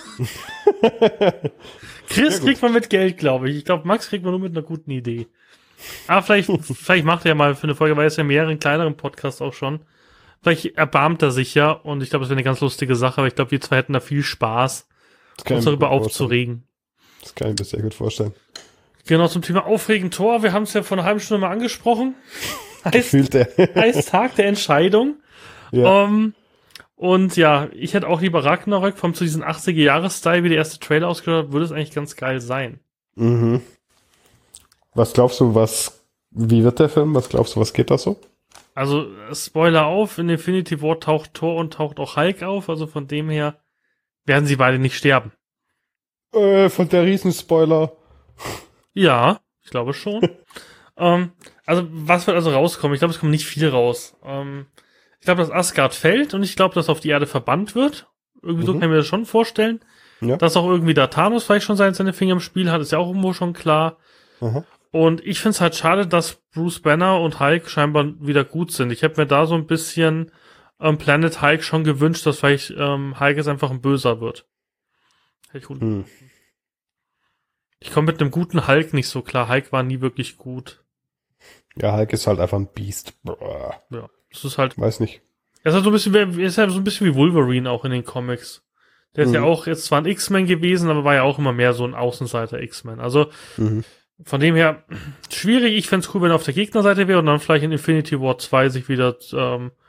Chris kriegt man mit Geld, glaube ich. Ich glaube, Max kriegt man nur mit einer guten Idee. Aber vielleicht, vielleicht macht er ja mal für eine Folge, weil er ist ja mehreren kleineren Podcasts auch schon. Vielleicht erbarmt er sich ja und ich glaube, das wäre eine ganz lustige Sache, aber ich glaube, wir zwei hätten da viel Spaß, uns darüber aufzuregen. Das kann ich mir sehr gut vorstellen. Genau, zum Thema Aufregen Tor. Wir haben es ja vor einer halben Stunde mal angesprochen. heißt, Gefühlte. heißt Tag der Entscheidung. Ja. Um, und ja, ich hätte auch lieber Ragnarök vom zu diesem achtziger-Jahres-Style, wie der erste Trailer ausgehört hat, würde es eigentlich ganz geil sein. Mhm. Was glaubst du, was, wie wird der Film? Was glaubst du, was geht da so? Also, Spoiler auf, in Infinity War taucht Thor und taucht auch Hulk auf, also von dem her werden sie beide nicht sterben. Äh, von der Riesenspoiler. Ja, ich glaube schon. ähm, also, was wird also rauskommen? Ich glaube, es kommt nicht viel raus. Ähm, ich glaube, dass Asgard fällt und ich glaube, dass auf die Erde verbannt wird. Irgendwie mhm. so kann ich mir das schon vorstellen. Ja. Dass auch irgendwie da Thanos vielleicht schon seine, seine Finger im Spiel hat, ist ja auch irgendwo schon klar. Mhm. Und ich finde es halt schade, dass Bruce Banner und Hulk scheinbar wieder gut sind. Ich hätte mir da so ein bisschen ähm, Planet Hulk schon gewünscht, dass vielleicht ähm, Hulk jetzt einfach ein Böser wird. Hätte ich gut. Mhm. Ich komme mit einem guten Hulk nicht so klar. Hulk war nie wirklich gut. Ja, Hulk ist halt einfach ein Biest. Ja, das ist halt. Weiß nicht. Er ist halt so ein bisschen, er ist halt so ein bisschen wie Wolverine auch in den Comics. Der ist mhm. ja auch jetzt zwar ein X-Men gewesen, aber war ja auch immer mehr so ein Außenseiter X-Men. Also mhm. von dem her schwierig. Ich fände es cool, wenn er auf der Gegnerseite wäre und dann vielleicht in Infinity War zwei sich wieder ähm,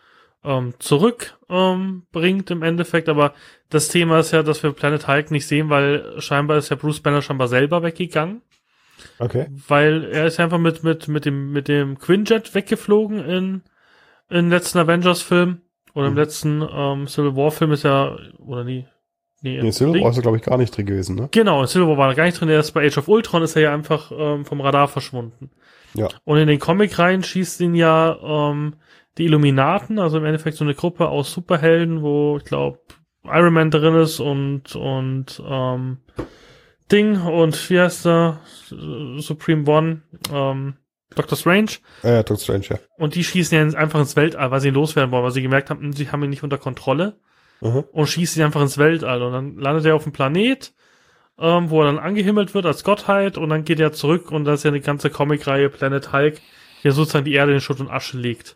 ähm, zurück ähm, bringt im Endeffekt. Aber das Thema ist ja, dass wir Planet Hulk nicht sehen, weil scheinbar ist ja Bruce Banner scheinbar selber weggegangen. Okay. Weil er ist einfach mit, mit, mit dem, mit dem Quinjet weggeflogen in, in letzten Avengers-Film. Oder im Mhm. letzten ähm, Civil War-Film ist ja, oder nie? Nee, Nee, Civil War ist ja, glaube ich, gar nicht drin gewesen, ne? Genau, in Civil War war er gar nicht drin. Er ist bei Age of Ultron, ist er ja einfach ähm, vom Radar verschwunden. Ja. Und in den Comic-Reihen schießt ihn ja ähm, die Illuminaten, also im Endeffekt so eine Gruppe aus Superhelden, wo ich glaube Iron Man drin ist und und ähm, Ding und wie heißt der? Supreme One, ähm, Doctor Strange. Äh, Doctor Strange, ja. Und die schießen ja einfach ins Weltall, weil sie ihn loswerden wollen, weil sie gemerkt haben, sie haben ihn nicht unter Kontrolle. Mhm. Und schießt ihn einfach ins Weltall. Und dann landet er auf dem Planet, ähm, wo er dann angehimmelt wird als Gottheit. Und dann geht er zurück und das ist ja eine ganze Comicreihe Planet Hulk, die ja sozusagen die Erde in Schutt und Asche legt.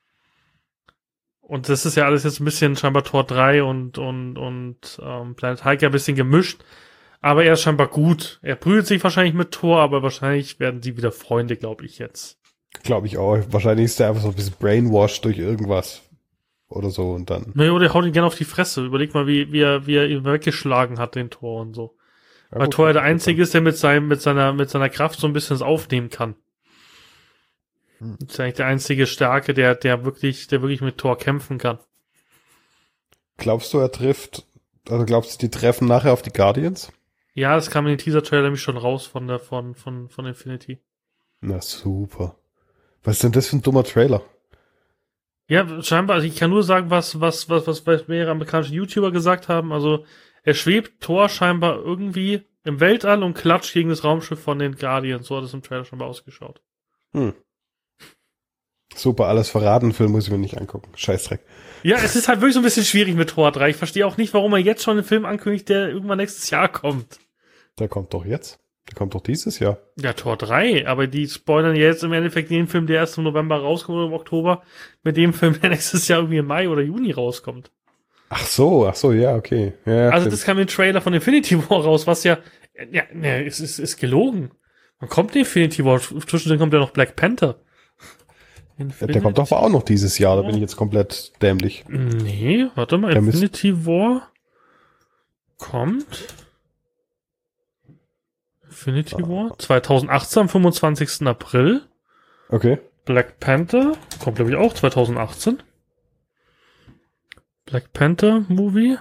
Und das ist ja alles jetzt ein bisschen scheinbar Tor drei und und und ähm, Planet Hulk ja ein bisschen gemischt. Aber er ist scheinbar gut. Er prügelt sich wahrscheinlich mit Thor, aber wahrscheinlich werden sie wieder Freunde, glaube ich jetzt. Glaube ich auch. Wahrscheinlich ist der einfach so ein bisschen brainwashed durch irgendwas. Oder so und dann. Naja, der haut ihn gerne auf die Fresse. Überleg mal, wie, wie, er, wie er ihn weggeschlagen hat, den Thor und so. Ja, Weil gut, Thor ja der gut, Einzige ist, der mit seinem, mit seiner, mit seiner Kraft so ein bisschen das aufnehmen kann. Hm. Das ist eigentlich der einzige Starke, der, der wirklich, der wirklich mit Thor kämpfen kann. Glaubst du, er trifft, also glaubst du, die treffen nachher auf die Guardians? Ja, das kam in den Teaser-Trailer nämlich schon raus von der, von, von, von Infinity. Na super. Was ist denn das für ein dummer Trailer? Ja, scheinbar, also ich kann nur sagen, was, was, was, was, was mehrere amerikanische YouTuber gesagt haben. Also, er schwebt Thor scheinbar irgendwie im Weltall und klatscht gegen das Raumschiff von den Guardians. So hat es im Trailer scheinbar ausgeschaut. Hm. Super, alles verraten, Film muss ich mir nicht angucken. Scheißdreck. Ja, es ist halt wirklich so ein bisschen schwierig mit Tor drei. Ich verstehe auch nicht, warum er jetzt schon einen Film ankündigt, der irgendwann nächstes Jahr kommt. Der kommt doch jetzt. Der kommt doch dieses Jahr. Ja, Tor drei, aber die spoilern jetzt im Endeffekt den Film, der erst im November rauskommt oder im Oktober, mit dem Film, der nächstes Jahr irgendwie im Mai oder Juni rauskommt. Ach so, ach so, ja, okay. Ja, also stimmt. das kam im Trailer von Infinity War raus, was ja, ja, ja es ist, ist gelogen. Wann kommt Infinity War? Zwischendrin kommt ja noch Black Panther. Infinity? Der kommt doch auch noch dieses Jahr, da bin ich jetzt komplett dämlich. Nee, warte mal, der Infinity War kommt Infinity ah. War zwanzig achtzehn am fünfundzwanzigsten April. Okay. Black Panther kommt glaube ich auch zwanzig achtzehn. Black Panther Movie.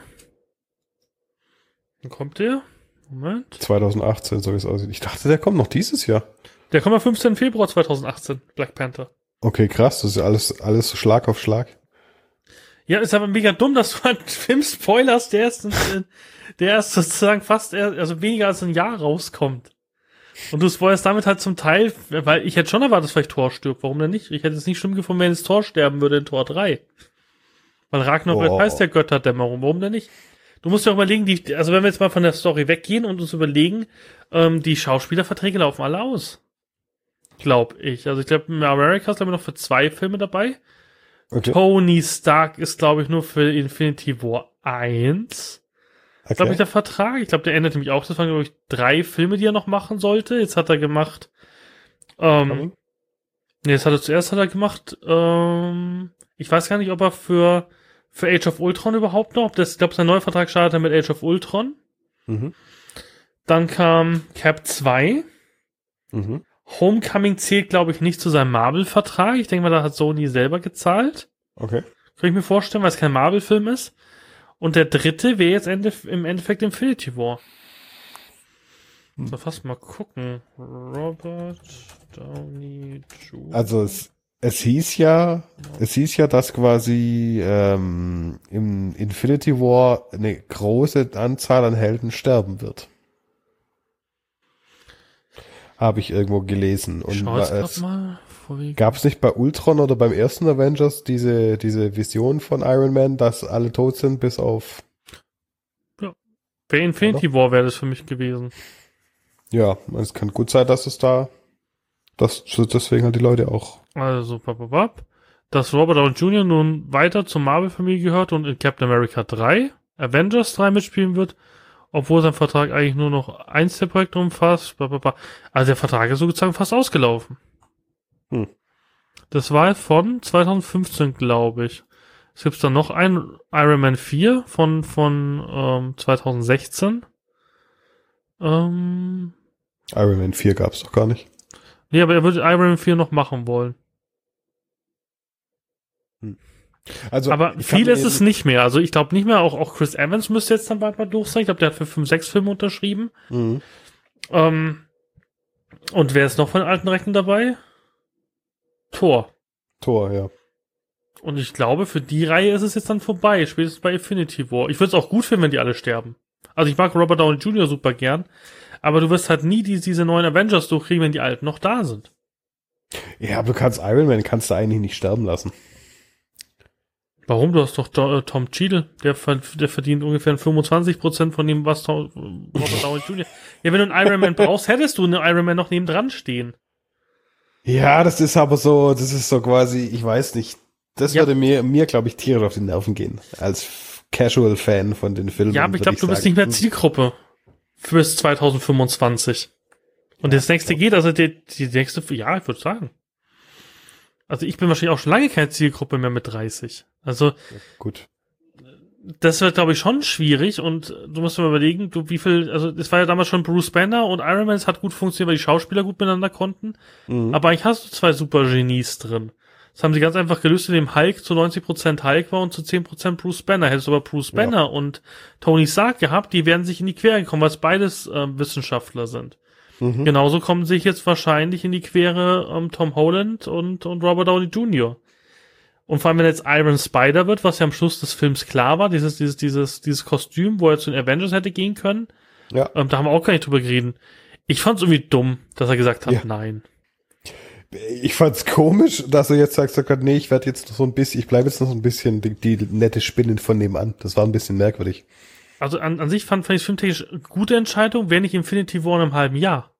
Wann kommt der? Moment. zwanzig achtzehn, so wie es aussieht. Ich dachte, der kommt noch dieses Jahr. Der kommt am fünfzehnten Februar zwanzig achtzehn, Black Panther. Okay, krass, das ist alles, alles Schlag auf Schlag. Ja, ist aber mega dumm, dass du halt Film spoilerst, der erst, der erst sozusagen fast, also weniger als ein Jahr rauskommt. Und du spoilerst damit halt zum Teil, weil ich hätte schon erwartet, dass vielleicht Thor stirbt. Warum denn nicht? Ich hätte es nicht schlimm gefunden, wenn jetzt Thor sterben würde in Tor drei. Weil Ragnarök oh. heißt der Götterdämmerung. Warum denn nicht? Du musst ja auch überlegen, die, also wenn wir jetzt mal von der Story weggehen und uns überlegen, ähm, die Schauspielerverträge laufen alle aus. Glaub ich. Also ich glaube, America ist glaube ich noch für zwei Filme dabei. Okay. Tony Stark ist glaube ich nur für Infinity War eins. Okay. Glaube ich der Vertrag. Ich glaube, der endet nämlich auch. Das waren glaube ich drei Filme, die er noch machen sollte. Jetzt hat er gemacht. Ähm, nee, jetzt hat er zuerst hat er gemacht. Ähm, ich weiß gar nicht, ob er für für Age of Ultron überhaupt noch. Das, ich glaube, sein neuer Vertrag startet mit Age of Ultron. Mhm. Dann kam Cap zwei. Mhm. Homecoming zählt, glaube ich, nicht zu seinem Marvel-Vertrag. Ich denke mal, da hat Sony selber gezahlt. Okay. Kann ich mir vorstellen, weil es kein Marvel-Film ist. Und der dritte wäre jetzt Ende, im Endeffekt Infinity War. Hm. So, fast mal gucken. Robert Downey Junior Also es, es hieß ja, es hieß ja, dass quasi ähm, im Infinity War eine große Anzahl an Helden sterben wird. Habe ich irgendwo gelesen. Und gab es nicht bei Ultron oder beim ersten Avengers diese, diese Vision von Iron Man, dass alle tot sind, bis auf... Ja. Bei Infinity oder? War wäre das für mich gewesen. Ja, es kann gut sein, dass es da, dass deswegen halt die Leute auch... Also, papapap. Dass Robert Downey Junior nun weiter zur Marvel-Familie gehört und in Captain America drei, Avengers drei mitspielen wird, obwohl sein Vertrag eigentlich nur noch eins der Projekte umfasst. Blablabla. Also der Vertrag ist sozusagen fast ausgelaufen. Hm. Das war von zwanzig fünfzehn, glaube ich. Es gibt dann noch einen Iron Man vier von, von ähm, zwanzig sechzehn. Ähm, Iron Man vier gab's doch gar nicht. nee, aber er würde Iron Man vier noch machen wollen. Also, aber viel ist es nicht mehr. Also ich glaube nicht mehr, auch, auch Chris Evans müsste jetzt dann bald mal durch sein. Ich glaube, der hat für fünf, sechs Filme unterschrieben. Mhm. Ähm, und wer ist noch von den alten Recken dabei? Thor. Thor, ja. Und ich glaube, für die Reihe ist es jetzt dann vorbei, spätestens bei Infinity War. Ich würde es auch gut finden, wenn die alle sterben. Also ich mag Robert Downey Junior super gern, aber du wirst halt nie die, diese neuen Avengers durchkriegen, wenn die alten noch da sind. Ja, aber du kannst Iron Man kannst du eigentlich nicht sterben lassen. Warum? Du hast doch Do- Tom Cheadle, der, der verdient ungefähr fünfundzwanzig Prozent von dem, was Tom, Robert Downey Junior Ja, wenn du einen Iron Man brauchst, hättest du einen Iron Man noch nebendran stehen. Ja, das ist aber so, das ist so quasi, ich weiß nicht, das Ja. würde mir, mir glaube ich, tierisch auf die Nerven gehen, als Casual-Fan von den Filmen. Ja, aber ich würde glaube, du bist sagen. nicht mehr Zielgruppe fürs zwanzig fünfundzwanzig. Und das nächste geht, also die, die nächste, ja, ich würde sagen. Also ich bin wahrscheinlich auch schon lange keine Zielgruppe mehr mit dreißig. Also Ja, gut. das wird, glaube ich, schon schwierig und du musst mal überlegen, du, wie viel, also es war ja damals schon Bruce Banner und Iron Man, es hat gut funktioniert, weil die Schauspieler gut miteinander konnten. Mhm. Aber eigentlich hast du zwei super Genies drin. Das haben sie ganz einfach gelöst, indem Hulk zu neunzig Prozent Hulk war und zu zehn Prozent Bruce Banner. Hättest du aber Bruce Banner Ja. und Tony Stark gehabt, die werden sich in die Quere gekommen, weil es beides ähm, Wissenschaftler sind. Mhm. Genauso kommen sich jetzt wahrscheinlich in die Quere ähm, Tom Holland und, und Robert Downey Junior Und vor allem, wenn jetzt Iron Spider wird, was ja am Schluss des Films klar war, dieses, dieses, dieses, dieses Kostüm, wo er zu den Avengers hätte gehen können, Ja. ähm, da haben wir auch gar nicht drüber geredet. Ich fand's irgendwie dumm, dass er gesagt hat, Ja. nein. Ich fand's komisch, dass er jetzt sagt, sagt nee, ich werde jetzt noch so ein bisschen, ich bleibe jetzt noch so ein bisschen die, die nette Spinnin von nebenan. Das war ein bisschen merkwürdig. Also an, an sich fand, fand ich filmtechnisch eine gute Entscheidung, wäre nicht Infinity War in einem halben Jahr.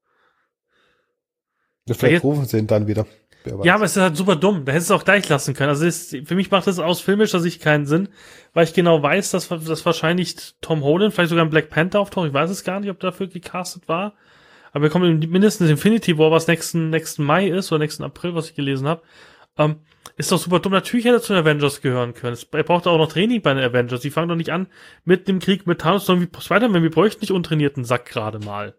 Ja, vielleicht jetzt- rufen sie ihn dann wieder. Wer weiß. Ja, aber es ist halt super dumm. Da hättest du es auch gleich lassen können. Also es, für mich macht das aus filmischer Sicht keinen Sinn, weil ich genau weiß, dass, dass wahrscheinlich Tom Holland, vielleicht sogar ein Black Panther auftaucht. Ich weiß es gar nicht, ob dafür gecastet war. Aber wir kommen in mindestens Infinity War, was nächsten, nächsten Mai ist, oder nächsten April, was ich gelesen habe. Ähm, ist doch super dumm. Natürlich hätte er zu den Avengers gehören können. Es- Er braucht auch noch Training bei den Avengers. Die fangen doch nicht an mit dem Krieg mit Thanos, sondern wie Spider-Man, wir bräuchten nicht untrainierten Sack gerade mal.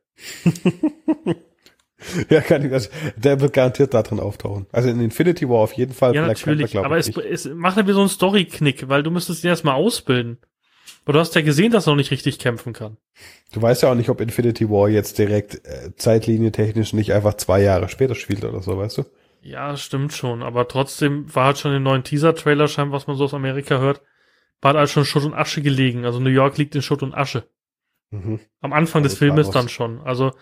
Ja, kann ich, also, der wird garantiert da drin auftauchen. Also in Infinity War auf jeden Fall. Ja, Black natürlich. Panther, glaub Aber ich es, nicht. es macht ja wie so einen Story-Knick, weil du müsstest ihn erstmal ausbilden. Aber du hast ja gesehen, dass er noch nicht richtig kämpfen kann. Du weißt ja auch nicht, ob Infinity War jetzt direkt äh, zeitlinientechnisch nicht einfach zwei Jahre später spielt oder so, weißt du? Ja, stimmt schon. Aber trotzdem war halt schon im neuen Teaser-Trailer scheinbar, was man so aus Amerika hört, war halt alles schon Schutt und Asche gelegen. Also New York liegt in Schutt und Asche. Mhm. Am Anfang des Also Filmes Thanos. dann schon. Also,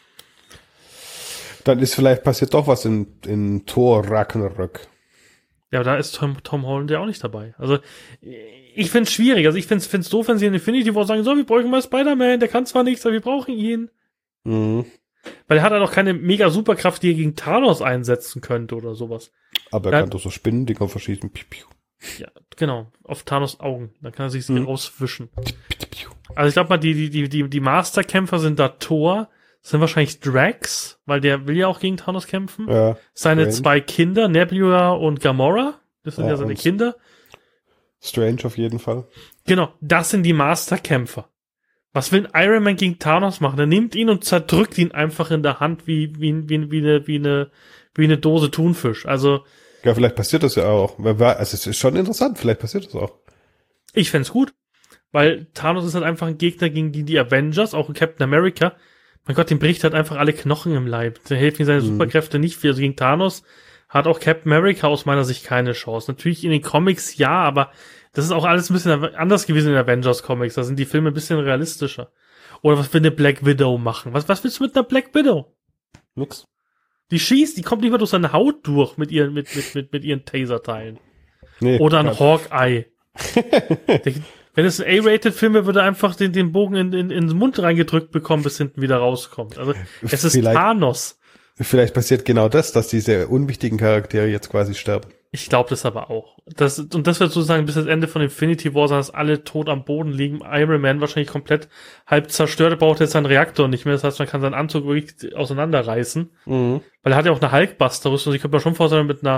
Dann ist vielleicht passiert doch was in, in Thor Ragnarök. ja, da ist Tom, Tom Holland ja auch nicht dabei. Also, ich find's schwierig. Also, ich find's, find's doof, wenn sie in Infinity War sagen, so, wir brauchen mal Spider-Man, der kann zwar nichts, aber wir brauchen ihn. Mhm. Weil er hat halt auch keine mega Superkraft, die er gegen Thanos einsetzen könnte oder sowas. Aber er Ja. kann doch so Spinnen, die kann verschießen. Piu, piu, Ja, genau. Auf Thanos Augen. Dann kann er sich sie Mhm. rauswischen. piu, piu. Also ich glaube mal, die, die, die, die, die Masterkämpfer sind da Thor, das sind wahrscheinlich Drax, weil der will ja auch gegen Thanos kämpfen. Ja, Seine Strange. zwei Kinder, Nebula und Gamora, das sind ja, Ja, seine und- Kinder. Strange auf jeden Fall. Genau, das sind die Masterkämpfer. Was will ein Iron Man gegen Thanos machen? Er nimmt ihn und zerdrückt ihn einfach in der Hand wie, wie, wie, wie, eine, wie, eine, wie eine Dose Thunfisch. Also, Ja, vielleicht passiert das ja auch. Wer weiß, also es ist schon interessant, vielleicht passiert das auch. ich fänd's gut. Weil Thanos ist halt einfach ein Gegner gegen die, die Avengers, auch Captain America. Mein Gott, dem bricht halt einfach alle Knochen im Leib. Da helfen ihm seine Mhm. Superkräfte nicht viel. Also gegen Thanos hat auch Captain America aus meiner Sicht keine Chance. Natürlich in den Comics ja, aber das ist auch alles ein bisschen anders gewesen in den Avengers-Comics. Da sind die Filme ein bisschen realistischer. Oder was will eine Black Widow machen? Was, was willst du mit einer Black Widow? Nix. Die schießt, die kommt nicht mal durch seine Haut durch mit ihren, mit, mit, mit, mit ihren Taserteilen. Nee, Oder ein ja. Hawkeye. Der, wenn es ein A-Rated-Film wäre, würde er einfach den, den Bogen in, in, in den Mund reingedrückt bekommen, bis hinten wieder rauskommt. Also, es ist Vielleicht- Thanos. Vielleicht passiert genau das, dass diese unwichtigen Charaktere jetzt quasi sterben. Ich glaube das aber auch. Das, und das wird sozusagen bis das Ende von Infinity War sein, dass alle tot am Boden liegen. Iron Man wahrscheinlich komplett halb zerstört, er braucht jetzt seinen Reaktor nicht mehr. Das heißt, man kann seinen Anzug wirklich auseinanderreißen. Mhm. Weil er hat ja auch eine Hulkbuster-Rüstung. Also ich könnte mir schon vorstellen, mit einer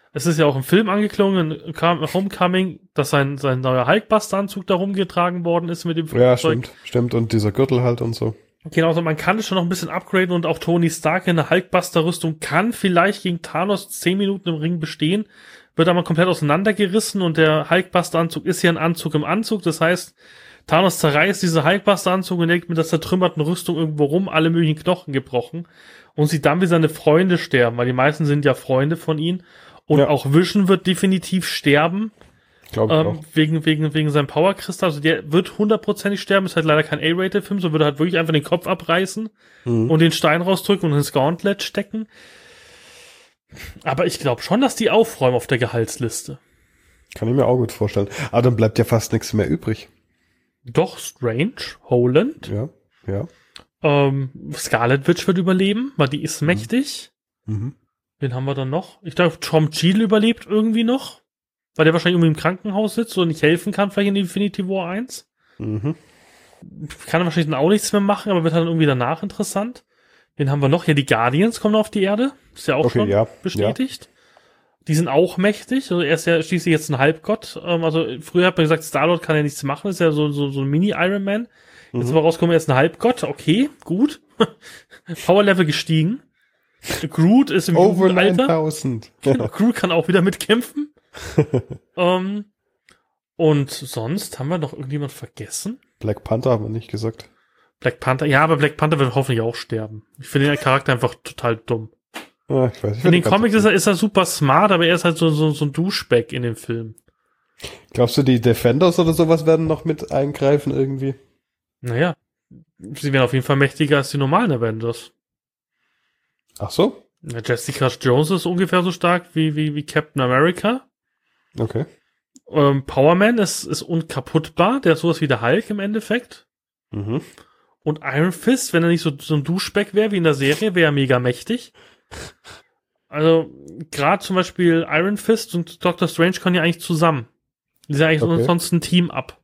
Es ist ja auch im Film angeklungen, in Homecoming, dass sein, sein neuer Hulkbuster-Anzug da rumgetragen worden ist mit dem Flugzeug. Ja, stimmt, stimmt. Und dieser Gürtel halt und so. Genau, also man kann es schon noch ein bisschen upgraden und auch Tony Stark in der Hulkbuster-Rüstung kann vielleicht gegen Thanos zehn Minuten im Ring bestehen, wird aber komplett auseinandergerissen und der Hulkbuster-Anzug ist ja ein Anzug im Anzug, das heißt, Thanos zerreißt diese Hulkbuster-Anzug und legt mit der zertrümmerten Rüstung irgendwo rum, alle möglichen Knochen gebrochen und sieht dann, wie seine Freunde sterben, weil die meisten sind ja Freunde von ihm. Und ja. auch Vision wird definitiv sterben. Glaube ich ähm, auch. Wegen, wegen, wegen seinem Powerkristall. Also der wird hundertprozentig sterben. Ist halt leider kein A-Rated-Film. So würde halt wirklich einfach den Kopf abreißen mhm. und den Stein rausdrücken und ins Gauntlet stecken. Aber ich glaube schon, dass die aufräumen auf der Gehaltsliste. Kann ich mir auch gut vorstellen. Aber dann bleibt ja fast nichts mehr übrig. Doch, Strange, Holland. Ja, ja. Ähm, Scarlet Witch wird überleben, weil die ist mhm. mächtig. Mhm. Wen haben wir dann noch? Ich glaube, Tom Cheadle überlebt irgendwie noch, weil der wahrscheinlich irgendwie im Krankenhaus sitzt und nicht helfen kann, vielleicht in Infinity War eins. Mhm. Kann wahrscheinlich dann auch nichts mehr machen, aber wird dann irgendwie danach interessant. Wen haben wir noch? Ja, die Guardians kommen auf die Erde. Ist ja auch okay, schon ja, bestätigt. Ja. Die sind auch mächtig. Also er ist ja schließlich jetzt ein Halbgott. Also früher hat man gesagt, Star-Lord kann ja nichts machen. Ist ja so, so, so ein Mini-Iron Man. Jetzt mhm. aber rauskommen, er ist ein Halbgott. Okay, gut. Power-Level gestiegen. Groot ist im Over Jugendalter. neuntausend. Groot kann auch wieder mitkämpfen. um, und sonst haben wir noch irgendjemand vergessen? Black Panther haben wir nicht gesagt. Black Panther, ja, aber Black Panther wird hoffentlich auch sterben. Ich finde den Charakter einfach total dumm. Ja, ich weiß, ich in den Comics ist er, ist er super smart, aber er ist halt so, so, so ein Duschback in dem Film. Glaubst du, die Defenders oder sowas werden noch mit eingreifen irgendwie? Naja, sie werden auf jeden Fall mächtiger als die normalen Avengers. Ach so? Ja, Jessica Jones ist ungefähr so stark wie, wie, wie Captain America. Okay. Ähm, Power Man ist, ist unkaputtbar. Der ist sowas wie der Hulk im Endeffekt. Mhm. Und Iron Fist, wenn er nicht so, so ein Duschback wäre wie in der Serie, wäre er mega mächtig. Also, gerade zum Beispiel Iron Fist und Doctor Strange können ja eigentlich zusammen. Die sind eigentlich okay. sonst ein Team ab.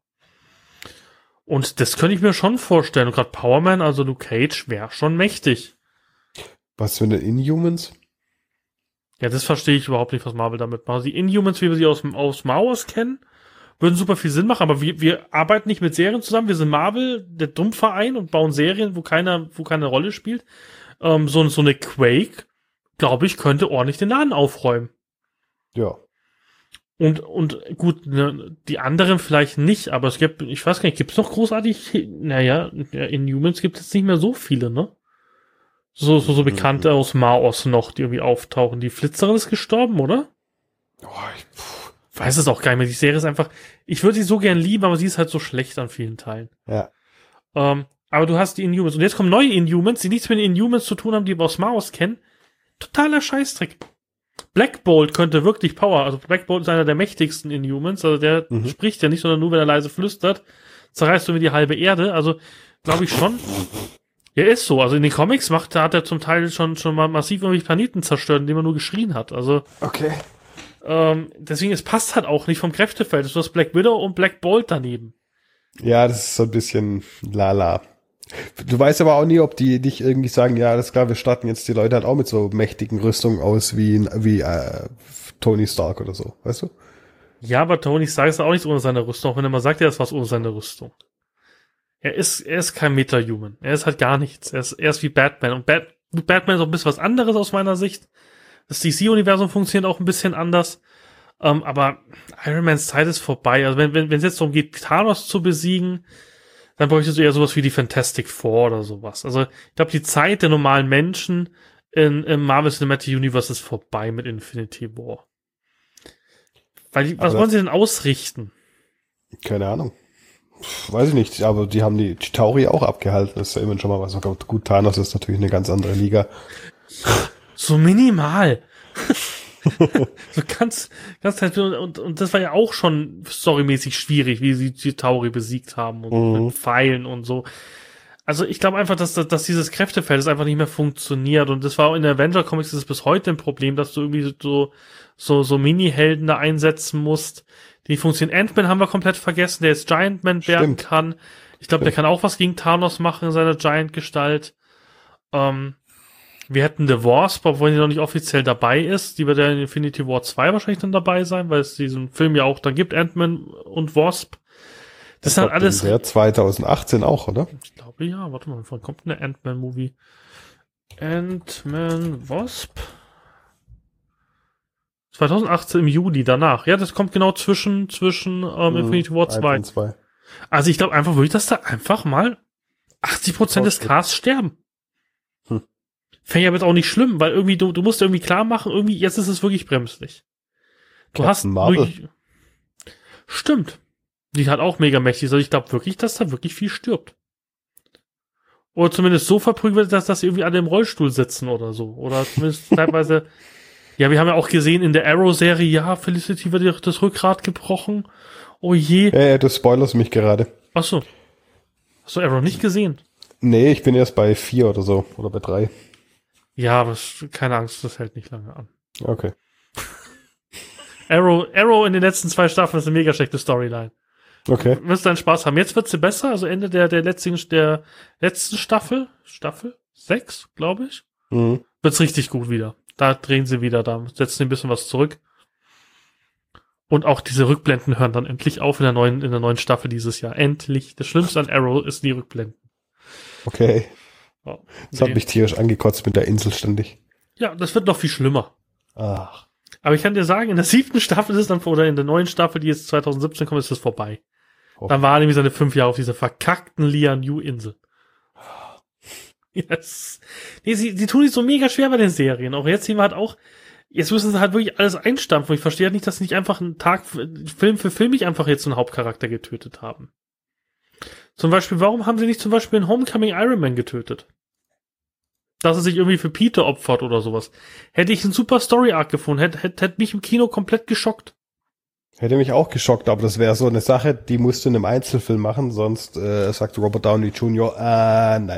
Und das könnte ich mir schon vorstellen. Und gerade Power Man, also Luke Cage, wäre schon mächtig. Was für eine Inhumans? Ja, das verstehe ich überhaupt nicht, was Marvel damit macht. Die Inhumans, wie wir sie aus, aus Mauers kennen, würden super viel Sinn machen, aber wir, wir arbeiten nicht mit Serien zusammen. Wir sind Marvel, der Dummverein, und bauen Serien, wo keiner, wo keine Rolle spielt. Ähm, so, so eine Quake, glaube ich, könnte ordentlich den Laden aufräumen. Ja. Und, und gut, ne, die anderen vielleicht nicht, aber es gibt, ich weiß gar nicht, gibt es noch großartig, naja, Inhumans gibt es nicht mehr so viele, ne? So, so, so Bekannte mhm. aus Maos noch, die irgendwie auftauchen. Die Flitzerin ist gestorben, oder? Oh, ich pff. weiß es auch gar nicht mehr. Die Serie ist einfach, ich würde sie so gern lieben, aber sie ist halt so schlecht an vielen Teilen. Ja. Ähm, aber du hast die Inhumans. Und jetzt kommen neue Inhumans, die nichts mit den Inhumans zu tun haben, die wir aus Maos kennen. Totaler Scheißdreck. Black Bolt könnte wirklich Power, also Black Bolt ist einer der mächtigsten Inhumans, also der mhm. spricht ja nicht, sondern nur, wenn er leise flüstert, zerreißt du mir die halbe Erde, also glaube ich schon. Ja, ist so. Also in den Comics macht, da hat er zum Teil schon schon mal massiv irgendwelche Planeten zerstört, indem er nur geschrien hat. Also okay. Ähm, deswegen, es passt halt auch nicht vom Kräftefeld. Du hast Black Widow und Black Bolt daneben. Ja, das ist so ein bisschen lala. Du weißt aber auch nie, ob die nicht irgendwie sagen, ja, das ist klar, wir starten jetzt die Leute halt auch mit so mächtigen Rüstungen aus wie, wie äh, Tony Stark oder so, weißt du? Ja, aber Tony Stark ist auch nichts ohne seine Rüstung, auch wenn er mal sagt, er ist was ohne seine Rüstung. Er ist, er ist kein Meta-Human. Er ist halt gar nichts. Er ist, er ist wie Batman. Und Bat, Batman ist auch ein bisschen was anderes aus meiner Sicht. Das D C-Universum funktioniert auch ein bisschen anders. Ähm, aber Iron Mans Zeit ist vorbei. Also wenn, wenn, wenn es jetzt darum geht, Thanos zu besiegen, dann bräuchtest du eher sowas wie die Fantastic Four oder sowas. Also ich glaube, die Zeit der normalen Menschen in, im Marvel Cinematic Universe ist vorbei mit Infinity War. Weil die, was wollen sie denn ausrichten? Keine Ahnung. Weiß ich nicht, aber die haben die Chitauri auch abgehalten. Das ist ja immerhin schon mal was. Gut, Thanos ist natürlich eine ganz andere Liga. So minimal. so ganz, ganz halt, und, und das war ja auch schon storymäßig schwierig, wie sie Chitauri besiegt haben und mhm. mit Pfeilen und so. Also ich glaube einfach, dass, dass dieses Kräftefeld das einfach nicht mehr funktioniert, und das war auch in der Avenger Comics ist es bis heute ein Problem, dass du irgendwie so, so, so Mini-Helden da einsetzen musst. Die Funktion Ant-Man haben wir komplett vergessen, der jetzt Giant Man werden kann. Ich glaube, der kann auch was gegen Thanos machen in seiner Giant-Gestalt. Ähm, Wir hätten The Wasp, obwohl die noch nicht offiziell dabei ist. Die wird ja in Infinity War zwei wahrscheinlich dann dabei sein, weil es diesen Film ja auch dann gibt, Ant-Man und Wasp. Das ist halt alles... Der zwanzig achtzehn auch, oder? Ich glaube, ja. Warte mal, wann kommt eine Ant-Man-Movie? Ant-Man Wasp? zwanzig achtzehn im Juli, danach. Ja, das kommt genau zwischen, zwischen ähm, Infinity War zwei. zwei. Also ich glaube einfach wirklich, dass da einfach mal achtzig Prozent des Casts sterben. Hm. Fände ich aber jetzt auch nicht schlimm, weil irgendwie, du, du musst irgendwie klar machen, irgendwie, jetzt ist es wirklich bremslich. Du Captain hast Marvel. wirklich, stimmt. Die hat auch mega mächtig. Also ich glaube wirklich, dass da wirklich viel stirbt. Oder zumindest so verprügelt wird, dass, dass sie irgendwie alle im Rollstuhl sitzen oder so. Oder zumindest teilweise, ja, wir haben ja auch gesehen in der Arrow-Serie, ja, Felicity wird ihr das Rückgrat gebrochen. Oh je. Ja, ja, du spoilerst mich gerade. Ach so. Hast du Arrow nicht gesehen? Nee, ich bin erst bei vier oder so. Oder bei drei. Ja, aber es- keine Angst, das hält nicht lange an. Okay. Arrow, Arrow in den letzten zwei Staffeln ist eine mega schlechte Storyline. Okay. Wirst deinen Spaß haben. Jetzt wird sie besser, also Ende der, der letzten, der letzten Staffel, Staffel sechs, glaube ich, Mhm. wird's richtig gut wieder. Da drehen sie wieder, da setzen sie ein bisschen was zurück. Und auch diese Rückblenden hören dann endlich auf in der neuen, in der neuen Staffel dieses Jahr. Endlich. Das Schlimmste an Arrow ist die Rückblenden. Okay. Ja, Das hat nee. mich tierisch angekotzt mit der Insel ständig. Ja, das wird noch viel schlimmer. Ach. Aber ich kann dir sagen, in der siebten Staffel ist es dann, oder in der neuen Staffel, die jetzt zwanzig siebzehn kommt, ist es vorbei. Oh. Dann war nämlich seine fünf Jahre auf dieser verkackten Lian-Yu-Insel. Yes. Nee, sie, sie tun sich so mega schwer bei den Serien. Auch jetzt sehen wir halt auch, jetzt müssen sie halt wirklich alles einstampfen. Ich verstehe halt nicht, dass sie nicht einfach einen Tag, Film für Film nicht einfach jetzt einen Hauptcharakter getötet haben. Zum Beispiel, warum haben sie nicht zum Beispiel in Homecoming Iron Man getötet? Dass er sich irgendwie für Peter opfert oder sowas. Hätte ich einen super Story-Arc gefunden, hätte, hätte, hätte mich im Kino komplett geschockt. Hätte mich auch geschockt, aber das wäre so eine Sache, die musst du in einem Einzelfilm machen, sonst äh, sagt Robert Downey Junior, äh, nein.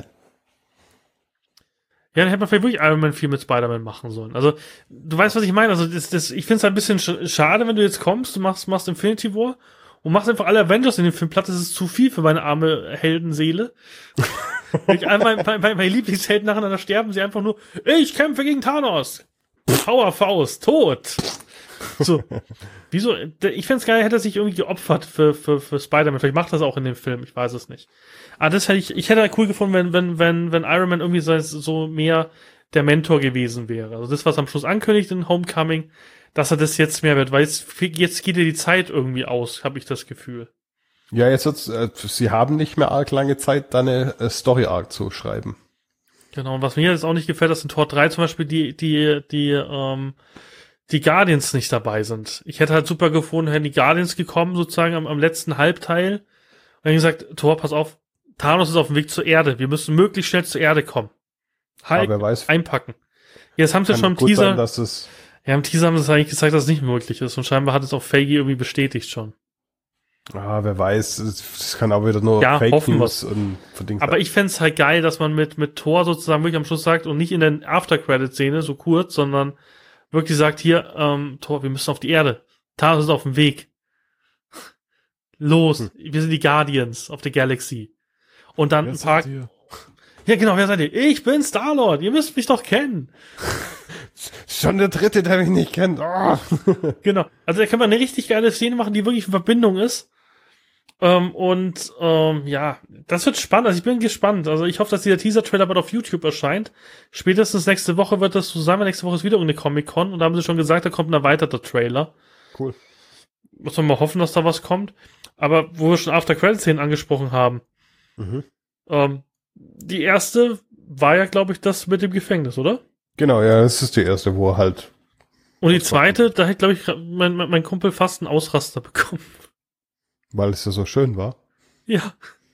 Ja, dann hätte man vielleicht wirklich Iron Man vier mit Spider-Man machen sollen. Also, du weißt, was ich meine. Also, das, das, ich finde es ein bisschen sch- schade, wenn du jetzt kommst, du machst, machst Infinity War und machst einfach alle Avengers in den Film platt. Das ist zu viel für meine arme Heldenseele. ich, einmal, bei, bei, bei Lieblingshelden nacheinander sterben sie einfach nur, ich kämpfe gegen Thanos. Powerfaust, tot. So. Wieso? Ich fände es geil, hätte er sich irgendwie geopfert für, für, für Spider-Man. Vielleicht macht er das auch in dem Film, ich weiß es nicht. Aber das hätte ich, ich hätte halt cool gefunden, wenn, wenn, wenn, wenn Iron Man irgendwie so, so mehr der Mentor gewesen wäre. Also das, was am Schluss ankündigt in Homecoming, dass er das jetzt mehr wird, weil jetzt, jetzt geht dir die Zeit irgendwie aus, habe ich das Gefühl. Ja, jetzt wird's, äh, sie haben nicht mehr arg lange Zeit, da eine äh, Story-Arc zu schreiben. Genau, und was mir jetzt auch nicht gefällt, dass in Tor drei zum Beispiel die, die, die, ähm, die Guardians nicht dabei sind. Ich hätte halt super gefunden, hätten die Guardians gekommen, sozusagen am, am letzten Halbteil, und dann gesagt, Thor, pass auf, Thanos ist auf dem Weg zur Erde, wir müssen möglichst schnell zur Erde kommen. Halt, Aber wer weiß, einpacken. Jetzt haben sie kann schon im gut Teaser, sein, dass es, ja, im Teaser haben sie es eigentlich gezeigt, dass es nicht möglich ist, und scheinbar hat es auch Feige irgendwie bestätigt schon. ah, wer weiß, es, es kann auch wieder nur Ja, Fake hoffen News und verdingt Aber ich fänd's halt geil, dass man mit, mit Thor sozusagen wirklich am Schluss sagt und nicht in der After-Credit-Szene so kurz, sondern wirklich sagt, hier, ähm, Thor, wir müssen auf die Erde. Thanos ist auf dem Weg. Los, Hm. wir sind die Guardians of the Galaxy. Und dann Wer ein paar, seid ihr? ja genau, wer seid ihr? Ich bin Star-Lord, ihr müsst mich doch kennen. Schon der dritte, der mich nicht kennt. Oh. Genau. Also da kann man eine richtig geile Szene machen, die wirklich in Verbindung ist. Ähm, und ähm, ja, das wird spannend. Also ich bin gespannt. Also ich hoffe, dass dieser Teaser-Trailer bald auf YouTube erscheint. Spätestens nächste Woche wird das so sein, weil nächste Woche ist wieder irgendeine Comic-Con und da haben sie schon gesagt, da kommt ein erweiterter Trailer. Cool. Muss man mal hoffen, dass da was kommt. Aber wo wir schon After-Credit-Szenen angesprochen haben, Mhm. ähm, die erste war ja, glaube ich, das mit dem Gefängnis, oder? Genau, ja, das ist die erste, wo er halt, Und die zweite, da hat, glaube ich, mein, mein, mein Kumpel fast einen Ausraster bekommen. weil es ja so schön war. Ja.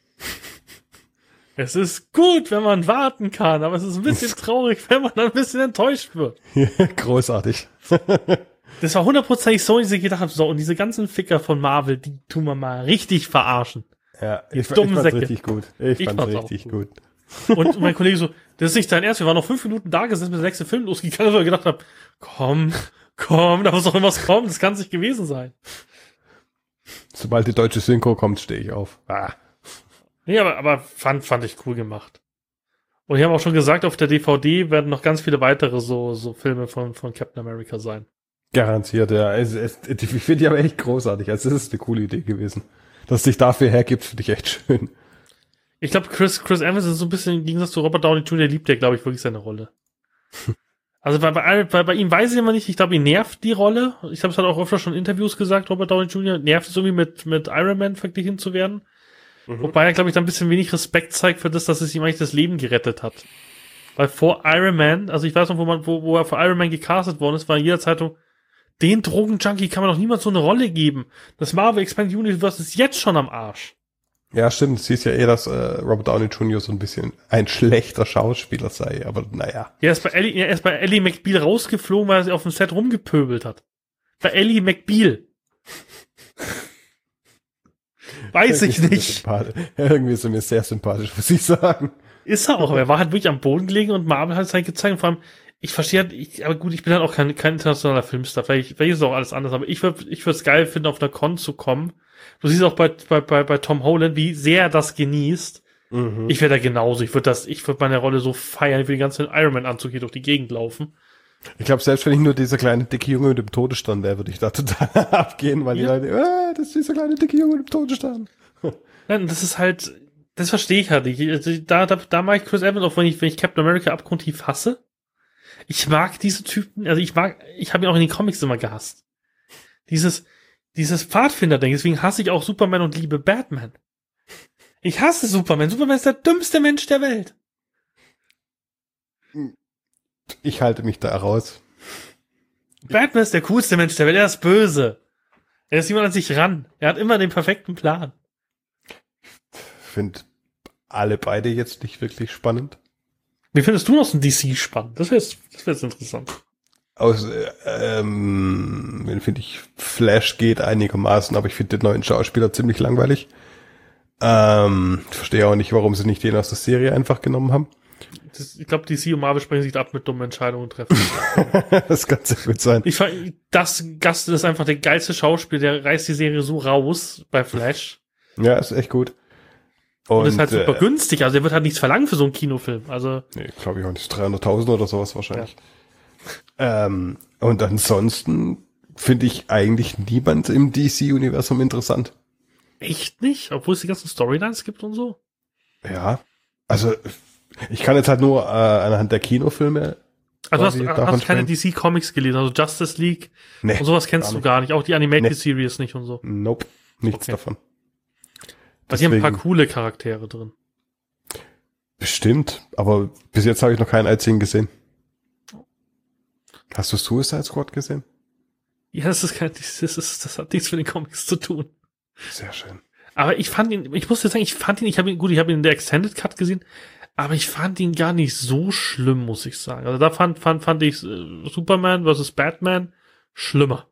Es ist gut, wenn man warten kann, aber es ist ein bisschen traurig, wenn man dann ein bisschen enttäuscht wird. Großartig. Das war hundertprozentig so, dass ich gedacht habe, so, und diese ganzen Ficker von Marvel, die tun wir mal richtig verarschen. Ja, Ihr ich, ich dummen fand's Säcke. richtig gut. Ich, Ich fand's fand's auch richtig gut. Und mein Kollege so, das ist nicht dein Ernst, wir waren noch fünf Minuten da gesessen, bis der nächste Film losgegangen ist, und ich gedacht habe, komm, komm, da muss doch irgendwas kommen, das kann es nicht gewesen sein. Sobald die deutsche Synchro kommt, stehe ich auf. Ah. Nee, aber, aber fand, fand ich cool gemacht. Und die haben auch schon gesagt, auf der D V D werden noch ganz viele weitere so, so Filme von, von Captain America sein. Garantiert, ja. Es, es, ich finde die aber echt großartig. Also das ist eine coole Idee gewesen. Dass es sich dafür hergibt, finde ich echt schön. Ich glaube, Chris, Chris Evans ist so ein bisschen im Gegensatz zu Robert Downey Junior, liebt der, glaube ich, wirklich seine Rolle. Also bei, bei, bei, bei ihm weiß ich immer nicht, ich glaube, ihn nervt die Rolle. Ich habe es halt auch öfter schon in Interviews gesagt, Robert Downey Junior nervt es irgendwie mit, mit Iron Man verglichen zu werden. Mhm. Wobei er, glaube ich, da ein bisschen wenig Respekt zeigt für das, dass es ihm eigentlich das Leben gerettet hat. Weil vor Iron Man, also ich weiß noch, wo man, wo, wo er vor Iron Man gecastet worden ist, war in jeder Zeitung, den Drogenjunkie kann man doch niemals so eine Rolle geben. Das Marvel Expanded Universe ist jetzt schon am Arsch. Ja, stimmt. Es hieß ja eh, dass äh, Robert Downey Junior so ein bisschen ein schlechter Schauspieler sei, aber naja. Er ist bei Ellie, er ist bei Ellie McBeal rausgeflogen, weil er sich auf dem Set rumgepöbelt hat. Bei Ellie McBeal. Weiß ich nicht. Irgendwie ist er mir sehr sympathisch, muss ich sagen. Ist er auch, aber er war halt wirklich am Boden gelegen und Marvel hat es halt gezeigt. Und vor allem, ich verstehe halt, ich, aber gut, ich bin halt auch kein, kein internationaler Filmstar. Vielleicht, vielleicht ist es auch alles anders, aber ich würde ich würde es geil finden, auf einer Con zu kommen. Du siehst auch bei, bei, bei, bei Tom Holland, wie sehr er das genießt. Mhm. Ich wäre da genauso. Ich würde das, ich würde meine Rolle so feiern, ich würde den ganzen Iron Man Anzug hier durch die Gegend laufen. Ich glaube, selbst wenn ich nur dieser kleine dicke Junge mit dem Todesstern wäre, würde ich da total abgehen, weil ja. die Leute, äh, das ist dieser kleine dicke Junge mit dem Todesstern. Nein, das ist halt, das verstehe ich halt nicht. Also da, da, da mag ich Chris Evans, auch wenn ich, wenn ich Captain America abgrundtief hasse. Ich mag diese Typen, also ich mag, ich habe ihn auch in den Comics immer gehasst. Dieses, dieses Pfadfinder-Ding, deswegen hasse ich auch Superman und liebe Batman. Ich hasse Superman. Superman ist der dümmste Mensch der Welt. Ich halte mich da raus. Batman ist der coolste Mensch der Welt. Er ist böse. Er ist jemand an sich ran. Er hat immer den perfekten Plan. Ich finde alle beide jetzt nicht wirklich spannend. Wie findest du noch so ein D C spannend? Das wäre jetzt, das wäre jetzt interessant. Aus, ähm, den finde ich, Flash geht einigermaßen, aber ich finde den neuen Schauspieler ziemlich langweilig. Ähm, ich verstehe auch nicht, warum sie nicht den aus der Serie einfach genommen haben. Das, ich glaube, D C und Marvel sprechen sich da ab mit dummen Entscheidungen treffen. Das kann sehr gut sein. Ich fand, das Gast ist einfach der geilste Schauspieler, der reißt die Serie so raus bei Flash. Ja, ist echt gut. Und, und ist halt super äh, günstig, also er wird halt nichts verlangen für so einen Kinofilm. Also nee, glaube ich auch nicht. dreihunderttausend oder sowas wahrscheinlich. Ja. Ähm, und ansonsten finde ich eigentlich niemand im D C-Universum interessant. Echt nicht? Obwohl es die ganzen Storylines gibt und so? Ja, also ich kann jetzt halt nur äh, anhand der Kinofilme. Also du hast, hast keine D C-Comics gelesen, also Justice League nee, und sowas kennst gar du gar nicht. Auch die Animated nee. Series nicht und so. Nope, nichts okay. davon. Weil die haben ein paar coole Charaktere drin. Bestimmt, aber bis jetzt habe ich noch keinen einzigen gesehen. Hast du Suicide Squad gesehen? Ja, das ist kein, das ist, das hat nichts mit den Comics zu tun. Sehr schön. Aber ich fand ihn, ich muss dir sagen, ich fand ihn, ich habe ihn, gut, ich habe ihn in der Extended Cut gesehen, aber ich fand ihn gar nicht so schlimm, muss ich sagen. Also da fand, fand, fand ich äh, Superman versus Batman schlimmer.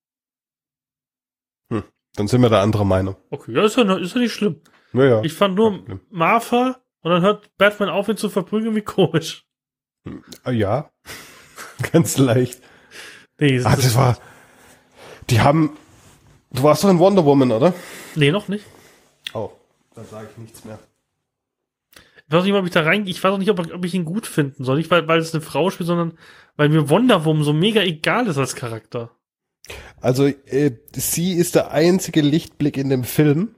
Hm. Dann sind wir da anderer Meinung. Okay, ja, ist ja, ist ja nicht schlimm. Naja. Ich fand nur Martha und dann hört Batman auf, ihn zu verprügeln, wie komisch. Ja. Ganz leicht. Nee, das, ah, das war, die haben, du warst doch in Wonder Woman, oder? Nee, noch nicht. Oh, dann sage ich nichts mehr. Ich weiß nicht, ob ich da reingehe. Ich weiß auch nicht, ob, ob ich ihn gut finden soll. Nicht, weil, weil es eine Frau spielt, sondern weil mir Wonder Woman so mega egal ist als Charakter. Also, äh, sie ist der einzige Lichtblick in dem Film.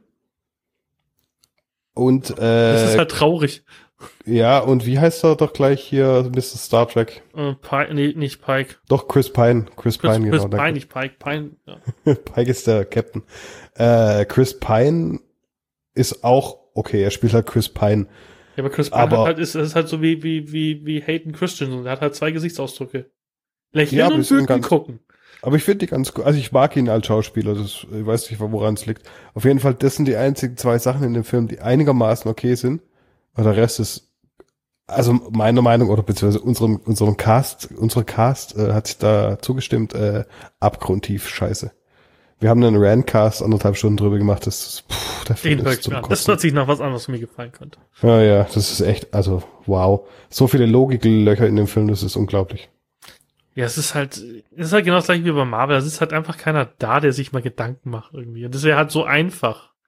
Und, äh. Das ist halt traurig. Ja, und wie heißt er doch gleich hier, Mister Star Trek? Äh, Pike, nee, nicht Pike. Doch, Chris Pine. Chris, Chris Pine, Chris genau. Pine, nicht Pike. Pine, ja. Pike ist der Captain. Äh, Chris Pine ist auch, okay, er spielt halt Chris Pine. Ja, aber Chris Pine aber, hat halt, ist, ist halt so wie, wie, wie, wie Hayden Christensen. Er hat halt zwei Gesichtsausdrücke. Lächeln ja, und wütend gucken. Aber ich finde die ganz gut. Also ich mag ihn als Schauspieler. Das, ich weiß nicht, woran es liegt. Auf jeden Fall, das sind die einzigen zwei Sachen in dem Film, die einigermaßen okay sind. Und der Rest ist, also meiner Meinung, oder beziehungsweise unserem, unserem Cast, unsere Cast äh, hat sich da zugestimmt, äh, abgrundtief scheiße. Wir haben einen Randcast anderthalb Stunden drüber gemacht. Das, pff, der Film ist zum Kotzen. Das hört sich nach was anderes, was mir gefallen könnte. Ja, ja, das ist echt, also wow. So viele Logiklöcher in dem Film, das ist unglaublich. Ja, es ist halt, es ist halt genau das gleiche wie bei Marvel. Es ist halt einfach keiner da, der sich mal Gedanken macht irgendwie. Und das wäre halt so einfach.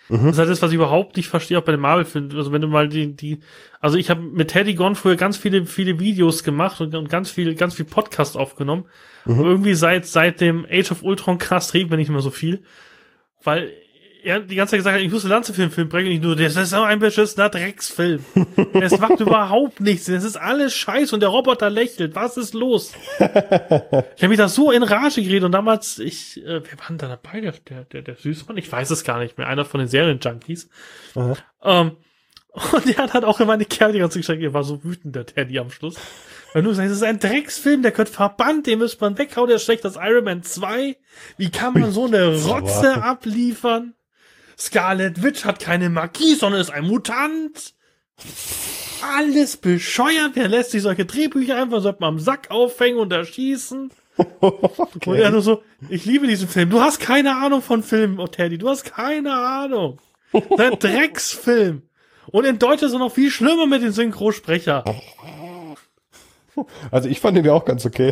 Mhm. Das ist halt das, was ich überhaupt nicht verstehe, auch bei den Marvel-Filmen. Also wenn du mal die, die, also ich habe mit Teddy Gon früher ganz viele, viele Videos gemacht und, und ganz viel, ganz viel Podcast aufgenommen. Mhm. Und irgendwie seit, seit dem Age of Ultron Cast reden wir nicht mehr so viel. Weil er die ganze Zeit gesagt hat, ich muss eine Lanze für den Film bringen, nicht nur, das ist so ein beschissener Drecksfilm. Es macht überhaupt nichts. Es ist alles scheiße und der Roboter lächelt. Was ist los? Ich habe mich da so in Rage geredet und damals, ich, äh, wer war denn da dabei? Der, der, der, der Süßmann? Ich weiß es gar nicht mehr. Einer von den Serien-Junkies. Ähm, und der hat halt auch immer eine Kerl die ganze Zeit, er war so wütend, der Teddy am Schluss. Weil du sagst, das ist ein Drecksfilm, der gehört verbannt, den müsste man weghauen, der ist schlecht als Iron Man zwei. Wie kann man so eine Rotze abliefern? Scarlet Witch hat keine Magie, sondern ist ein Mutant. Alles bescheuert. Wer lässt sich solche Drehbücher einfach so am Sack aufhängen und erschießen? Okay. Und er nur so, ich liebe diesen Film. Du hast keine Ahnung von Filmen, oh Teddy. Du hast keine Ahnung. Das ist ein Drecksfilm. Und in Deutsch ist er noch viel schlimmer mit den Synchrosprecher. Also ich fand den ja auch ganz okay.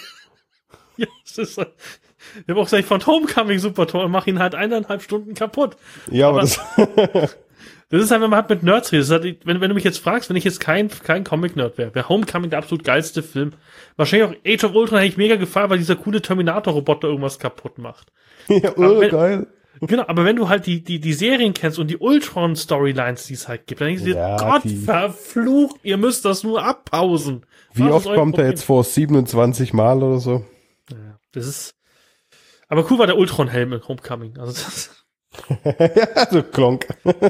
Ja, das ist... Ich habe auch gesagt, von Homecoming super toll und mach ihn halt eineinhalb Stunden kaputt. Ja, aber, aber das... das ist halt, wenn man halt mit Nerds redet. Halt, wenn, wenn du mich jetzt fragst, wenn ich jetzt kein, kein Comic-Nerd wäre, wäre Homecoming der absolut geilste Film. Wahrscheinlich auch Age of Ultron hätte ich mega gefallen, weil dieser coole Terminator-Roboter irgendwas kaputt macht. Ja, oh, wenn, geil. Genau, aber wenn du halt die, die, die Serien kennst und die Ultron-Storylines, die es halt gibt, dann denkst du dir, ja, Gott die... verflucht, ihr müsst das nur abpausen. Wie Was oft kommt er jetzt vor? siebenundzwanzig Mal oder so? Ja, das ist... Aber cool war der Ultron-Helm in Homecoming. Also das ja, so klonk.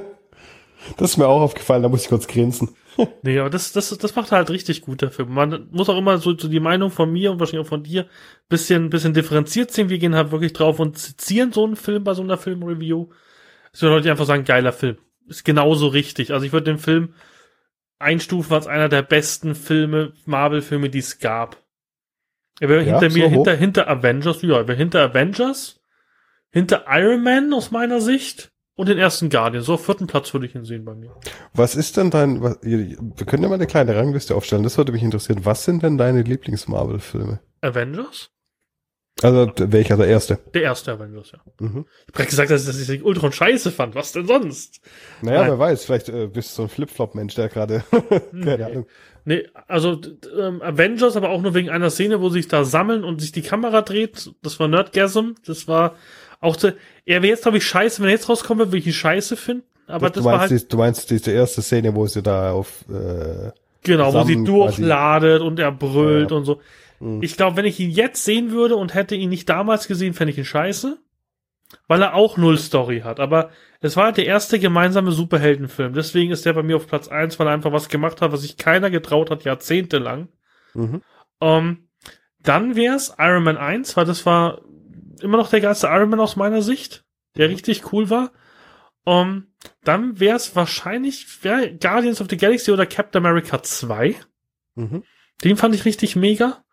Das ist mir auch aufgefallen, da muss ich kurz grinsen. Nee, aber das, das, das macht halt richtig gut, der Film. Man muss auch immer so, so die Meinung von mir und wahrscheinlich auch von dir bisschen, bisschen differenziert sehen. Wir gehen halt wirklich drauf und sezieren so einen Film bei so einer Filmreview. Es würde Leute einfach sagen, geiler Film. Ist genauso richtig. Also ich würde den Film einstufen als einer der besten Filme, Marvel-Filme, die es gab. Er wäre ja, hinter mir, so hinter, hinter Avengers, ja, er wäre hinter Avengers, hinter Iron Man aus meiner Sicht und den ersten Guardian. So auf vierten Platz würde ich ihn sehen bei mir. Was ist denn dein, was, wir können ja mal eine kleine Rangliste aufstellen, das würde mich interessieren. Was sind denn deine Lieblings-Marvel-Filme? Avengers? Also, welcher, der erste? Der erste Avengers, ja. Mhm. Ich hab gerade gesagt, dass ich das Ultron scheiße fand. Was denn sonst? Naja, Nein. wer weiß, vielleicht äh, bist du so ein Flip-Flop-Mensch, der gerade, keine nee. Ahnung. Nee, also ähm, Avengers, aber auch nur wegen einer Szene, wo sie sich da sammeln und sich die Kamera dreht. Das war Nerdgasm. Das war auch zu, er wäre jetzt, glaube ich, scheiße, wenn er jetzt rauskommt, würde ich ihn scheiße finden. Aber das, das war meinst, halt. Die, du meinst diese erste Szene, wo sie da auf äh, genau, wo sie durchladet quasi. Und er brüllt ja. und so. Mhm. Ich glaube, wenn ich ihn jetzt sehen würde und hätte ihn nicht damals gesehen, fände ich ihn scheiße. Weil er auch null Story hat. Aber es war halt der erste gemeinsame Superheldenfilm. Deswegen ist der bei mir auf Platz eins, weil er einfach was gemacht hat, was sich keiner getraut hat, jahrzehntelang. Mhm. Um, dann wär's Iron Man eins, weil das war immer noch der geilste Iron Man aus meiner Sicht, der richtig cool war. Um, dann wär's wahrscheinlich wär Guardians of the Galaxy oder Captain America zwei. Mhm. Den fand ich richtig mega.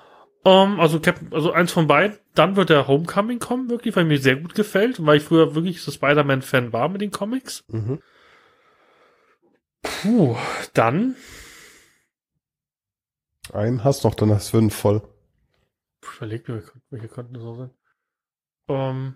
Um, also, Captain, also eins von beiden. Dann wird der Homecoming kommen, wirklich, weil mir sehr gut gefällt, weil ich früher wirklich so Spider-Man-Fan war mit den Comics. Mhm. Puh, dann. Einen hast noch, dann hast du fünf voll. Ich überleg mir, welche könnten das auch sein. Um,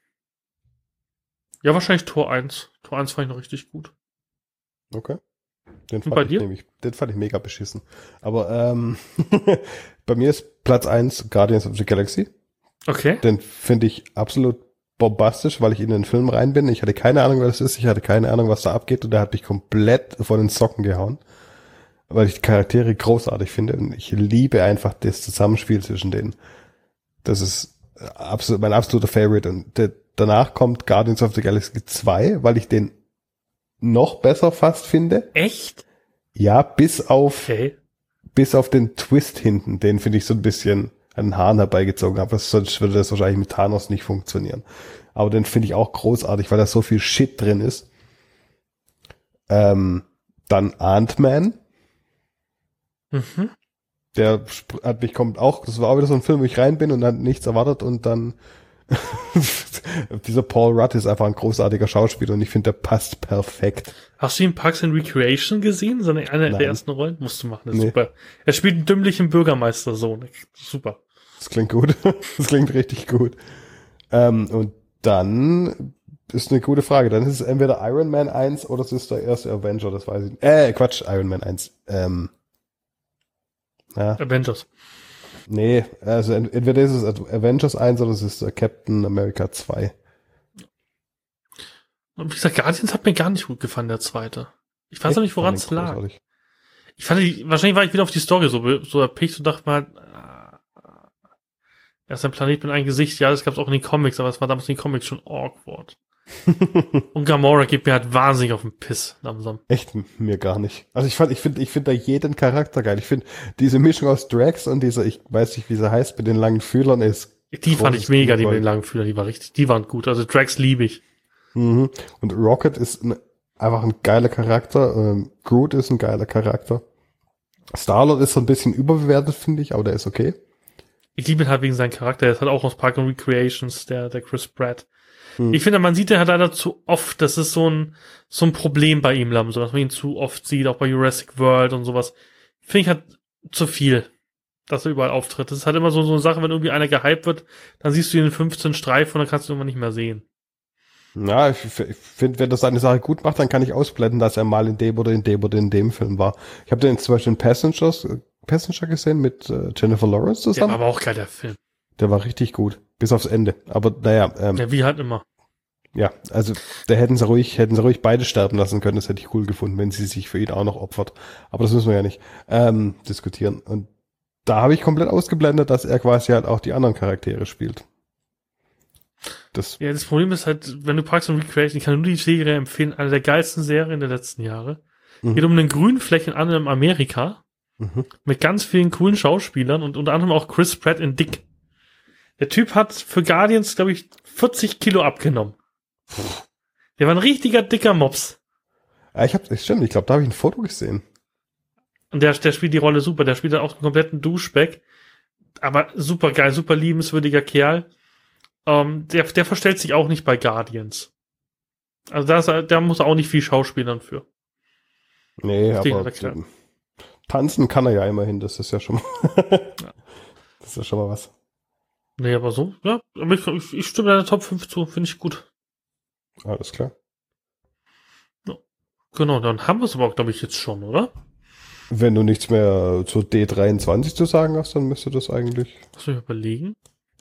ja, wahrscheinlich Tor eins. Tor eins fand ich noch richtig gut. Okay. Den Und bei ich dir? Nämlich, den fand ich mega beschissen. Aber ähm, bei mir ist Platz eins Guardians of the Galaxy. Okay. Den finde ich absolut bombastisch, weil ich in den Film rein bin. Ich hatte keine Ahnung, was das ist. Ich hatte keine Ahnung, was da abgeht. Und der hat mich komplett von den Socken gehauen. Weil ich die Charaktere großartig finde. Und ich liebe einfach das Zusammenspiel zwischen denen. Das ist absolut, mein absoluter Favorite. Und der, danach kommt Guardians of the Galaxy zwei, weil ich den noch besser fast finde. Echt? Ja, bis auf okay. bis auf den Twist hinten. Den finde ich so ein bisschen an den Haaren herbeigezogen. Aber sonst würde das wahrscheinlich mit Thanos nicht funktionieren. Aber den finde ich auch großartig, weil da so viel Shit drin ist. Ähm, dann Ant-Man. Mhm. Der hat mich kommt auch, das war auch wieder so ein Film, wo ich rein bin und dann nichts erwartet und dann dieser Paul Rudd ist einfach ein großartiger Schauspieler und ich finde, der passt perfekt. Hast du ihn Parks and Recreation gesehen? Seine eine der ersten Rollen? Musst du machen, das ist nee. super. Er spielt einen dümmlichen Bürgermeistersohn. Super. Das klingt gut. Das klingt richtig gut. Ähm, und dann ist eine gute Frage. Dann ist es entweder Iron Man eins oder es ist der erste Avenger, das weiß ich nicht. Äh, Quatsch, Iron Man eins. Ähm, ja. Avengers. Nee, also ent- entweder ist es Avengers eins oder es ist der Captain America zwei. Und wie gesagt, Guardians hat mir gar nicht gut gefallen, der zweite. Ich weiß auch nicht, woran es lag. Großartig. Ich fand, die, wahrscheinlich war ich wieder auf die Story so, so erpicht und dachte mal, äh, er ist ein Planet mit einem Gesicht. Ja, das gab es auch in den Comics, aber es war damals in den Comics schon awkward. Und Gamora geht mir halt wahnsinnig auf den Piss langsam. Echt mir gar nicht. Also ich fand, ich finde, ich finde da jeden Charakter geil. Ich finde diese Mischung aus Drax und dieser, ich weiß nicht, wie sie heißt, mit den langen Fühlern ist. Die fand ich mega, die mit den langen Fühlern, die war richtig, die waren gut. Also Drax liebe ich. Mhm. Und Rocket ist ein, einfach ein geiler Charakter. Ähm, Groot ist ein geiler Charakter. Star-Lord ist so ein bisschen überbewertet, finde ich, aber der ist okay. Ich liebe ihn halt wegen seinem Charakter. Der ist halt auch aus Park and Recreations, der, der Chris Pratt. Hm. Ich finde, man sieht den halt leider zu oft. Das ist so ein, so ein Problem bei ihm, so dass man ihn zu oft sieht, auch bei Jurassic World und sowas. Finde ich halt zu viel, dass er überall auftritt. Das ist halt immer so, so eine Sache, wenn irgendwie einer gehypt wird, dann siehst du ihn in fünfzehn Streifen und dann kannst du ihn irgendwann nicht mehr sehen. Ja, ich, ich finde, wenn das eine Sache gut macht, dann kann ich ausblenden, dass er mal in dem oder in dem oder in dem Film war. Ich habe den zum Beispiel in Passengers, äh, Passenger gesehen mit äh, Jennifer Lawrence zusammen. Der war aber auch geil, der Film. Der war richtig gut, bis aufs Ende. Aber naja, ähm, Ja, wie halt immer. ja, also da hätten sie ruhig, hätten sie ruhig beide sterben lassen können. Das hätte ich cool gefunden, wenn sie sich für ihn auch noch opfert. Aber das müssen wir ja nicht ähm, diskutieren. Und da habe ich komplett ausgeblendet, dass er quasi halt auch die anderen Charaktere spielt. Das Ja, das Problem ist halt, wenn du Parks and Recreation, ich kann nur die Serie empfehlen, eine der geilsten Serien der letzten Jahre. Mhm. Geht um einen Grünflächen an in Amerika mhm. mit ganz vielen coolen Schauspielern und unter anderem auch Chris Pratt in Dick. Der Typ hat für Guardians, glaube ich, vierzig Kilo abgenommen. Der war ein richtiger dicker Mops. Ja, ich hab, das stimmt, ich glaube, da habe ich ein Foto gesehen. Und der, der spielt die Rolle super. Der spielt dann auch einen kompletten Duschback. Aber super geil, super liebenswürdiger Kerl. Ähm, der, der verstellt sich auch nicht bei Guardians. Also da, ist, da muss er auch nicht viel schauspielern für. Nee, Richtig, aber klar. tanzen kann er ja immerhin, das ist ja schon mal, Ja. das ist ja schon mal was. Nee, aber so, ja. Aber ich, ich, ich stimme deiner Top fünf zu, finde ich gut. Alles klar. Genau, dann haben wir es aber auch, glaube ich, jetzt schon, oder? Wenn du nichts mehr zur D dreiundzwanzig zu sagen hast, dann müsste das eigentlich... Lass mich überlegen.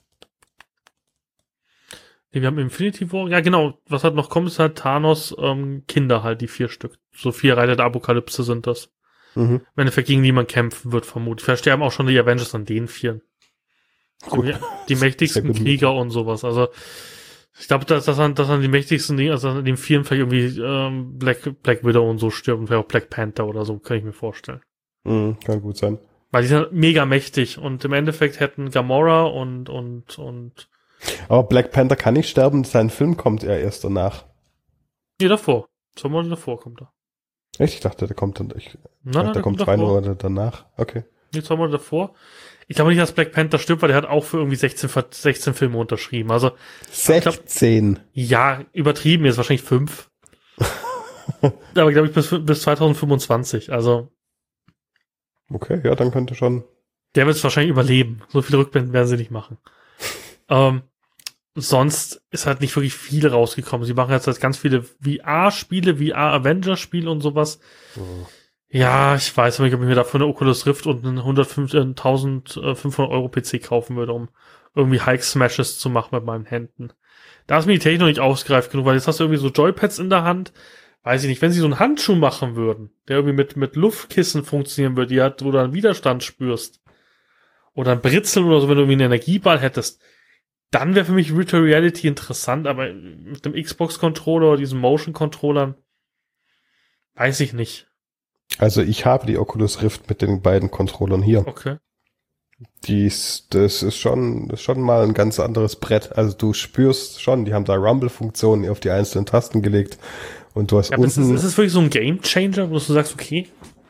Nee, wir haben Infinity War. Ja, genau. Was halt noch kommt, ist halt Thanos ähm, Kinder halt, die vier Stück. So vier Reiter der Apokalypse sind das. Mhm. Im Endeffekt gegen die man kämpfen wird, vermutlich. Versterben auch schon die Avengers an den vieren. Gut. Die, die mächtigsten Sehr gut. Krieger und sowas. Also, ich glaube, dass, dass, an, dass an die mächtigsten, also an den vieren vielleicht irgendwie ähm, Black, Black Widow und so stirbt und vielleicht auch Black Panther oder so, kann ich mir vorstellen. Mhm, kann gut sein. Weil die sind mega mächtig und im Endeffekt hätten Gamora und, und, und, Aber Black Panther kann nicht sterben, sein Film kommt ja erst danach. nee, davor. Zwei Monate davor kommt er. Echt? Ich dachte, der kommt dann, ich, Nein, dachte, nein, der kommt zwei davor. Monate danach. Okay. Nee, zwei Monate davor. Ich glaube nicht, dass Black Panther stirbt, weil der hat auch für irgendwie sechzehn, sechzehn Filme unterschrieben. Also, sechzehn. ja, übertrieben ist wahrscheinlich fünf. Aber glaube ich bis, bis zwanzig fünfundzwanzig. Also, Okay, ja, dann könnte schon. der wird es wahrscheinlich überleben. So viele Rückblenden werden sie nicht machen. ähm, sonst ist halt nicht wirklich viel rausgekommen. Sie machen jetzt halt ganz viele V R-Spiele, V R-Avenger-Spiele und sowas. Mhm. Ja, ich weiß nicht, ob ich mir dafür eine Oculus Rift und einen eintausendfünfhundert Euro P C kaufen würde, um irgendwie Hike-Smashes zu machen mit meinen Händen. Da ist mir die Technik noch nicht ausgereift genug, weil jetzt hast du irgendwie so Joypads in der Hand. Weiß ich nicht, wenn sie so einen Handschuh machen würden, der irgendwie mit, mit Luftkissen funktionieren würde, die hat, wo du einen Widerstand spürst. Oder ein Britzeln oder so, wenn du irgendwie einen Energieball hättest, dann wäre für mich Virtual Reality interessant, aber mit dem Xbox-Controller oder diesen Motion-Controllern weiß ich nicht. Also ich habe die Oculus Rift mit den beiden Controllern hier. Okay. Die ist, das ist schon, das ist schon mal ein ganz anderes Brett. Also du spürst schon, die haben da Rumble-Funktionen auf die einzelnen Tasten gelegt und du hast Ja, aber ist, unten. es, ist es wirklich so ein Game Changer, wo du sagst, okay,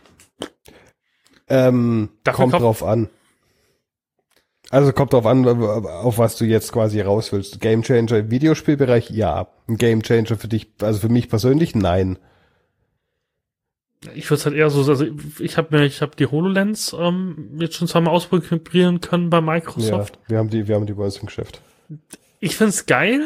Ähm, Dafür kommt kommt- drauf an. Also kommt drauf an, auf was du jetzt quasi raus willst. Game Changer im Videospielbereich, ja. Ein Game Changer für dich, also für mich persönlich, nein. ich würde es halt eher so, also ich habe mir, ich habe die HoloLens ähm, jetzt schon zweimal ausprobieren können bei Ja, Microsoft. wir haben die, wir haben die bei uns im Geschäft. Ich find's geil,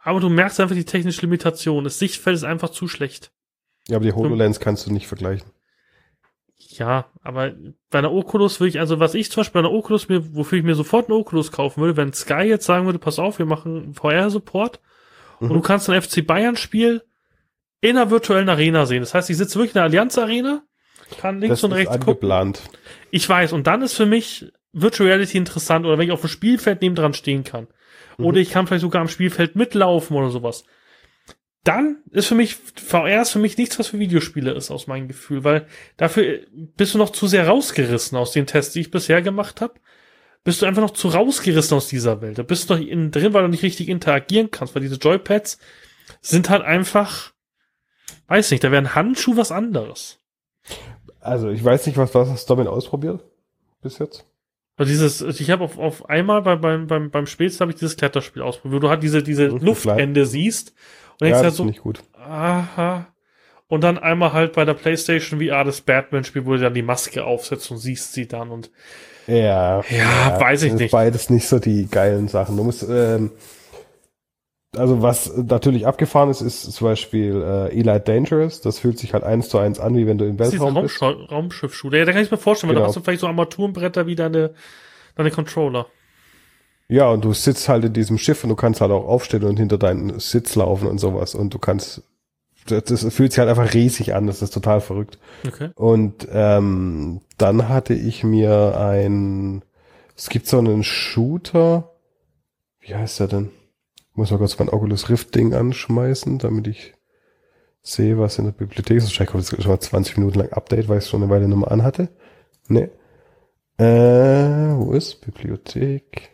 aber du merkst einfach die technische Limitation. Das Sichtfeld ist einfach zu schlecht. Ja, aber die HoloLens kannst du nicht vergleichen. Ja, aber bei einer Oculus würde ich, also was ich zum Beispiel bei einer Oculus mir, wofür ich mir sofort eine Oculus kaufen würde, wenn Sky jetzt sagen würde, pass auf, wir machen V R-Support mhm. und du kannst ein F C Bayern-Spiel in einer virtuellen Arena sehen. Das heißt, ich sitze wirklich in der Allianz Arena, kann links das und rechts gucken. Angeplant. Ich weiß, und dann ist für mich Virtual Reality interessant, oder wenn ich auf dem Spielfeld nebendran stehen kann. Mhm. Oder ich kann vielleicht sogar am Spielfeld mitlaufen oder sowas. Dann ist für mich, V R ist für mich nichts, was für Videospiele ist, aus meinem Gefühl, weil dafür bist du noch zu sehr rausgerissen aus den Tests, die ich bisher gemacht habe. Bist du einfach noch zu rausgerissen aus dieser Welt. Da bist du noch innen drin, weil du nicht richtig interagieren kannst, weil diese Joypads sind halt einfach, weiß nicht, da wäre ein Handschuh was anderes. Also ich weiß nicht, was, was hast du damit ausprobiert bis jetzt? Also dieses, ich habe auf, auf einmal bei, beim, beim, beim Spätsten habe ich dieses Kletterspiel ausprobiert, wo du halt diese, diese mhm, Luftende siehst. Und ja, halt das so, finde ich gut. Aha. Und dann einmal halt bei der PlayStation V R das Batman-Spiel, wo du dann die Maske aufsetzt und siehst sie dann und ja, ja, ja weiß ich das nicht. Ist beides nicht so die geilen Sachen. Du musst, ähm, also was natürlich abgefahren ist, ist zum Beispiel äh, Elite Dangerous. Das fühlt sich halt eins zu eins an, wie wenn du im Weltraum bist. Raumsch- Raumschiff-Shooter. Ja, da kann ich mir vorstellen, genau. weil da hast du vielleicht so Armaturenbretter wie deine, deine Controller. Ja, und du sitzt halt in diesem Schiff und du kannst halt auch aufstehen und hinter deinen Sitz laufen und sowas. Und du kannst, das, das fühlt sich halt einfach riesig an, das ist total verrückt. Okay. Und ähm, dann hatte ich mir ein, es gibt so einen Shooter, wie heißt der denn? Ich muss mal kurz mein Oculus Rift Ding anschmeißen, damit ich sehe, was in der Bibliothek ist. Wahrscheinlich kommt jetzt schon mal zwanzig Minuten lang Update, weil ich es schon eine Weile nicht mehr anhatte. Nee. Äh, wo ist Bibliothek?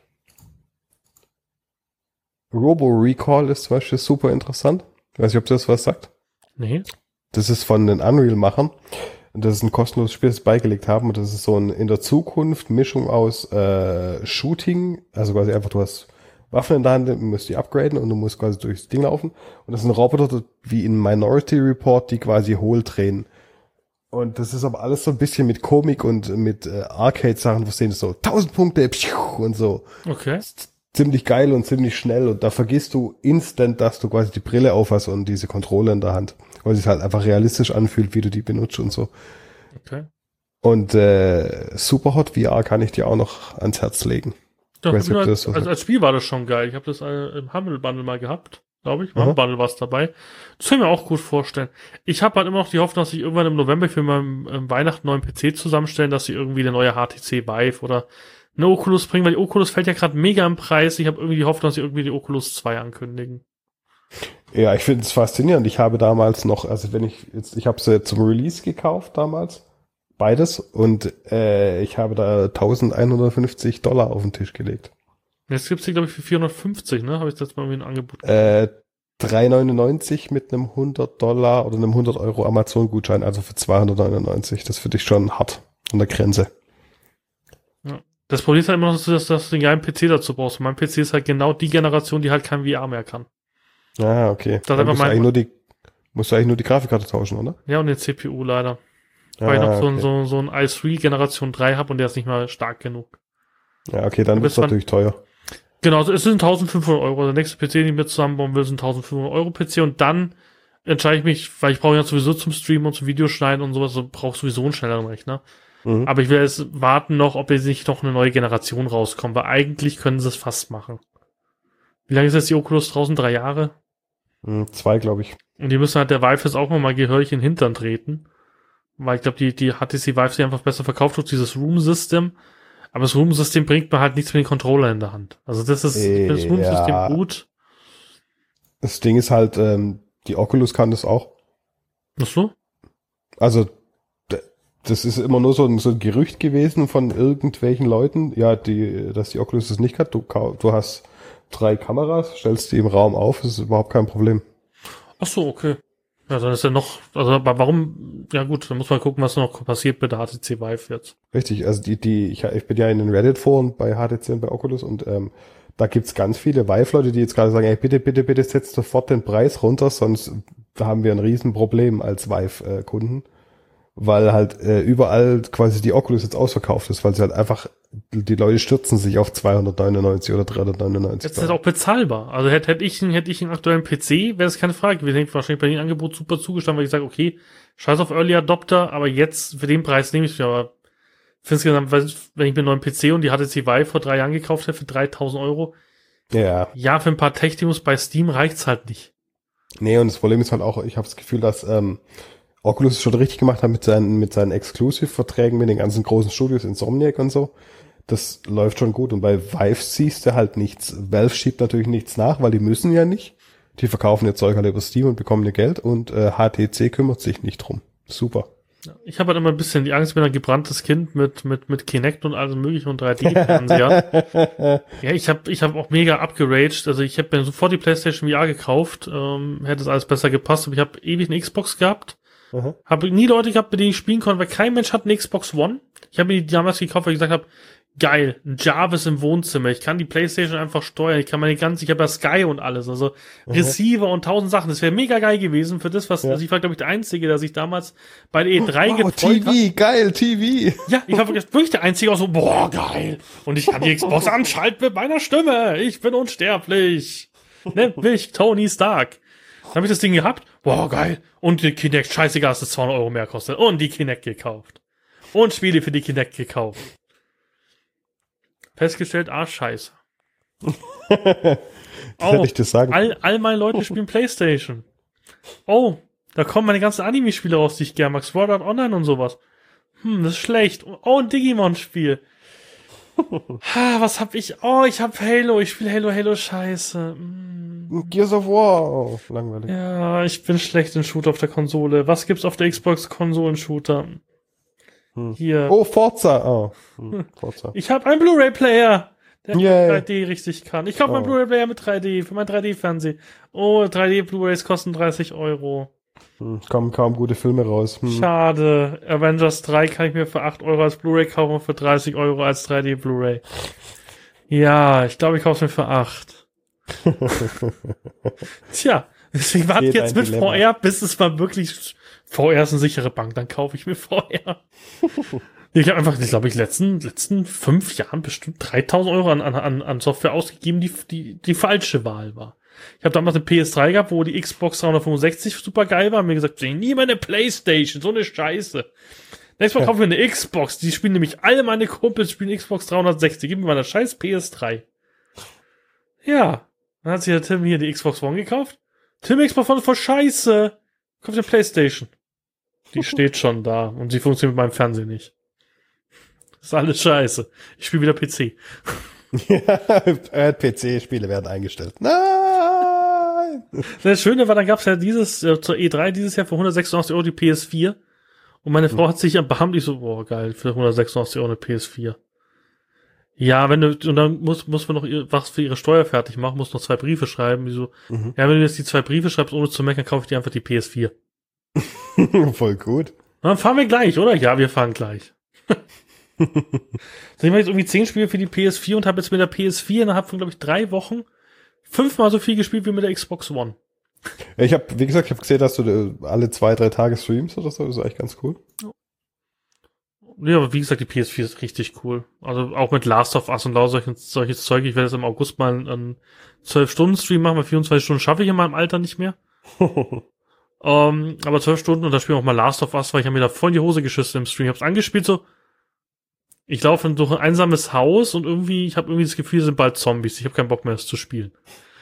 Robo Recall ist zum Beispiel super interessant. Ich weiß nicht, ob das was sagt. Nee. Das ist von den Unreal-Machern. Und das ist ein kostenloses Spiel, das sie beigelegt haben. Und das ist so ein in der Zukunft Mischung aus äh, Shooting, also quasi einfach, du hast Waffen in der Hand, du musst die upgraden und du musst quasi durchs Ding laufen. Und das sind Roboter wie in Minority Report, die quasi hohl drehen. Und das ist aber alles so ein bisschen mit Komik und mit äh, Arcade-Sachen, wo sehen so tausend Punkte und so. Okay. Ziemlich geil und ziemlich schnell und da vergisst du instant, dass du quasi die Brille aufhast und diese Controller in der Hand, weil es sich halt einfach realistisch anfühlt, wie du die benutzt und so. Okay. Und äh, Superhot V R kann ich dir auch noch ans Herz legen. Doch, nicht, als, als, als Spiel war das schon geil. Ich habe das äh, im Humble Bundle mal gehabt, glaube ich. Im Humble Bundle war es dabei. Das kann ich mir auch gut vorstellen. Ich habe halt immer noch die Hoffnung, dass ich irgendwann im November für meinen ähm, Weihnachten neuen P C zusammenstellen, dass sie irgendwie der neue H T C Vive oder eine Oculus bringen, weil die Oculus fällt ja gerade mega im Preis. Ich habe irgendwie die Hoffnung, dass sie irgendwie die Oculus zwei ankündigen. Ja, ich finde es faszinierend. Ich habe damals noch, also wenn ich jetzt, ich habe sie zum Release gekauft damals, beides, und äh, ich habe da eintausendeinhundertfünfzig Dollar auf den Tisch gelegt. Jetzt gibt's die, glaube ich, für vierhundertfünfzig, ne? Habe ich das mal irgendwie ein Angebot äh, drei neunundneunzig mit einem hundert Dollar oder einem hundert Euro Amazon-Gutschein, also für zweihundertneunundneunzig. Das finde ich schon hart an der Grenze. Ja. Das Problem ist halt immer noch, dass, dass du einen geilen P C dazu brauchst. Mein P C ist halt genau die Generation, die halt kein V R mehr kann. Ah, okay. Das Dann musst, mein, du eigentlich nur die, musst du eigentlich nur die Grafikkarte tauschen, oder? Ja, und den C P U leider. Ah, weil ich noch so, okay. ein, so, so ein i drei Generation drei habe und der ist nicht mal stark genug. Ja, okay, dann ist es natürlich teuer. Genau, es sind eintausendfünfhundert Euro. Der nächste P C, den ich mir zusammenbauen will, ist ein eintausendfünfhundert Euro P C und dann entscheide ich mich, weil ich brauche ja sowieso zum Streamen und zum Videoschneiden und sowas, so brauche sowieso einen schnelleren Rechner. Mhm. Aber ich will jetzt warten noch, ob jetzt nicht noch eine neue Generation rauskommt, weil eigentlich können sie es fast machen. Wie lange ist jetzt die Oculus draußen? Drei Jahre? Mhm, zwei, glaube ich. Und die müssen halt der Vive jetzt auch mal gehörig in den Hintern treten. Weil ich glaube, die, die H T C Vive sich einfach besser verkauft durch dieses Room-System. Aber das Room-System bringt mir halt nichts mit den Controller in der Hand. Also das ist, äh, das Room-System ja. gut. Das Ding ist halt, ähm, die Oculus kann das auch. Ach so? Also, das ist immer nur so ein, so ein Gerücht gewesen von irgendwelchen Leuten, ja, die, dass die Oculus das nicht kann. Du, du hast drei Kameras, stellst die im Raum auf, das ist überhaupt kein Problem. Ach so, okay. Ja, dann ist ja noch, also aber warum, ja gut, dann muss man gucken, was noch passiert mit der H T C Vive jetzt. Richtig, also die, die, ich, ich bin ja in den Reddit-Foren bei H T C und bei Oculus und ähm, da gibt's ganz viele Vive-Leute, die jetzt gerade sagen, ey, bitte, bitte, bitte setzt sofort den Preis runter, sonst da haben wir ein Riesenproblem als Vive-Kunden, weil halt äh, überall quasi die Oculus jetzt ausverkauft ist, weil sie halt einfach die Leute stürzen sich auf zweihundertneunundneunzig oder dreihundertneunundneunzig. Jetzt ist das auch bezahlbar. Also hätte, hätte ich, hätte ich einen aktuellen P C, wäre das keine Frage gewesen. Hätte ich wahrscheinlich bei dem Angebot super zugestanden, weil ich sage, okay, scheiß auf Early Adopter, aber jetzt für den Preis nehme ich es mir. Aber insgesamt, wenn ich mir einen neuen P C und die H T C Vive vor drei Jahren gekauft hätte für dreitausend Euro, ja, ja, für ein paar Tech-Demos bei Steam reicht's halt nicht. Nee, und das Problem ist halt auch, ich habe das Gefühl, dass ähm, Oculus es schon richtig gemacht hat mit seinen mit seinen Exclusive-Verträgen mit den ganzen großen Studios, Insomniac und so. Das läuft schon gut. Und bei Vive siehst du halt nichts. Valve schiebt natürlich nichts nach, weil die müssen ja nicht. Die verkaufen ihr Zeug halt über Steam und bekommen ihr Geld. Und äh, H T C kümmert sich nicht drum. Super. Ich habe halt immer ein bisschen die Angst, ich bin ein gebranntes Kind mit mit mit Kinect und allem möglichen und drei D-Fernseher. Ja, ich habe ich hab auch mega abgeraged. Also ich habe mir sofort die PlayStation V R gekauft. Ähm, hätte es alles besser gepasst. Aber ich habe ewig eine Xbox gehabt. Mhm. Habe nie Leute gehabt, mit denen ich spielen konnte, weil kein Mensch hat eine Xbox One. Ich habe mir die damals gekauft, weil ich gesagt habe, geil, ein Jarvis im Wohnzimmer. Ich kann die PlayStation einfach steuern. Ich kann meine ganze, ich habe ja Sky und alles. Also mhm. Receiver und tausend Sachen. Das wäre mega geil gewesen für das, was, ja. also ich war, glaube ich, der Einzige, der sich damals bei der E drei oh, gefreut T V, hat. geil, T V. Ja, ich war wirklich der Einzige, auch so, boah, geil. Und ich kann die Xbox anschalten mit meiner Stimme. Ich bin unsterblich. Nennt mich Tony Stark. Dann habe ich das Ding gehabt. Boah, geil. Und die Kinect, scheißegal, dass es zweihundert Euro mehr kostet. Und die Kinect gekauft. Und Spiele für die Kinect gekauft. Festgestellt, ah, scheiße. das oh, hätte ich dir sagen. All, all meine Leute spielen PlayStation. Oh, da kommen meine ganzen Anime-Spiele raus, die ich gerne mag. Sword Art Online und sowas. Hm, das ist schlecht. Oh, ein Digimon-Spiel. ha, was hab ich? Oh, ich hab Halo. Ich spiele Halo, Halo, scheiße. Hm. Gears of War. Oh, langweilig. Ja, ich bin schlecht in Shooter auf der Konsole. Was gibt's auf der Xbox-Konsolen-Shooter? Hm. Hier. Oh, Forza. Oh, hm, Forza. Ich habe einen Blu-ray-Player, der Yay. drei D richtig kann. Ich kaufe oh. meinen Blu-ray-Player mit drei D für mein drei D-Fernsehen. Oh, drei D-Blu-rays kosten dreißig Euro. Hm, kommen kaum gute Filme raus. Hm. Schade. Avengers drei kann ich mir für acht Euro als Blu-ray kaufen und für dreißig Euro als drei D-Blu-ray. Ja, ich glaube, ich kaufe es mir für acht. Tja, deswegen warte ich jetzt mit Dilemma. V R, bis es mal wirklich... V R ist eine sichere Bank, dann kaufe ich mir V R. Ich habe einfach, ich glaube, ich letzten letzten fünf Jahren bestimmt dreitausend Euro an, an, an Software ausgegeben, die, die die falsche Wahl war. Ich habe damals eine P S drei gehabt, wo die Xbox dreihundertfünfundsechzig super geil war. Und mir gesagt, ich nie meine Playstation, so eine Scheiße. Nächstes Mal kaufen wir eine Xbox. Die spielen nämlich, alle meine Kumpels spielen Xbox dreihundertsechzig. Gib mir mal eine scheiß P S drei. Ja, dann hat sich der Tim hier die Xbox One gekauft. Tim, Xbox One ist voll scheiße. Kauft eine Playstation. Die steht schon da und sie funktioniert mit meinem Fernsehen nicht. Das ist alles scheiße. Ich spiele wieder P C. Ja, P C-Spiele werden eingestellt. Nein! Das Schöne war, dann gab es ja dieses, äh, zur E drei dieses Jahr für hundertsechsundachtzig Euro die P S vier. Und meine Frau hat sich erbarmt, ich so, boah, geil, für hundertsechsundachtzig Euro eine P S vier. Ja, wenn du, und dann muss, muss man noch ihr, was für ihre Steuer fertig machen, muss noch zwei Briefe schreiben. Die so, mhm. Ja, wenn du jetzt die zwei Briefe schreibst, ohne zu meckern, kaufe ich dir einfach die P S vier. Voll gut. Dann fahren wir gleich, oder? Ja, wir fahren gleich. So, ich mache jetzt irgendwie zehn Spiele für die P S vier und habe jetzt mit der P S vier innerhalb von, glaube ich, drei Wochen fünfmal so viel gespielt wie mit der Xbox One. Ich habe, wie gesagt, ich habe gesehen, dass du alle zwei, drei Tage streamst oder so. Das ist eigentlich ganz cool. Ja, aber wie gesagt, die P S vier ist richtig cool. Also auch mit Last of Us und lauter solches, solches Zeug. Ich werde jetzt im August mal einen zwölf Stunden Stream machen, weil vierundzwanzig Stunden schaffe ich in meinem Alter nicht mehr. Um, aber zwölf Stunden und da spielen wir auch mal Last of Us, weil ich habe mir da voll in die Hose geschissen im Stream. Ich hab's angespielt so, ich laufe durch ein einsames Haus und irgendwie, ich habe irgendwie das Gefühl, es sind bald Zombies. Ich habe keinen Bock mehr, das zu spielen.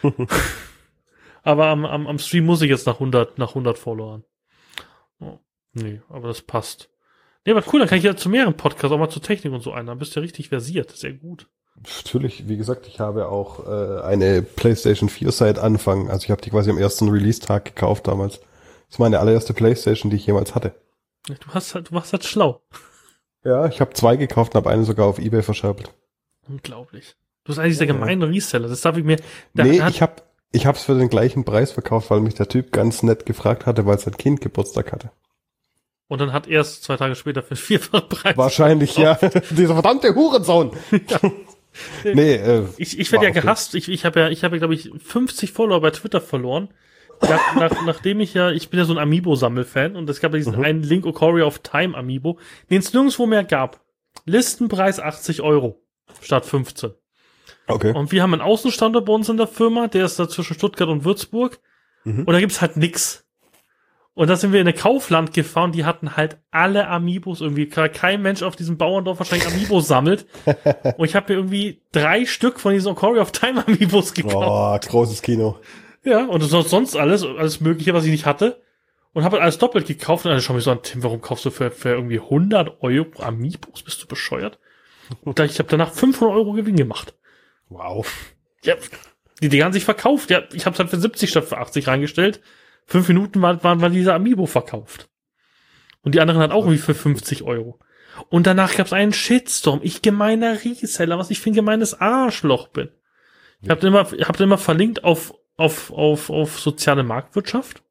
Aber am, am, am Stream muss ich jetzt nach hundert, nach hundert Followern. Oh, nee, aber das passt. Nee, aber cool, dann kann ich ja zu mehreren Podcasts, auch mal zur Technik und so ein. Dann bist du ja richtig versiert. Sehr gut. Natürlich, wie gesagt, ich habe auch äh, eine PlayStation vier seit Anfang. Also ich habe die quasi am ersten Release-Tag gekauft damals. Das ist meine allererste PlayStation, die ich jemals hatte. Du hast halt, du warst halt schlau. Ja, ich habe zwei gekauft und habe eine sogar auf eBay verscherbelt. Unglaublich. Du bist eigentlich der gemeine Reseller. Das darf ich mir... Nee, ich habe ich hab's für den gleichen Preis verkauft, weil mich der Typ ganz nett gefragt hatte, weil sein Kind Geburtstag hatte. Und dann hat er es zwei Tage später für vierfachen Preis. Wahrscheinlich, gekauft. Ja. Dieser verdammte Hurensohn. Ja. Nee, äh, ich, ich werde ja gehasst. Ich, ich habe ja, ich habe ja, glaube ich, fünfzig Follower bei Twitter verloren. Nach, nach, nachdem ich ja, ich bin ja so ein Amiibo-Sammelfan und es gab ja diesen mhm. einen Link Ocarina of Time Amiibo, den es nirgendwo mehr gab. Listenpreis achtzig Euro statt fünfzehn. Okay. Und wir haben einen Außenstandort bei uns in der Firma, der ist da zwischen Stuttgart und Würzburg. Mhm. Und da gibt's halt nix. Und da sind wir in eine Kaufland gefahren, die hatten halt alle Amiibos irgendwie. Kein Mensch auf diesem Bauerndorf wahrscheinlich Amiibos sammelt. Und ich habe mir irgendwie drei Stück von diesen Ocarina of Time Amiibos gekauft. Oh, großes Kino. Ja, und sonst alles, alles Mögliche, was ich nicht hatte. Und habe halt alles doppelt gekauft. Und dann schau mich so an, Tim, warum kaufst du für, für irgendwie hundert Euro Amiibos? Bist du bescheuert? Und ich habe danach fünfhundert Euro Gewinn gemacht. Wow. Ja, die Dinger haben sich verkauft. Ja, ich habe es halt für siebzig statt für achtzig reingestellt. Fünf Minuten waren, waren, waren dieser Amiibo verkauft. Und die anderen hat auch irgendwie für fünfzig Euro. Und danach gab es einen Shitstorm. Ich gemeiner Reseller, was ich für ein gemeines Arschloch bin. Ich habe immer, ich hab immer verlinkt auf, auf, auf, auf soziale Marktwirtschaft.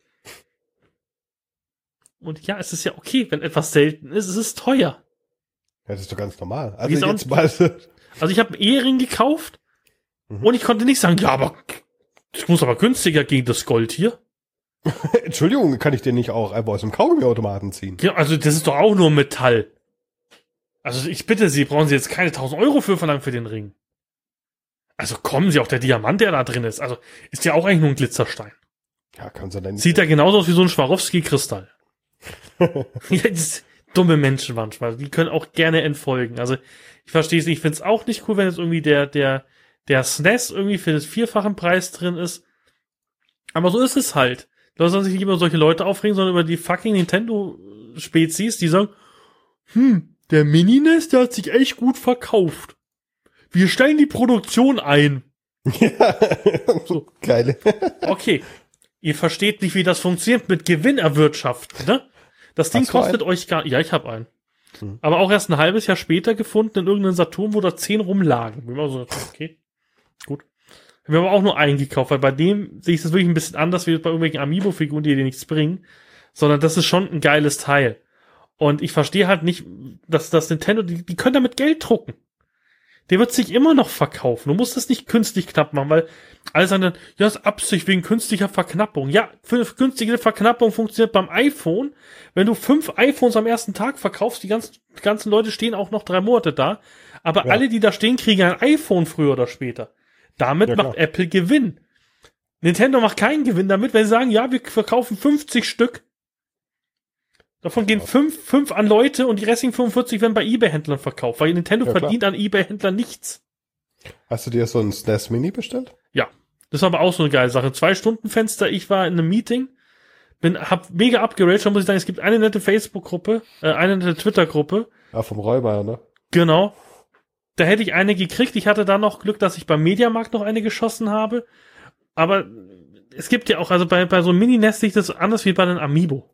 Und ja, es ist ja okay, wenn etwas selten ist. Es ist teuer. Ja, das ist doch ganz normal. Wie Also ist jetzt mal. Also ich habe einen Ehering gekauft Mhm. und ich konnte nicht sagen, ja, aber das muss aber günstiger gegen das Gold hier. Entschuldigung, kann ich den nicht auch einfach aus dem Kaugummiautomaten ziehen? Ja, also das ist doch auch nur Metall. Also ich bitte Sie, brauchen Sie jetzt keine tausend Euro für verlangen für den Ring. Also kommen Sie, auch der Diamant, der da drin ist. Also ist ja auch eigentlich nur ein Glitzerstein. Ja, kann sie dann nicht. Sieht ja genauso aus wie so ein Swarovski-Kristall. Ja, das dumme Menschen manchmal. Die können auch gerne entfolgen. Also ich verstehe es nicht. Ich finde es auch nicht cool, wenn jetzt irgendwie der, der, der S N E S irgendwie für das vierfachen Preis drin ist. Aber so ist es halt. Da sollen sich nicht über solche Leute aufregen, sondern über die fucking Nintendo-Spezies, die sagen, hm, der Mini-N E S, der hat sich echt gut verkauft. Wir stellen die Produktion ein. Ja, so geile. Okay. Ihr versteht nicht, wie das funktioniert mit Gewinn erwirtschaften, ne? Das Ding Hast du kostet einen? euch gar, ja, ich habe einen. Hm. Aber auch erst ein halbes Jahr später gefunden in irgendeinem Saturn, wo da zehn rumlagen. Ich war so, okay, gut. Wir haben aber auch nur einen gekauft, weil bei dem sehe ich das wirklich ein bisschen anders wie bei irgendwelchen Amiibo-Figuren, die dir nichts bringen, sondern das ist schon ein geiles Teil. Und ich verstehe halt nicht, dass das Nintendo, die, die können damit Geld drucken. Der wird sich immer noch verkaufen. Du musst das nicht künstlich knapp machen, weil alle sagen dann, ja, das ist Absicht wegen künstlicher Verknappung. Ja, für künstliche Verknappung funktioniert beim iPhone. Wenn du fünf iPhones am ersten Tag verkaufst, die ganzen, die ganzen Leute stehen auch noch drei Monate da. Aber Ja. alle, die da stehen, kriegen ein iPhone früher oder später. Damit Ja, macht klar. Apple Gewinn. Nintendo macht keinen Gewinn damit, wenn sie sagen, ja, wir verkaufen fünfzig Stück. Davon gehen fünf, fünf an Leute und die restlichen fünfundvierzig werden bei eBay-Händlern verkauft, weil Nintendo Ja, klar. verdient an eBay-Händlern nichts. Hast du dir so ein S N E S Mini bestellt? Ja, das war aber auch so eine geile Sache. Zwei Stunden Fenster, ich war in einem Meeting, bin, hab mega abgeraged, und muss ich sagen, es gibt eine nette Facebook-Gruppe, äh, eine nette Twitter-Gruppe, Ah, vom Räuber, ne? genau. Da hätte ich eine gekriegt, ich hatte dann noch Glück, dass ich beim Mediamarkt noch eine geschossen habe, aber es gibt ja auch, also bei, bei so einem Mini-N E S sehe ich das anders wie bei einem Amiibo.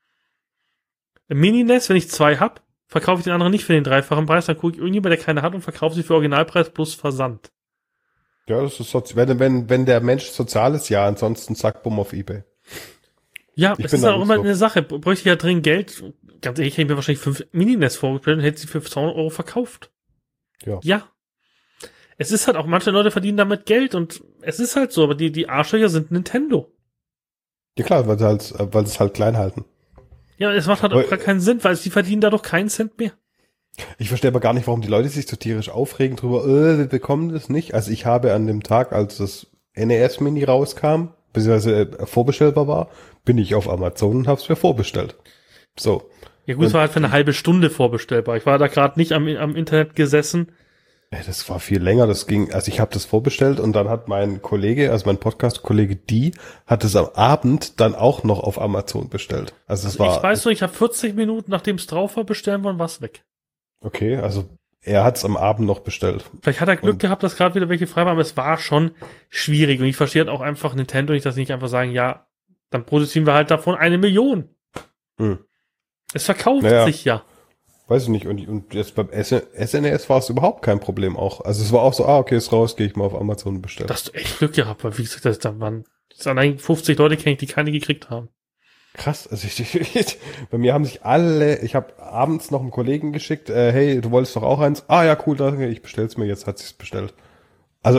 Im Mini-N E S, wenn ich zwei hab, verkaufe ich den anderen nicht für den dreifachen Preis, dann gucke ich irgendjemand, der keine hat, und verkaufe sie für Originalpreis plus Versand. Ja, das ist sozi- wenn, wenn, wenn der Mensch sozial ist, ja, ansonsten zack, bumm auf eBay. Ja, Ich es bin ist da auch nicht immer so. eine Sache. Bräuchte ich ja dringend Geld. Ganz ehrlich, ich hätte mir wahrscheinlich fünf Mini-N E S vorgestellt und hätte sie für zweihundert Euro verkauft. Ja. Ja. Es ist halt auch, manche Leute verdienen damit Geld und es ist halt so, aber die, die Arschlöcher sind Nintendo. Ja klar, weil sie halt, äh, weil sie es halt klein halten. Ja, es macht halt Aber- auch gar keinen Sinn, weil sie verdienen dadurch keinen Cent mehr. Ich verstehe aber gar nicht, warum die Leute sich so tierisch aufregen drüber, äh, wir bekommen das nicht. Also ich habe an dem Tag, als das N E S Mini rauskam, beziehungsweise äh, vorbestellbar war, bin ich auf Amazon und hab's mir vorbestellt. So. Ja gut, es Und- war halt für eine halbe Stunde vorbestellbar. Ich war da gerade nicht am, am Internet gesessen. Ja, das war viel länger, das ging, also ich habe das vorbestellt und dann hat mein Kollege, also mein Podcast-Kollege Die, hat es am Abend dann auch noch auf Amazon bestellt. Also es war, Ich weiß nur, ich habe vierzig Minuten, nachdem es drauf war, bestellen wollen, war's weg. okay, also er hat es am Abend noch bestellt. Vielleicht hat er Glück Und- gehabt, dass gerade wieder welche frei waren, aber es war schon schwierig. Und ich verstehe halt auch einfach Nintendo nicht, dass sie nicht einfach sagen, ja, dann produzieren wir halt davon eine Million. Hm. Es verkauft Naja. sich ja. Weiß ich nicht, und, und jetzt beim S N E S war es überhaupt kein Problem auch. Also es war auch so, ah, okay, ist raus, gehe ich mal auf Amazon und bestellen. Da hast du echt Glück gehabt, weil wie gesagt, das, da waren das allein fünfzig Leute kenne ich, die keine gekriegt haben. Krass, also ich, ich, bei mir haben sich alle, ich habe abends noch einem Kollegen geschickt, äh, hey, du wolltest doch auch eins? Ah ja, cool, danke, ich bestell's mir, jetzt hat sich's bestellt. Also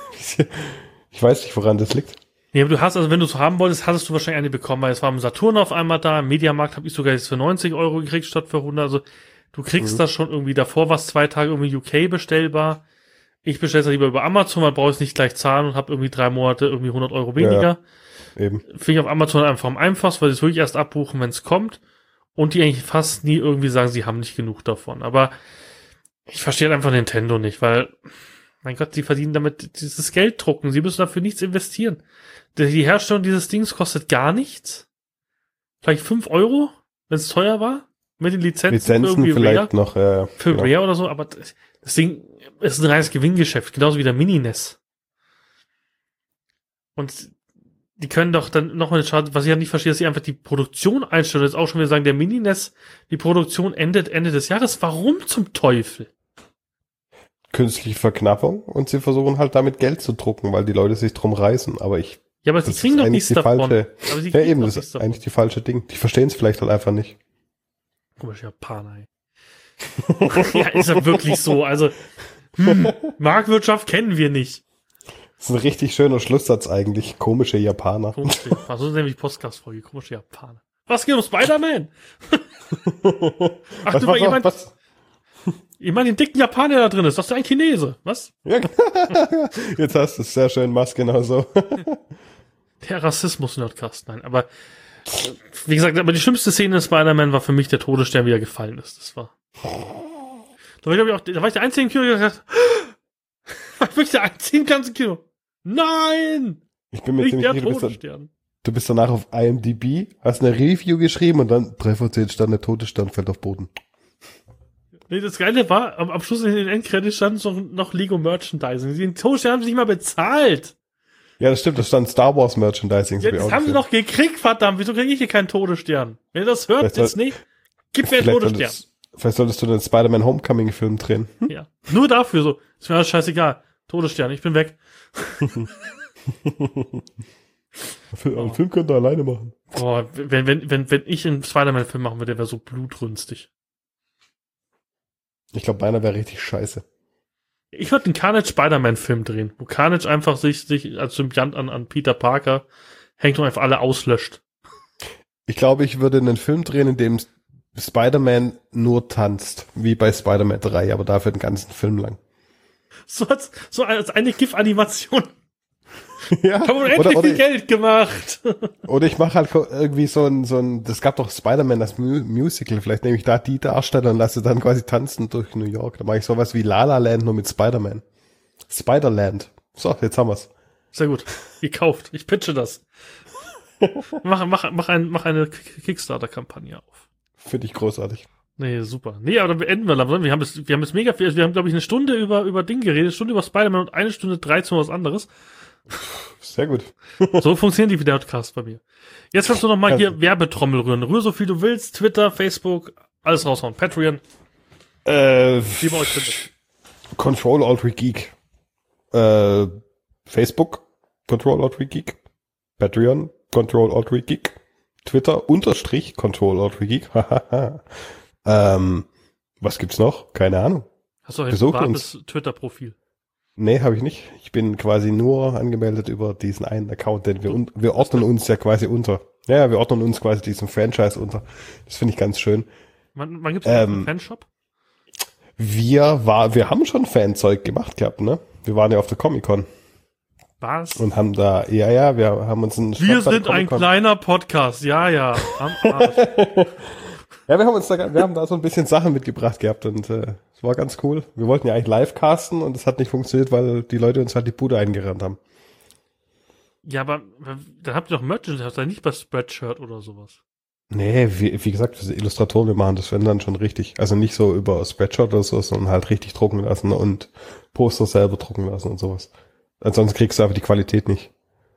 ich weiß nicht, woran das liegt. Nee, aber du hast, also wenn du es haben wolltest, hattest du wahrscheinlich eine bekommen, weil es war im Saturn auf einmal da, im Mediamarkt habe ich sogar jetzt für neunzig Euro gekriegt statt für hundert, also Du kriegst Mhm. das schon irgendwie, davor war es zwei Tage irgendwie U K bestellbar. Ich bestelle es lieber über Amazon, weil brauche ich es nicht gleich zahlen und habe irgendwie drei Monate irgendwie hundert Euro weniger. Ja, Eben. Finde ich auf Amazon einfach am einfachsten, weil sie es wirklich erst abbuchen, wenn es kommt. Und die eigentlich fast nie irgendwie sagen, sie haben nicht genug davon. Aber ich verstehe halt einfach Nintendo nicht, weil, mein Gott, sie verdienen damit dieses Geld drucken. Sie müssen dafür nichts investieren. Die die Herstellung dieses Dings kostet gar nichts. Vielleicht fünf Euro, wenn es teuer war. Mit den Lizenzen, Lizenzen irgendwie vielleicht Rare, noch. Ja, für genau. Rare oder so. Aber das das Ding ist ein reines Gewinngeschäft. Genauso wie der Mini-N E S. Und die können doch dann noch mal schauen, was ich ja nicht verstehe, dass sie einfach die Produktion einstellen. Jetzt auch schon wieder sagen, der Mini-N E S, die Produktion endet Ende des Jahres. Warum zum Teufel? Künstliche Verknappung und sie versuchen halt damit Geld zu drucken, weil die Leute sich drum reißen. Aber ich, Ja, aber sie das kriegen ist doch eigentlich nichts die davon. falsche, Aber sie ja kriegen eben, doch das nichts ist davon. eigentlich die falsche Ding. Die verstehen es vielleicht halt einfach nicht. Komisch, Japaner, ey. Ja, ist ja wirklich so. Also, hm, Marktwirtschaft kennen wir nicht. Das ist ein richtig schöner Schlusssatz eigentlich. Komische Japaner. Komische Japaner. So ist nämlich Podcast-Folge. Komische Japaner. Was geht um Spider-Man? Ach, Was, du, was, ihr meint, was? ich meine den dicken Japaner, der da drin ist. Das ist ein Chinese. Was? Ja, jetzt hast du es sehr schön, Maß genau so. Der Rassismus-Nerdcast. Nein, aber äh, wie gesagt, aber die schlimmste Szene in Spider-Man war für mich der Todesstern, wie er gefallen ist. Das war. Da war ich, glaub ich, auch, da war ich der Einzige im Kino, der gesagt hat, war ich wirklich der Einzige im ganzen Kino. Nein! Ich bin mir Nicht ziemlich der sicher, du bist, dann, Todesstern. du bist danach auf I M D B, hast eine Review geschrieben und dann drei von zehn Sterne Todesstern fällt auf Boden. Nee, das Geile war, am, am Schluss in den Endcredits stand noch, noch Lego Merchandising. Den Todesstern haben sie nicht mal bezahlt. Ja, das stimmt, da stand Star Wars Merchandising. Ja, das haben sie noch gekriegt, verdammt. Wieso kriege ich hier keinen Todesstern? Wenn ihr das hört, Vielleicht jetzt soll- nicht. Gib mir einen Vielleicht Todesstern. solltest, vielleicht solltest du den Spider-Man Homecoming Film drehen. Ja. Nur dafür so. Ist mir alles scheißegal. Todesstern, ich bin weg. Einen Film könnt ihr alleine machen. Boah, wenn, wenn, wenn, wenn ich einen Spider-Man-Film machen würde, der wäre so blutrünstig. Ich glaube, meiner wäre richtig scheiße. Ich würde einen Carnage Spider-Man-Film drehen, wo Carnage einfach sich, sich als Symbiont an, an Peter Parker hängt und einfach alle auslöscht. Ich glaube, ich würde einen Film drehen, in dem Spider-Man nur tanzt, wie bei Spider-Man drei, aber dafür den ganzen Film lang. So als, so als eine GIF-Animation. Ja, Haben wir endlich viel Geld gemacht. Oder ich mache halt irgendwie so ein, so ein, das gab doch Spider-Man, das Mu- Musical, vielleicht nehme ich da die Darsteller und lasse dann quasi tanzen durch New York. Da mache ich sowas wie La La Land nur mit Spider-Man. Spider-Land. So, jetzt haben wir's. Sehr gut. Gekauft. Ich pitche das. mach, mach, mach, ein, mach eine Kickstarter-Kampagne auf. Finde ich großartig. Nee, super. Nee, aber dann beenden wir langsam. Wir haben es, wir haben es mega viel, also wir haben, glaube ich, eine Stunde über, über Ding geredet, eine Stunde über Spider-Man und eine Stunde dreizehn was anderes. Sehr gut. So funktionieren die Videocasts bei mir. Jetzt kannst du noch mal Also. hier Werbetrommel rühren. Rühr so viel du willst. Twitter, Facebook, alles raushauen. Patreon, Äh, wie man euch findet. Control Alt Geek. Äh, Facebook, Control Alt Geek. Patreon, Control Alt Geek. Twitter, Unterstrich, Control Alt Geek. ähm, was gibt's noch? Keine Ahnung. Hast du ein Besucht privates Twitter-Profil? Nee, habe ich nicht. Ich bin quasi nur angemeldet über diesen einen Account, denn wir, un- wir ordnen uns ja quasi unter. Ja, ja, wir ordnen uns quasi diesem Franchise unter. Das finde ich ganz schön. Wann, wann gibt's Ähm, einen Fanshop? Wir war, wir haben schon Fanzeug gemacht gehabt, ne? Wir waren ja auf der Comic-Con Was? und haben da, ja, ja, wir haben uns einen Wir Stand bei der sind ein Comic-Con- kleiner Podcast. Ja, ja. Am Arsch. Ja, wir haben uns da, wir haben da so ein bisschen Sachen mitgebracht gehabt und äh, es war ganz cool. Wir wollten ja eigentlich live casten und es hat nicht funktioniert, weil die Leute uns halt die Bude eingerannt haben. Ja, aber dann habt ihr doch Merchandise, habt ihr nicht bei Spreadshirt oder sowas. Nee, wie, wie gesagt, wir sind Illustratoren, wir machen das wenn dann schon richtig. Also nicht so über Spreadshirt oder so, sondern halt richtig drucken lassen und Poster selber drucken lassen und sowas. Ansonsten kriegst du einfach die Qualität nicht.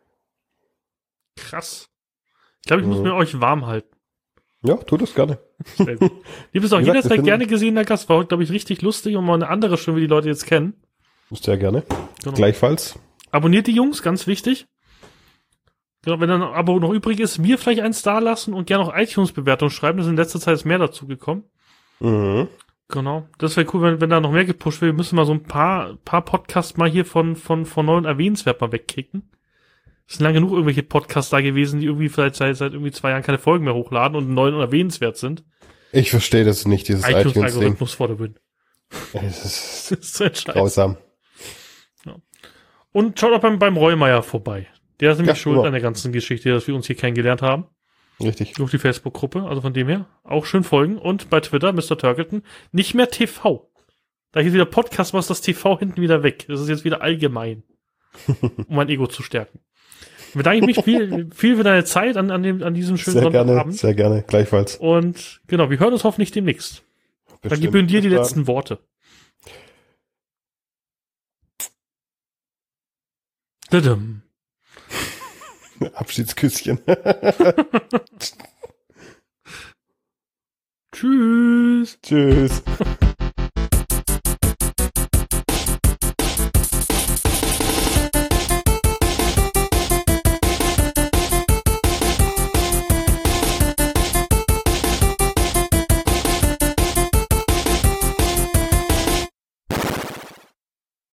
Krass. Ich glaube, ich muss Mhm. mir euch warm halten. Ja, tu das gerne. Sehr gut. Ihr bist auch Wie gesagt, jederzeit wir gerne gesehener Gast. War, glaube ich, richtig lustig und mal eine andere Stimme, wie die Leute jetzt kennen. Sehr gerne. Genau. Gleichfalls. Abonniert die Jungs, ganz wichtig. Genau, wenn dann ein Abo noch übrig ist, mir vielleicht einen Star lassen und gerne auch iTunes-Bewertungen schreiben. Da ist in letzter Zeit mehr dazu gekommen. Mhm. Genau. Das wäre cool, wenn, wenn da noch mehr gepusht wird. Wir müssen mal so ein paar, paar Podcasts mal hier von, von, von neuen erwähnenswert mal wegkicken. Es sind lang genug irgendwelche Podcasts da gewesen, die irgendwie vielleicht seit, seit irgendwie zwei Jahren keine Folgen mehr hochladen und neu und erwähnenswert sind. Ich verstehe das nicht, dieses iTunes-Ding. iTunes-Algorithmus vor der Win. Das ist, Das ist so ein Scheiß. grausam. Ja. Und schaut auch beim, beim Reumeier vorbei. Der ist nämlich Ja, schuld genau. an der ganzen Geschichte, dass wir uns hier kennengelernt haben. Richtig. Durch die Facebook-Gruppe, also von dem her. Auch schön folgen. Und bei Twitter, Mister Turkleton, nicht mehr T V. Da hier wieder Podcast, was das T V hinten wieder weg. Das ist jetzt wieder allgemein. Um mein Ego zu stärken. Ich bedanke mich viel, viel für deine Zeit an, an, dem, an diesem schönen Sehr gerne, Sonntagabend. sehr gerne, gleichfalls. Und genau, wir hören uns hoffentlich demnächst. Dann Bestimmt. gebühren dir die Bis dann. letzten Worte. Dadum. Abschiedsküsschen. Tschüss. Tschüss.